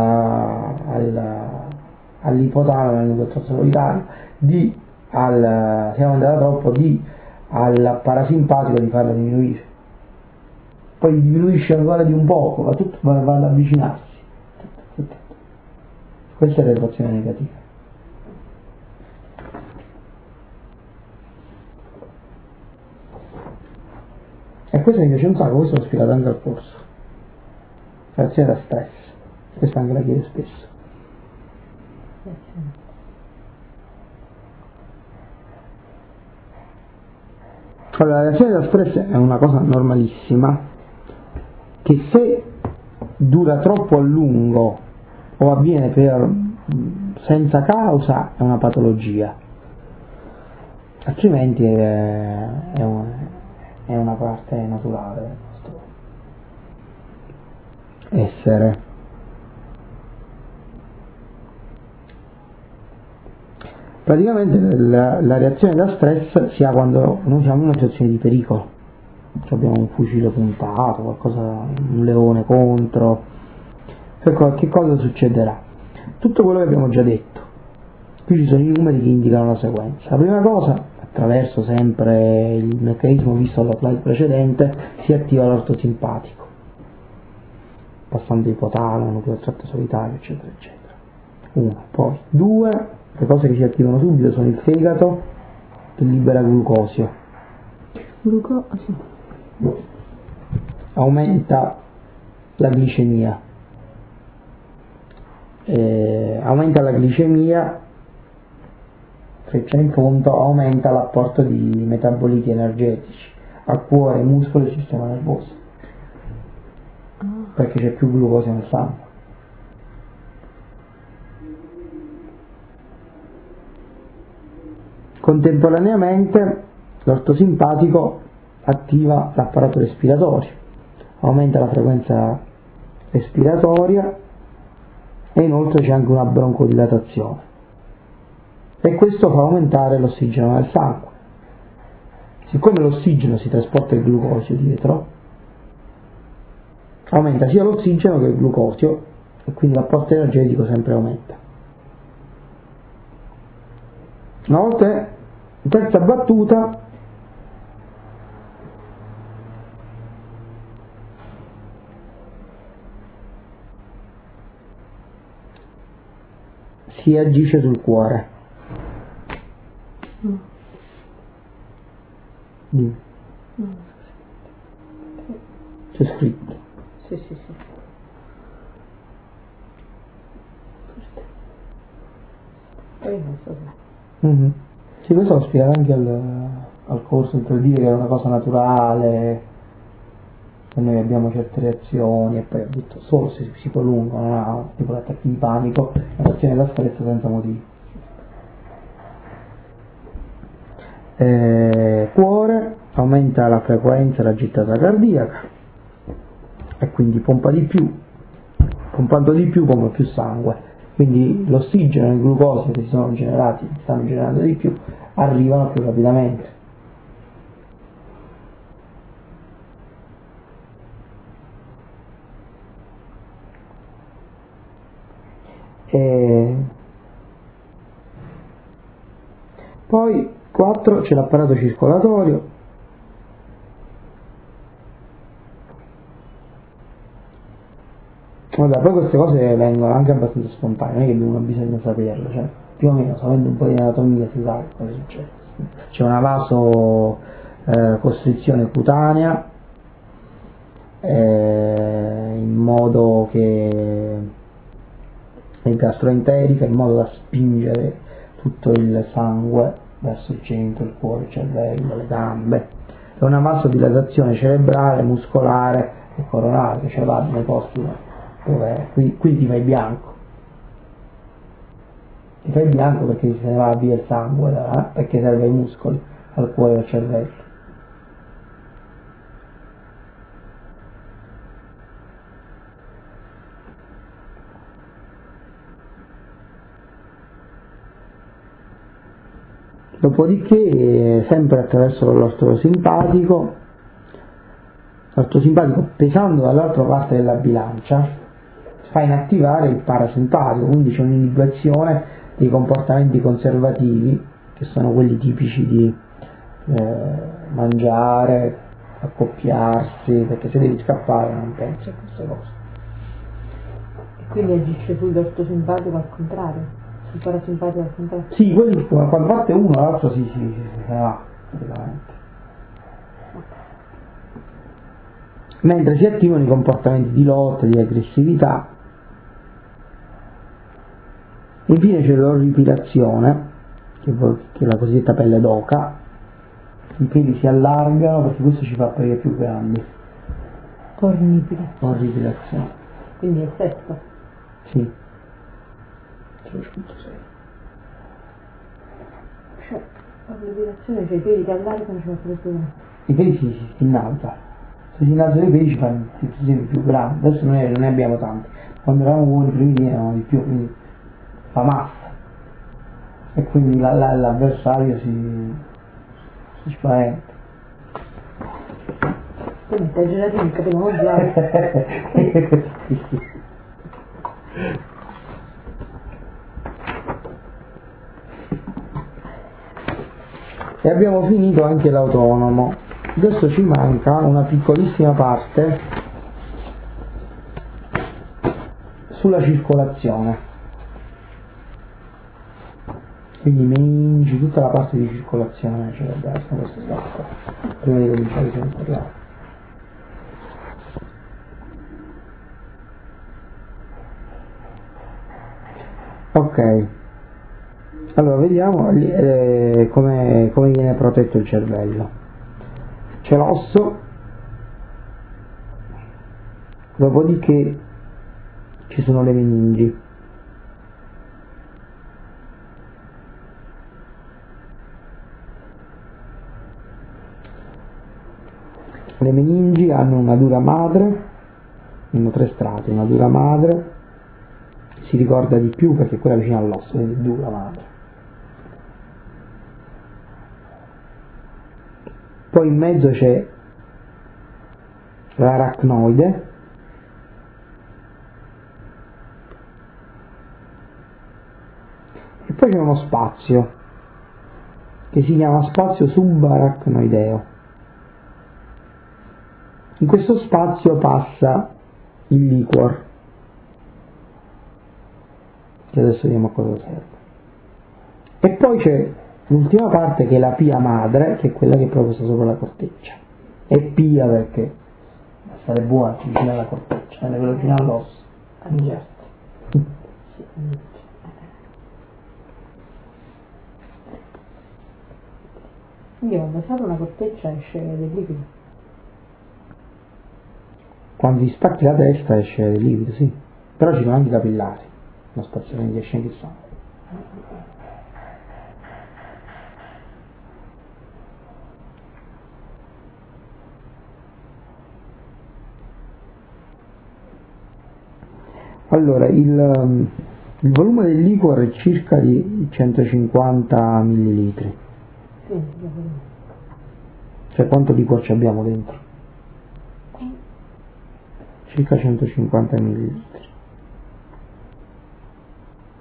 all'ipotalamo, al nucleo solitario, se è aumentata troppo, al parasimpatico di farla diminuire. Poi diminuisce ancora di un poco, va ad avvicinarsi. Questa è la retroazione negativa. E questo mi piace un sacco, questo l'ho spiegato anche al corso. Reazione da stress, questa anche la chiedo spesso. Allora, la reazione da stress è una cosa normalissima, che se dura troppo a lungo o avviene senza causa è una patologia, altrimenti è una parte naturale del nostro essere. Praticamente la reazione da stress si ha quando noi siamo in una situazione di pericolo, cioè abbiamo un fucile puntato, un leone contro, che cosa succederà? Tutto quello che abbiamo già detto. Qui ci sono i numeri che indicano la sequenza. La prima cosa, attraverso sempre il meccanismo visto alla slide precedente, si attiva l'orto simpatico, passando ipotalamo, nucleo del tratto solitario, eccetera, eccetera. 1. Poi 2, le cose che si attivano subito sono il fegato, che libera glucosio. Aumenta la glicemia. Aumenta la glicemia, freccia in fondo, aumenta l'apporto di metaboliti energetici a cuore, muscolo e sistema nervoso, perché c'è più glucosio nel sangue. Contemporaneamente l'orto simpatico attiva l'apparato respiratorio, aumenta la frequenza respiratoria e inoltre c'è anche una broncodilatazione, e questo fa aumentare l'ossigeno nel sangue. Siccome l'ossigeno si trasporta il glucosio dietro, aumenta sia l'ossigeno che il glucosio e quindi l'apporto energetico sempre aumenta. Una volta in terza battuta si agisce sul cuore. C'è scritto. Sì. Non so se. Sì, questo l'ho spiegato anche al corso, per dire che è una cosa naturale, che noi abbiamo certe reazioni, e poi ho detto solo se si prolunga, non ha tipo attacchi di panico, una reazione da stress senza motivo. Cuore, aumenta la frequenza della gittata cardiaca e quindi pompa di più, pompando di più pompa più sangue, quindi l'ossigeno e il glucosio che si stanno generando di più, arrivano più rapidamente. E poi 4 c'è l'apparato circolatorio. Vabbè, poi queste cose vengono anche abbastanza spontanee, non è che uno ha bisogno di saperlo, cioè più o meno sapendo un po' di anatomia si sa cosa succede. C'è una vasocostrizione cutanea, in modo che è gastroenterica, in modo da spingere tutto il sangue verso il centro, il cuore, il cervello, le gambe. È una vasodilatazione cerebrale, muscolare e coronale, che ce l'ha nei posti dove qui ti fai bianco. Ti fai bianco perché se ne va via il sangue, perché serve ai muscoli, al cuore e al cervello. Dopodiché, sempre attraverso l'orto simpatico, pesando dall'altra parte della bilancia, fa inattivare il parasimpatico, quindi c'è un'inibizione dei comportamenti conservativi, che sono quelli tipici di mangiare, accoppiarsi, perché se devi scappare non pensi a queste cose. E quindi agisce sull'orto simpatico al contrario? Il parasimpatico al contrario? Sì, quelli quando parte uno l'altro si va praticamente. Mentre si attivano i comportamenti di lotta, di aggressività. Infine c'è l'orripilazione, che è la cosiddetta pelle d'oca. I peli si allargano perché questo ci fa apparire più grandi. Orripilazione. Quindi è sesto? Sì. 0,6. Cioè, l'orripilazione, cioè i peli che allargano ci fa pure più. I peli si innalza. Se si innalzano i peli ci fanno più grandi. Adesso noi non ne abbiamo tanti. Quando eravamo uomini primi erano di più, quindi fa massa. E quindi l'avversario si spaventa. Tu mi stai girando il capello mondiale. E abbiamo finito anche l'autonomo. Adesso ci manca una piccolissima parte sulla circolazione, quindi meningi, tutta la parte di circolazione cerebrale, questo sta prima di cominciare a parlare. Ok, allora vediamo come viene protetto il cervello. C'è l'osso, dopodiché ci sono le meningi. Le meningi hanno una dura madre, hanno 3 strati, una dura madre, si ricorda di più perché quella vicino all'osso, quindi dura madre. Poi in mezzo c'è l'aracnoide, e poi c'è uno spazio che si chiama spazio subaracnoideo. In questo spazio passa il liquor, che adesso vediamo a cosa serve. E poi c'è l'ultima parte che è la pia madre, che è quella che proprio sta sopra la corteccia. È pia perché deve stare buona, vicino alla corteccia, non è quello vicino all'osso. Quindi quando si apre una corteccia esce del liquido? Quando ti spacchi la testa esce del liquido, sì. Però ci sono anche i capillari, lo spazio che esce anche il sangue. Allora, il volume del liquor è circa di 150 millilitri. Sì, cioè quanto liquor ci abbiamo dentro? Circa 150 millilitri.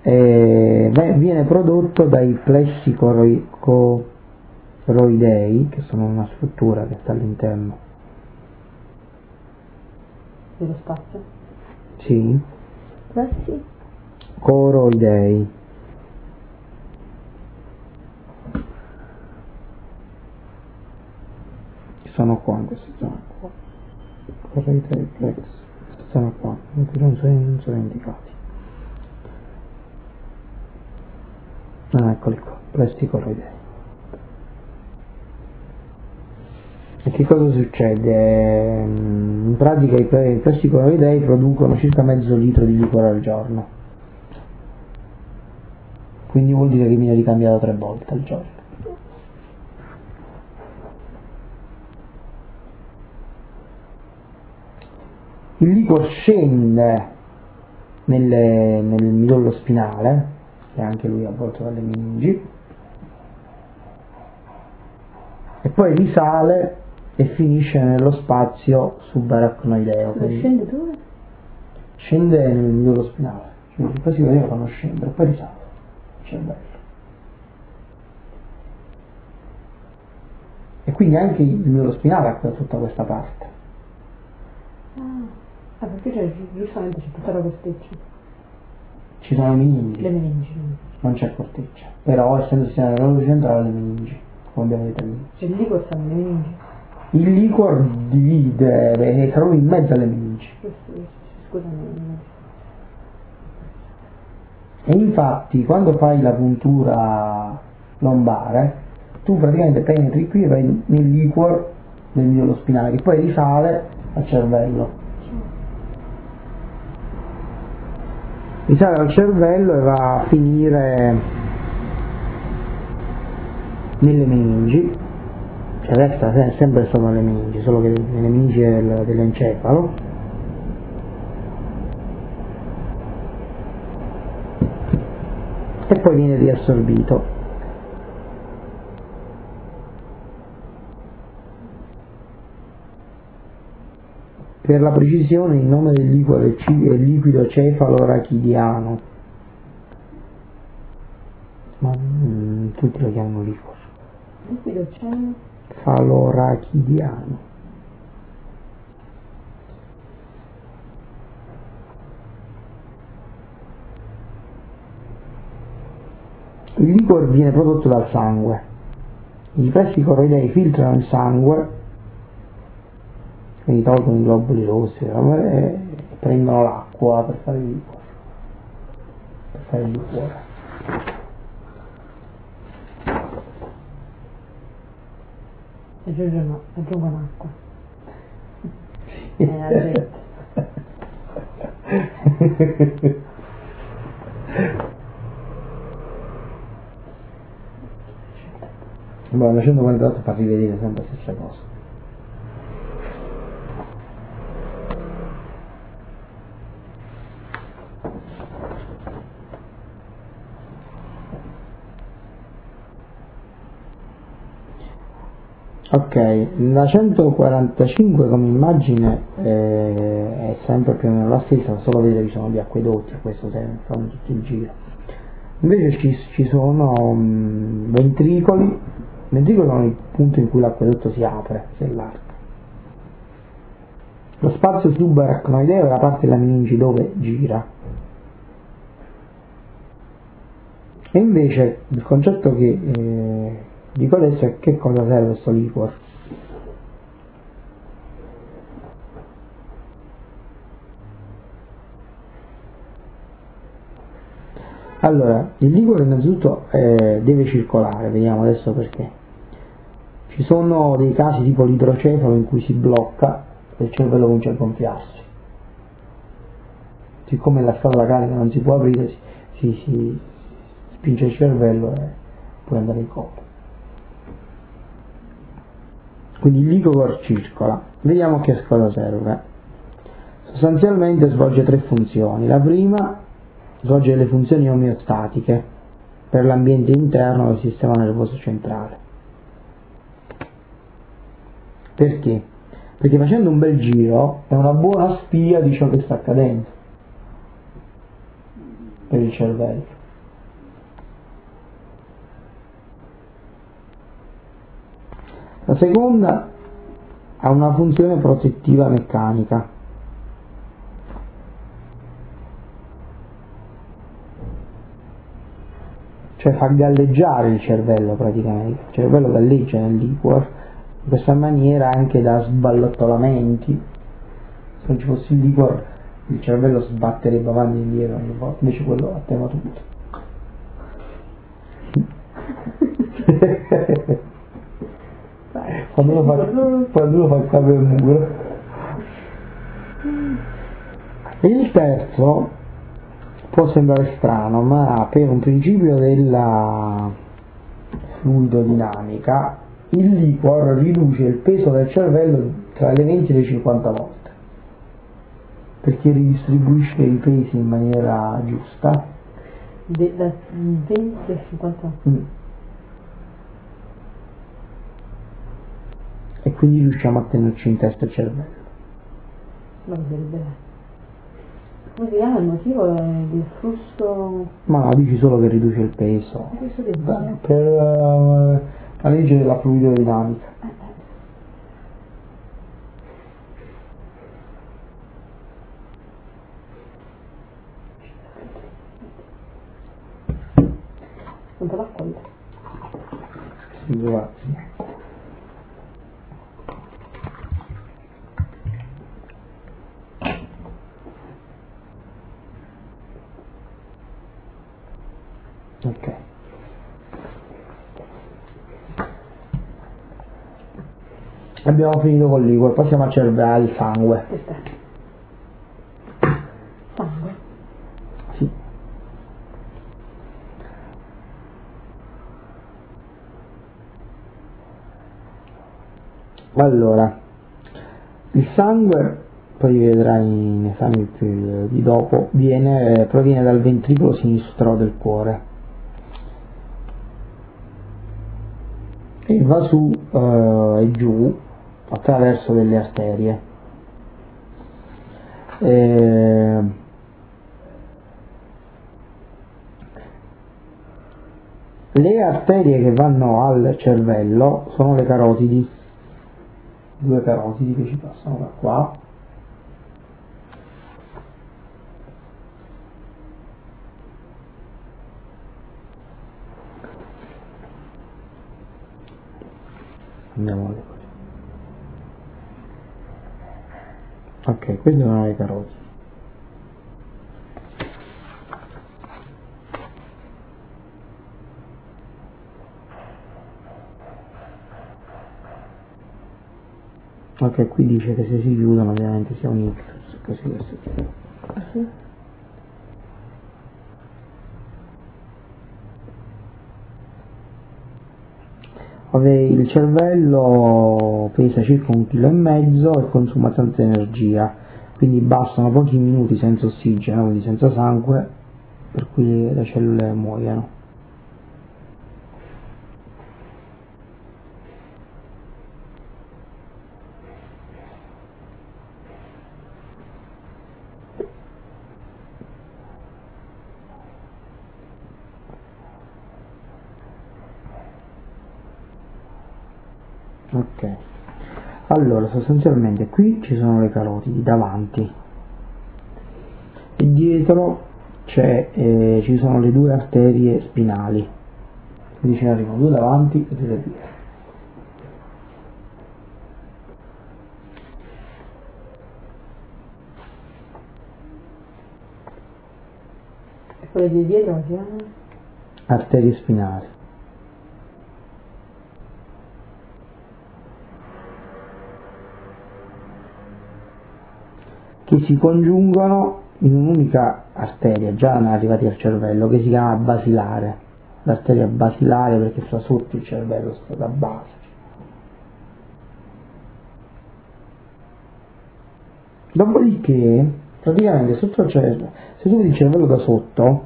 viene prodotto dai plessi coroidei, che sono una struttura che sta all'interno. Dello spazio? Sì. Plessi? Coroidei. Sono qua in questa zona qua. Coroidei plex. Questa zona qua, non sono indicati. Eccoli qua, plessi coroidei. E che cosa succede? In pratica i plessi coroidei producono circa mezzo litro di liquore al giorno, quindi vuol dire che viene ricambiato 3 volte al giorno. Il liquor scende nel midollo spinale, che è anche lui avvolto dalle meningi, e poi risale e finisce nello spazio subarachnoideo. Scende dove? Scende nel midollo spinale, cioè i plessi coroidei lo fanno scendere, poi risale il cervello. E quindi anche il midollo spinale ha tutta questa parte. Perché giustamente c'è tutta la corteccia. Ci sono le meningi. Le meningi. Non c'è corteccia. Però essendo sistema nervoso centrale le meningi, come abbiamo detto all'inizio. Il liquor sta nelle meningi. Il liquor divide, è proprio in mezzo alle meningi. Scusami. E infatti quando fai la puntura lombare, tu praticamente penetri qui e vai nel liquor del midollo spinale, che poi risale al cervello. Risale al cervello e va a finire nelle meningi, cioè resta sempre solo nelle meningi, solo che nelle meningi dell'encefalo, e poi viene riassorbito. Per la precisione il nome del liquore è liquido cefalorachidiano, ma tutti lo chiamano liquor. Liquido cefalorachidiano. Il liquor viene prodotto dal sangue. I plessi coroidei filtrano il sangue, quindi tolgono i globuli rossi e prendono l'acqua per fare il liquore. Aggiungono acqua. La 148 fa rivedere sempre la stessa cosa. Ok, la 145 come immagine è sempre più o meno la stessa, solo vedere che ci sono gli acquedotti, a questo fanno tutto il giro. Invece ci sono ventricoli sono il punto in cui l'acquedotto si apre, si allarga. Lo spazio subarachnoideo è la parte della meningi dove gira. E invece il concetto che dico adesso è che cosa serve questo liquor. Allora, il liquore innanzitutto deve circolare, vediamo adesso perché. Ci sono dei casi tipo l'idrocefalo in cui si blocca e il cervello comincia a gonfiarsi. Siccome la scatola carica non si può aprire, si spinge il cervello e può andare in coma. Quindi il liquor circola. Vediamo che cosa serve. Sostanzialmente svolge 3 funzioni. La prima svolge le funzioni omeostatiche per l'ambiente interno del sistema nervoso centrale. Perché? Perché facendo un bel giro è una buona spia di ciò che sta accadendo per il cervello. La seconda ha una funzione protettiva meccanica. Cioè fa galleggiare il cervello praticamente, il cervello galleggia nel liquor, in questa maniera anche da sballottolamenti. Se non ci fosse il liquor il cervello sbatterebbe avanti e indietro ogni volta, invece quello attema tutto. quando lo fa capo il muro. E il terzo può sembrare strano, ma per un principio della fluidodinamica il liquor riduce il peso del cervello tra le 20 e le 50 volte, perché ridistribuisce i pesi in maniera giusta. Da 20 a 50 E quindi riusciamo a tenerci in testa il cervello. Ma sarebbe... Come si chiama il motivo del flusso? Ma no, dici solo che riduce il peso. Per la legge della fluidodinamica. Quanto l'acqua lì? Sì, grazie. Ok. Abbiamo finito con l'liquor, passiamo al sangue. Aspetta. Sangue? Sì. Allora, il sangue, poi vedrai in esami più di dopo, proviene dal ventricolo sinistro del cuore e va su e giù attraverso delle arterie. Le arterie che vanno al cervello sono le carotidi, due carotidi che ci passano da qua. Andiamo a vedere. Ok, queste sono le carotidi. Ok, qui dice che se si chiudono ovviamente sia un ictus, così è successo. Sì. Il cervello pesa circa 1,5 kg e consuma tanta energia, quindi bastano pochi minuti senza ossigeno, quindi senza sangue, per cui le cellule muoiono. Ok, allora sostanzialmente qui ci sono le carotidi davanti e dietro ci sono le due arterie spinali, quindi ce ne arrivano due davanti e due da dietro. E quelle di dietro come si chiamano? Arterie spinali. Che si congiungono in un'unica arteria, già arrivati al cervello, che si chiama basilare, l'arteria basilare perché sta sotto il cervello, sta da base. Dopodiché, praticamente sotto il cervello, se tu vedi il cervello da sotto,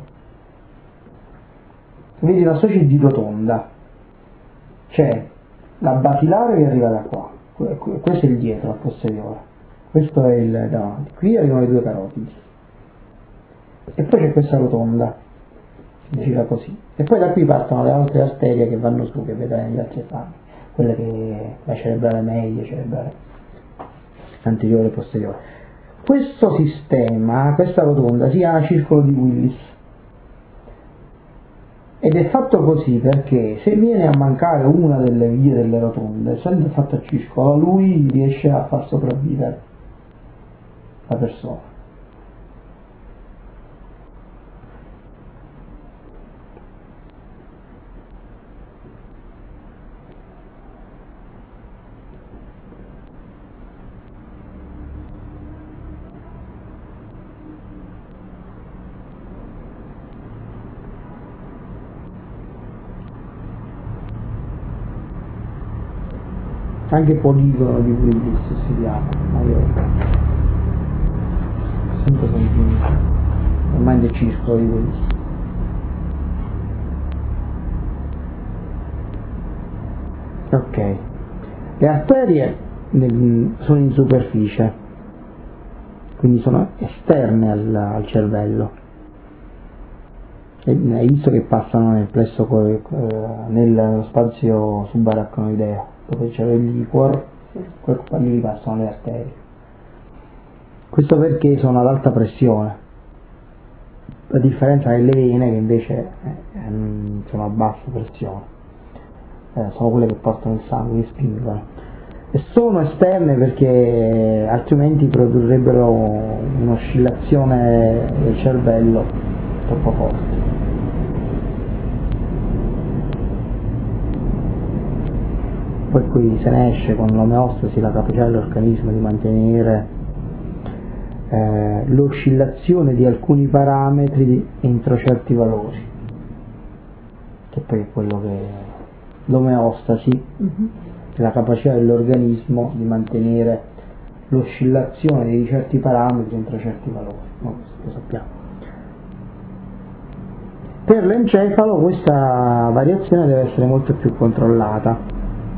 vedi una specie di rotonda, c'è la basilare che arriva da qua, questo è il dietro, a posteriore. Questo è il davanti, qui arrivano le due carotidi e poi c'è questa rotonda che gira così e poi da qui partono le altre arterie che vanno su, che vedrai negli altri esami, quelle che la cerebrale media, cerebrale anteriore e posteriore. Questo sistema, questa rotonda, si chiama circolo di Willis. Ed è fatto così perché se viene a mancare una delle vie delle rotonde, essendo fatto a circolo, lui riesce a far sopravvivere la persona. Anche poligono di Willis si chiama, ma io sempre convinto, ormai del circolo di Willis. Ok, le arterie sono in superficie, quindi sono esterne al cervello. E hai visto che passano nel plesso nello spazio subarachnoideo, dove c'è il liquor, lì passano le arterie. Questo perché sono ad alta pressione, la differenza delle vene che invece sono a bassa pressione, sono quelle che portano il sangue, che spingono. E sono esterne perché altrimenti produrrebbero un'oscillazione del cervello troppo forte. Poi qui se ne esce con l'omeostasi, la capacità dell'organismo di mantenere l'oscillazione di alcuni parametri entro certi valori, che poi è quello che l'omeostasi, è la capacità dell'organismo di mantenere l'oscillazione di certi parametri entro certi valori, no, questo lo sappiamo. Per l'encefalo questa variazione deve essere molto più controllata.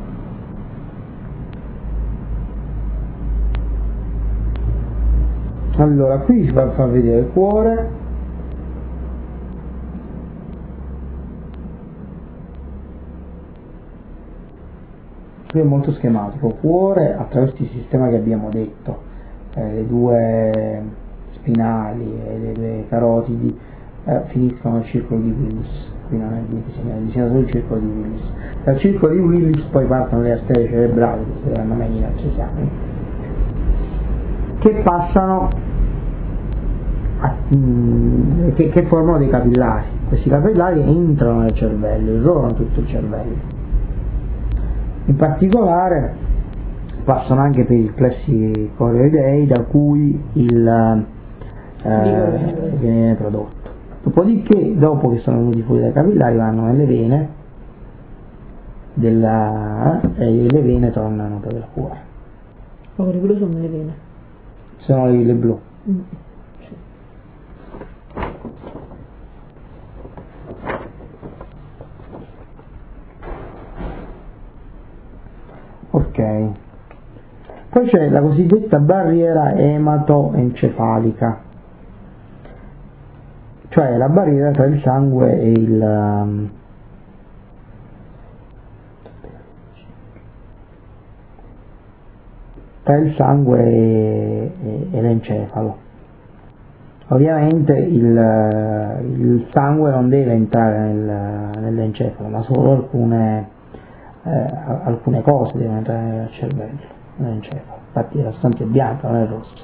Allora, qui si fa vedere il cuore, qui è molto schematico, cuore attraverso il sistema che abbiamo detto, le due spinali e le due carotidi finiscono nel circolo di Willis, qui non è disegna solo il circolo di Willis. Dal circolo di Willis poi partono le arterie cerebrali, che si vedranno meglio in altri esami, che passano che formano dei capillari. Questi capillari entrano nel cervello, irrorano tutto il cervello. In particolare passano anche per i plessi coreoidei, da cui il viene prodotto. Dopodiché, dopo che sono venuti fuori dai capillari, vanno nelle vene e le vene tornano per il cuore. Ma quelle blu sono le vene? Sono le blu. Ok, poi c'è la cosiddetta barriera ematoencefalica, cioè la barriera tra il sangue e l'encefalo. Ovviamente il sangue non deve entrare nell'encefalo, ma solo alcune cose devono entrare nel cervello, nell'encefalo. Infatti la sostanza è bianca, non è rossa.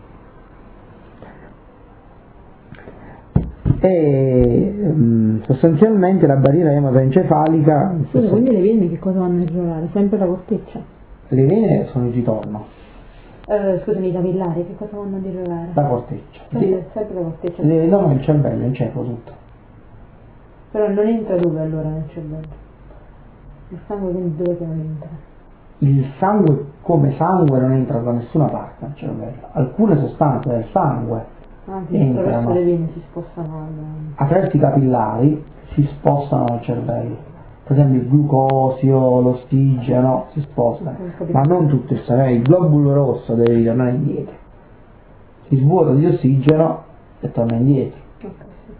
E sostanzialmente la barriera ematoencefalica. Scusa, quindi le vene che cosa vanno a irrorare? Sempre la corteccia? Le vene sono il ritorno. Scusami, i capillari che cosa vanno ad irrorare? La corteccia. Sempre la corteccia. No, il cervello, l'encefalo tutto. Però non entra dove allora nel cervello? Il sangue quindi dove che non entra? Il sangue come sangue non entra da nessuna parte nel cervello. Alcune sostanze del sangue attraverso le vene si spostano attraverso i capillari si spostano al cervello. Per esempio il glucosio, l'ossigeno si spostano, ma non tutto il sangue. Il globulo rosso deve ritornare indietro, si svuota di ossigeno e torna indietro.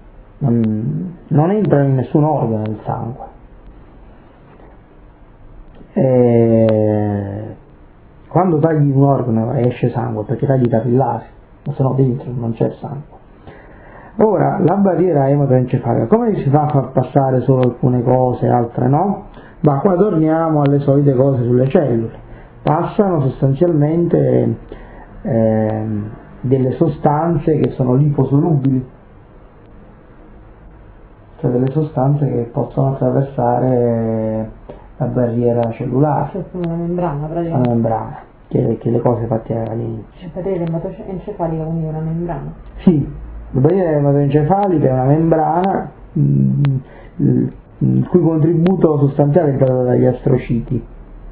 Non entra in nessun organo del sangue. Quando tagli un organo e esce sangue perché tagli i capillari, ma se no dentro non c'è sangue. Ora, la barriera ematoencefalica, come si fa a far passare solo alcune cose e altre no? Ma qua torniamo alle solite cose sulle cellule. Passano sostanzialmente delle sostanze che sono liposolubili, cioè delle sostanze che possono attraversare la barriera cellulare. Cioè come una membrana praticamente. Una membrana, che le cose fatte all'inizio. La barriera ematoencefalica quindi è una membrana. Sì, la barriera ematoencefalica è una membrana il cui contributo sostanziale è dato dagli astrociti.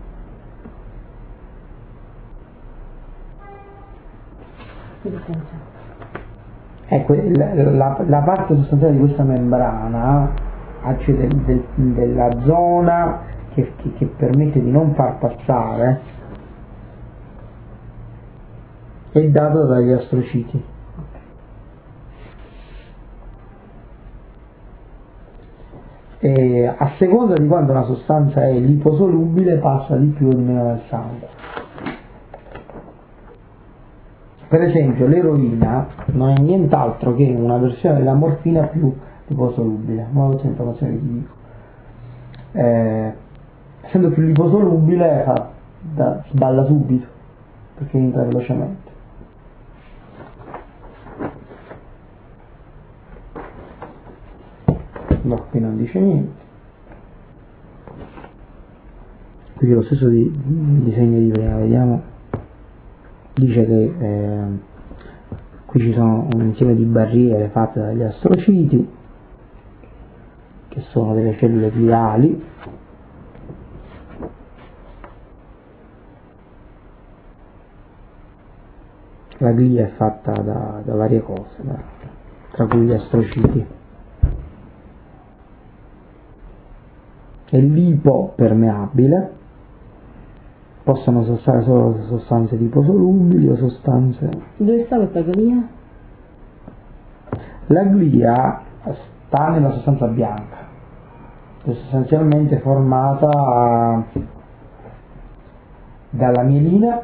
Che senso? Ecco, la parte sostanziale di questa membrana, cioè della zona che permette di non far passare, è data dagli astrociti. E a seconda di quanto una sostanza è liposolubile passa di più o di meno nel sangue. Per esempio l'eroina non è nient'altro che una versione della morfina più liposolubile, ma questa informazione che ti dico. Essendo più liposolubile sballa subito perché entra velocemente. No, qui non dice niente. Qui c'è lo stesso disegno di prima, vediamo. Dice che qui ci sono un insieme di barriere fatte dagli astrociti, che sono delle cellule gliali. La glia è fatta da varie cose, tra cui gli astrociti. È lipopermeabile, possono stare solo sostanze liposolubili o sostanze... Dove sta questa glia? La glia sta nella sostanza bianca, che è sostanzialmente formata dalla mielina,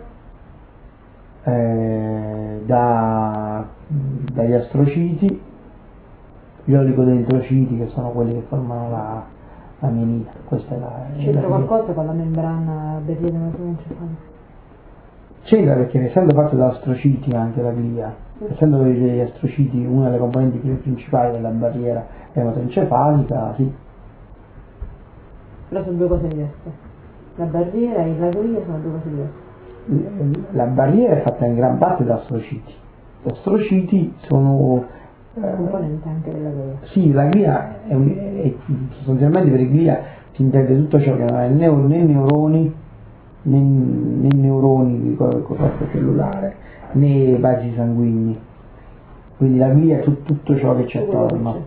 dagli astrociti, gli oligodendrociti, che sono quelli che formano la mielina. Questa è C'entra qualcosa con la membrana barriera ematoencefalica? C'entra perché essendo fatta da astrociti anche la glia, essendo gli astrociti una delle componenti principali della barriera ematoencefalica, sì. Però sono due cose diverse. La barriera e la glia sono due cose diverse. La barriera è fatta in gran parte da astrociti. Gli astrociti sono componente anche della glia. Sì, la glia è sostanzialmente, per glia si intende tutto ciò che non è né neuroni né neuroni di corpo cellulare né vasi sanguigni, quindi la glia è tutto ciò che c'è attorno,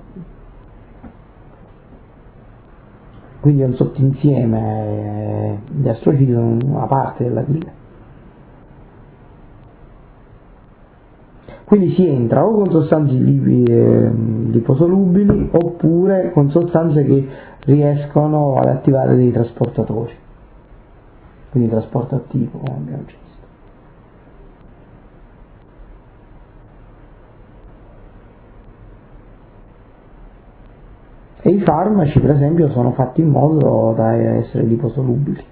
quindi è un sottinsieme. Gli astrociti sono una parte della glia. Quindi si entra o con sostanze liposolubili oppure con sostanze che riescono ad attivare dei trasportatori, quindi trasporto attivo, come abbiamo già visto. E i farmaci, per esempio, sono fatti in modo da essere liposolubili.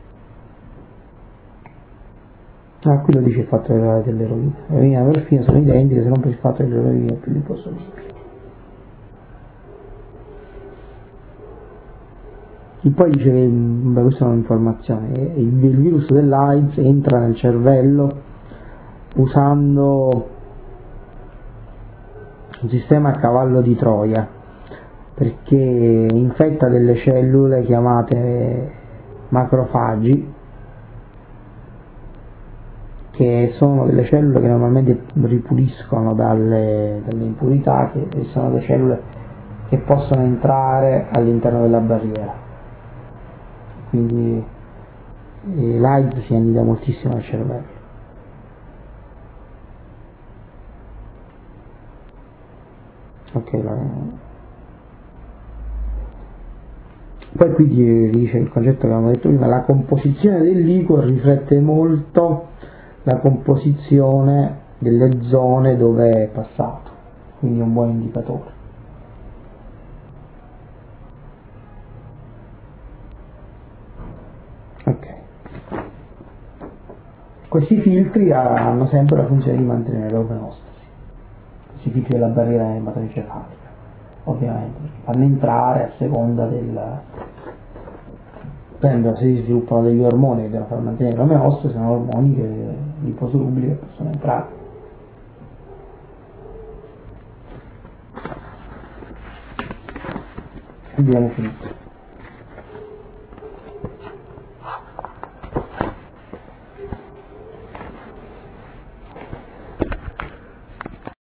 Qui lo dice il fatto dell'eroina. L'eroina e la morfina sono identiche, se non per il fatto che l'eroina è più liposolubile. E poi dice che, questa è un'informazione, il virus dell'AIDS entra nel cervello usando un sistema a cavallo di Troia, perché infetta delle cellule chiamate macrofagi, che sono delle cellule che normalmente ripuliscono dalle impurità, che sono le cellule che possono entrare all'interno della barriera. Quindi l'AIDS si annida moltissimo al cervello. poi qui dice il concetto che avevamo detto prima, la composizione del liquor riflette molto la composizione delle zone dove è passato, quindi è un buon indicatore. Ok. Questi filtri hanno sempre la funzione di mantenere l'omeostasi, questi filtri della barriera ematoencefalica, ovviamente, perché fanno entrare a seconda per esempio, se si sviluppano degli ormoni che devono far mantenere l'omeostasi, sono ormoni liposolubili che possono entrare. Abbiamo finito.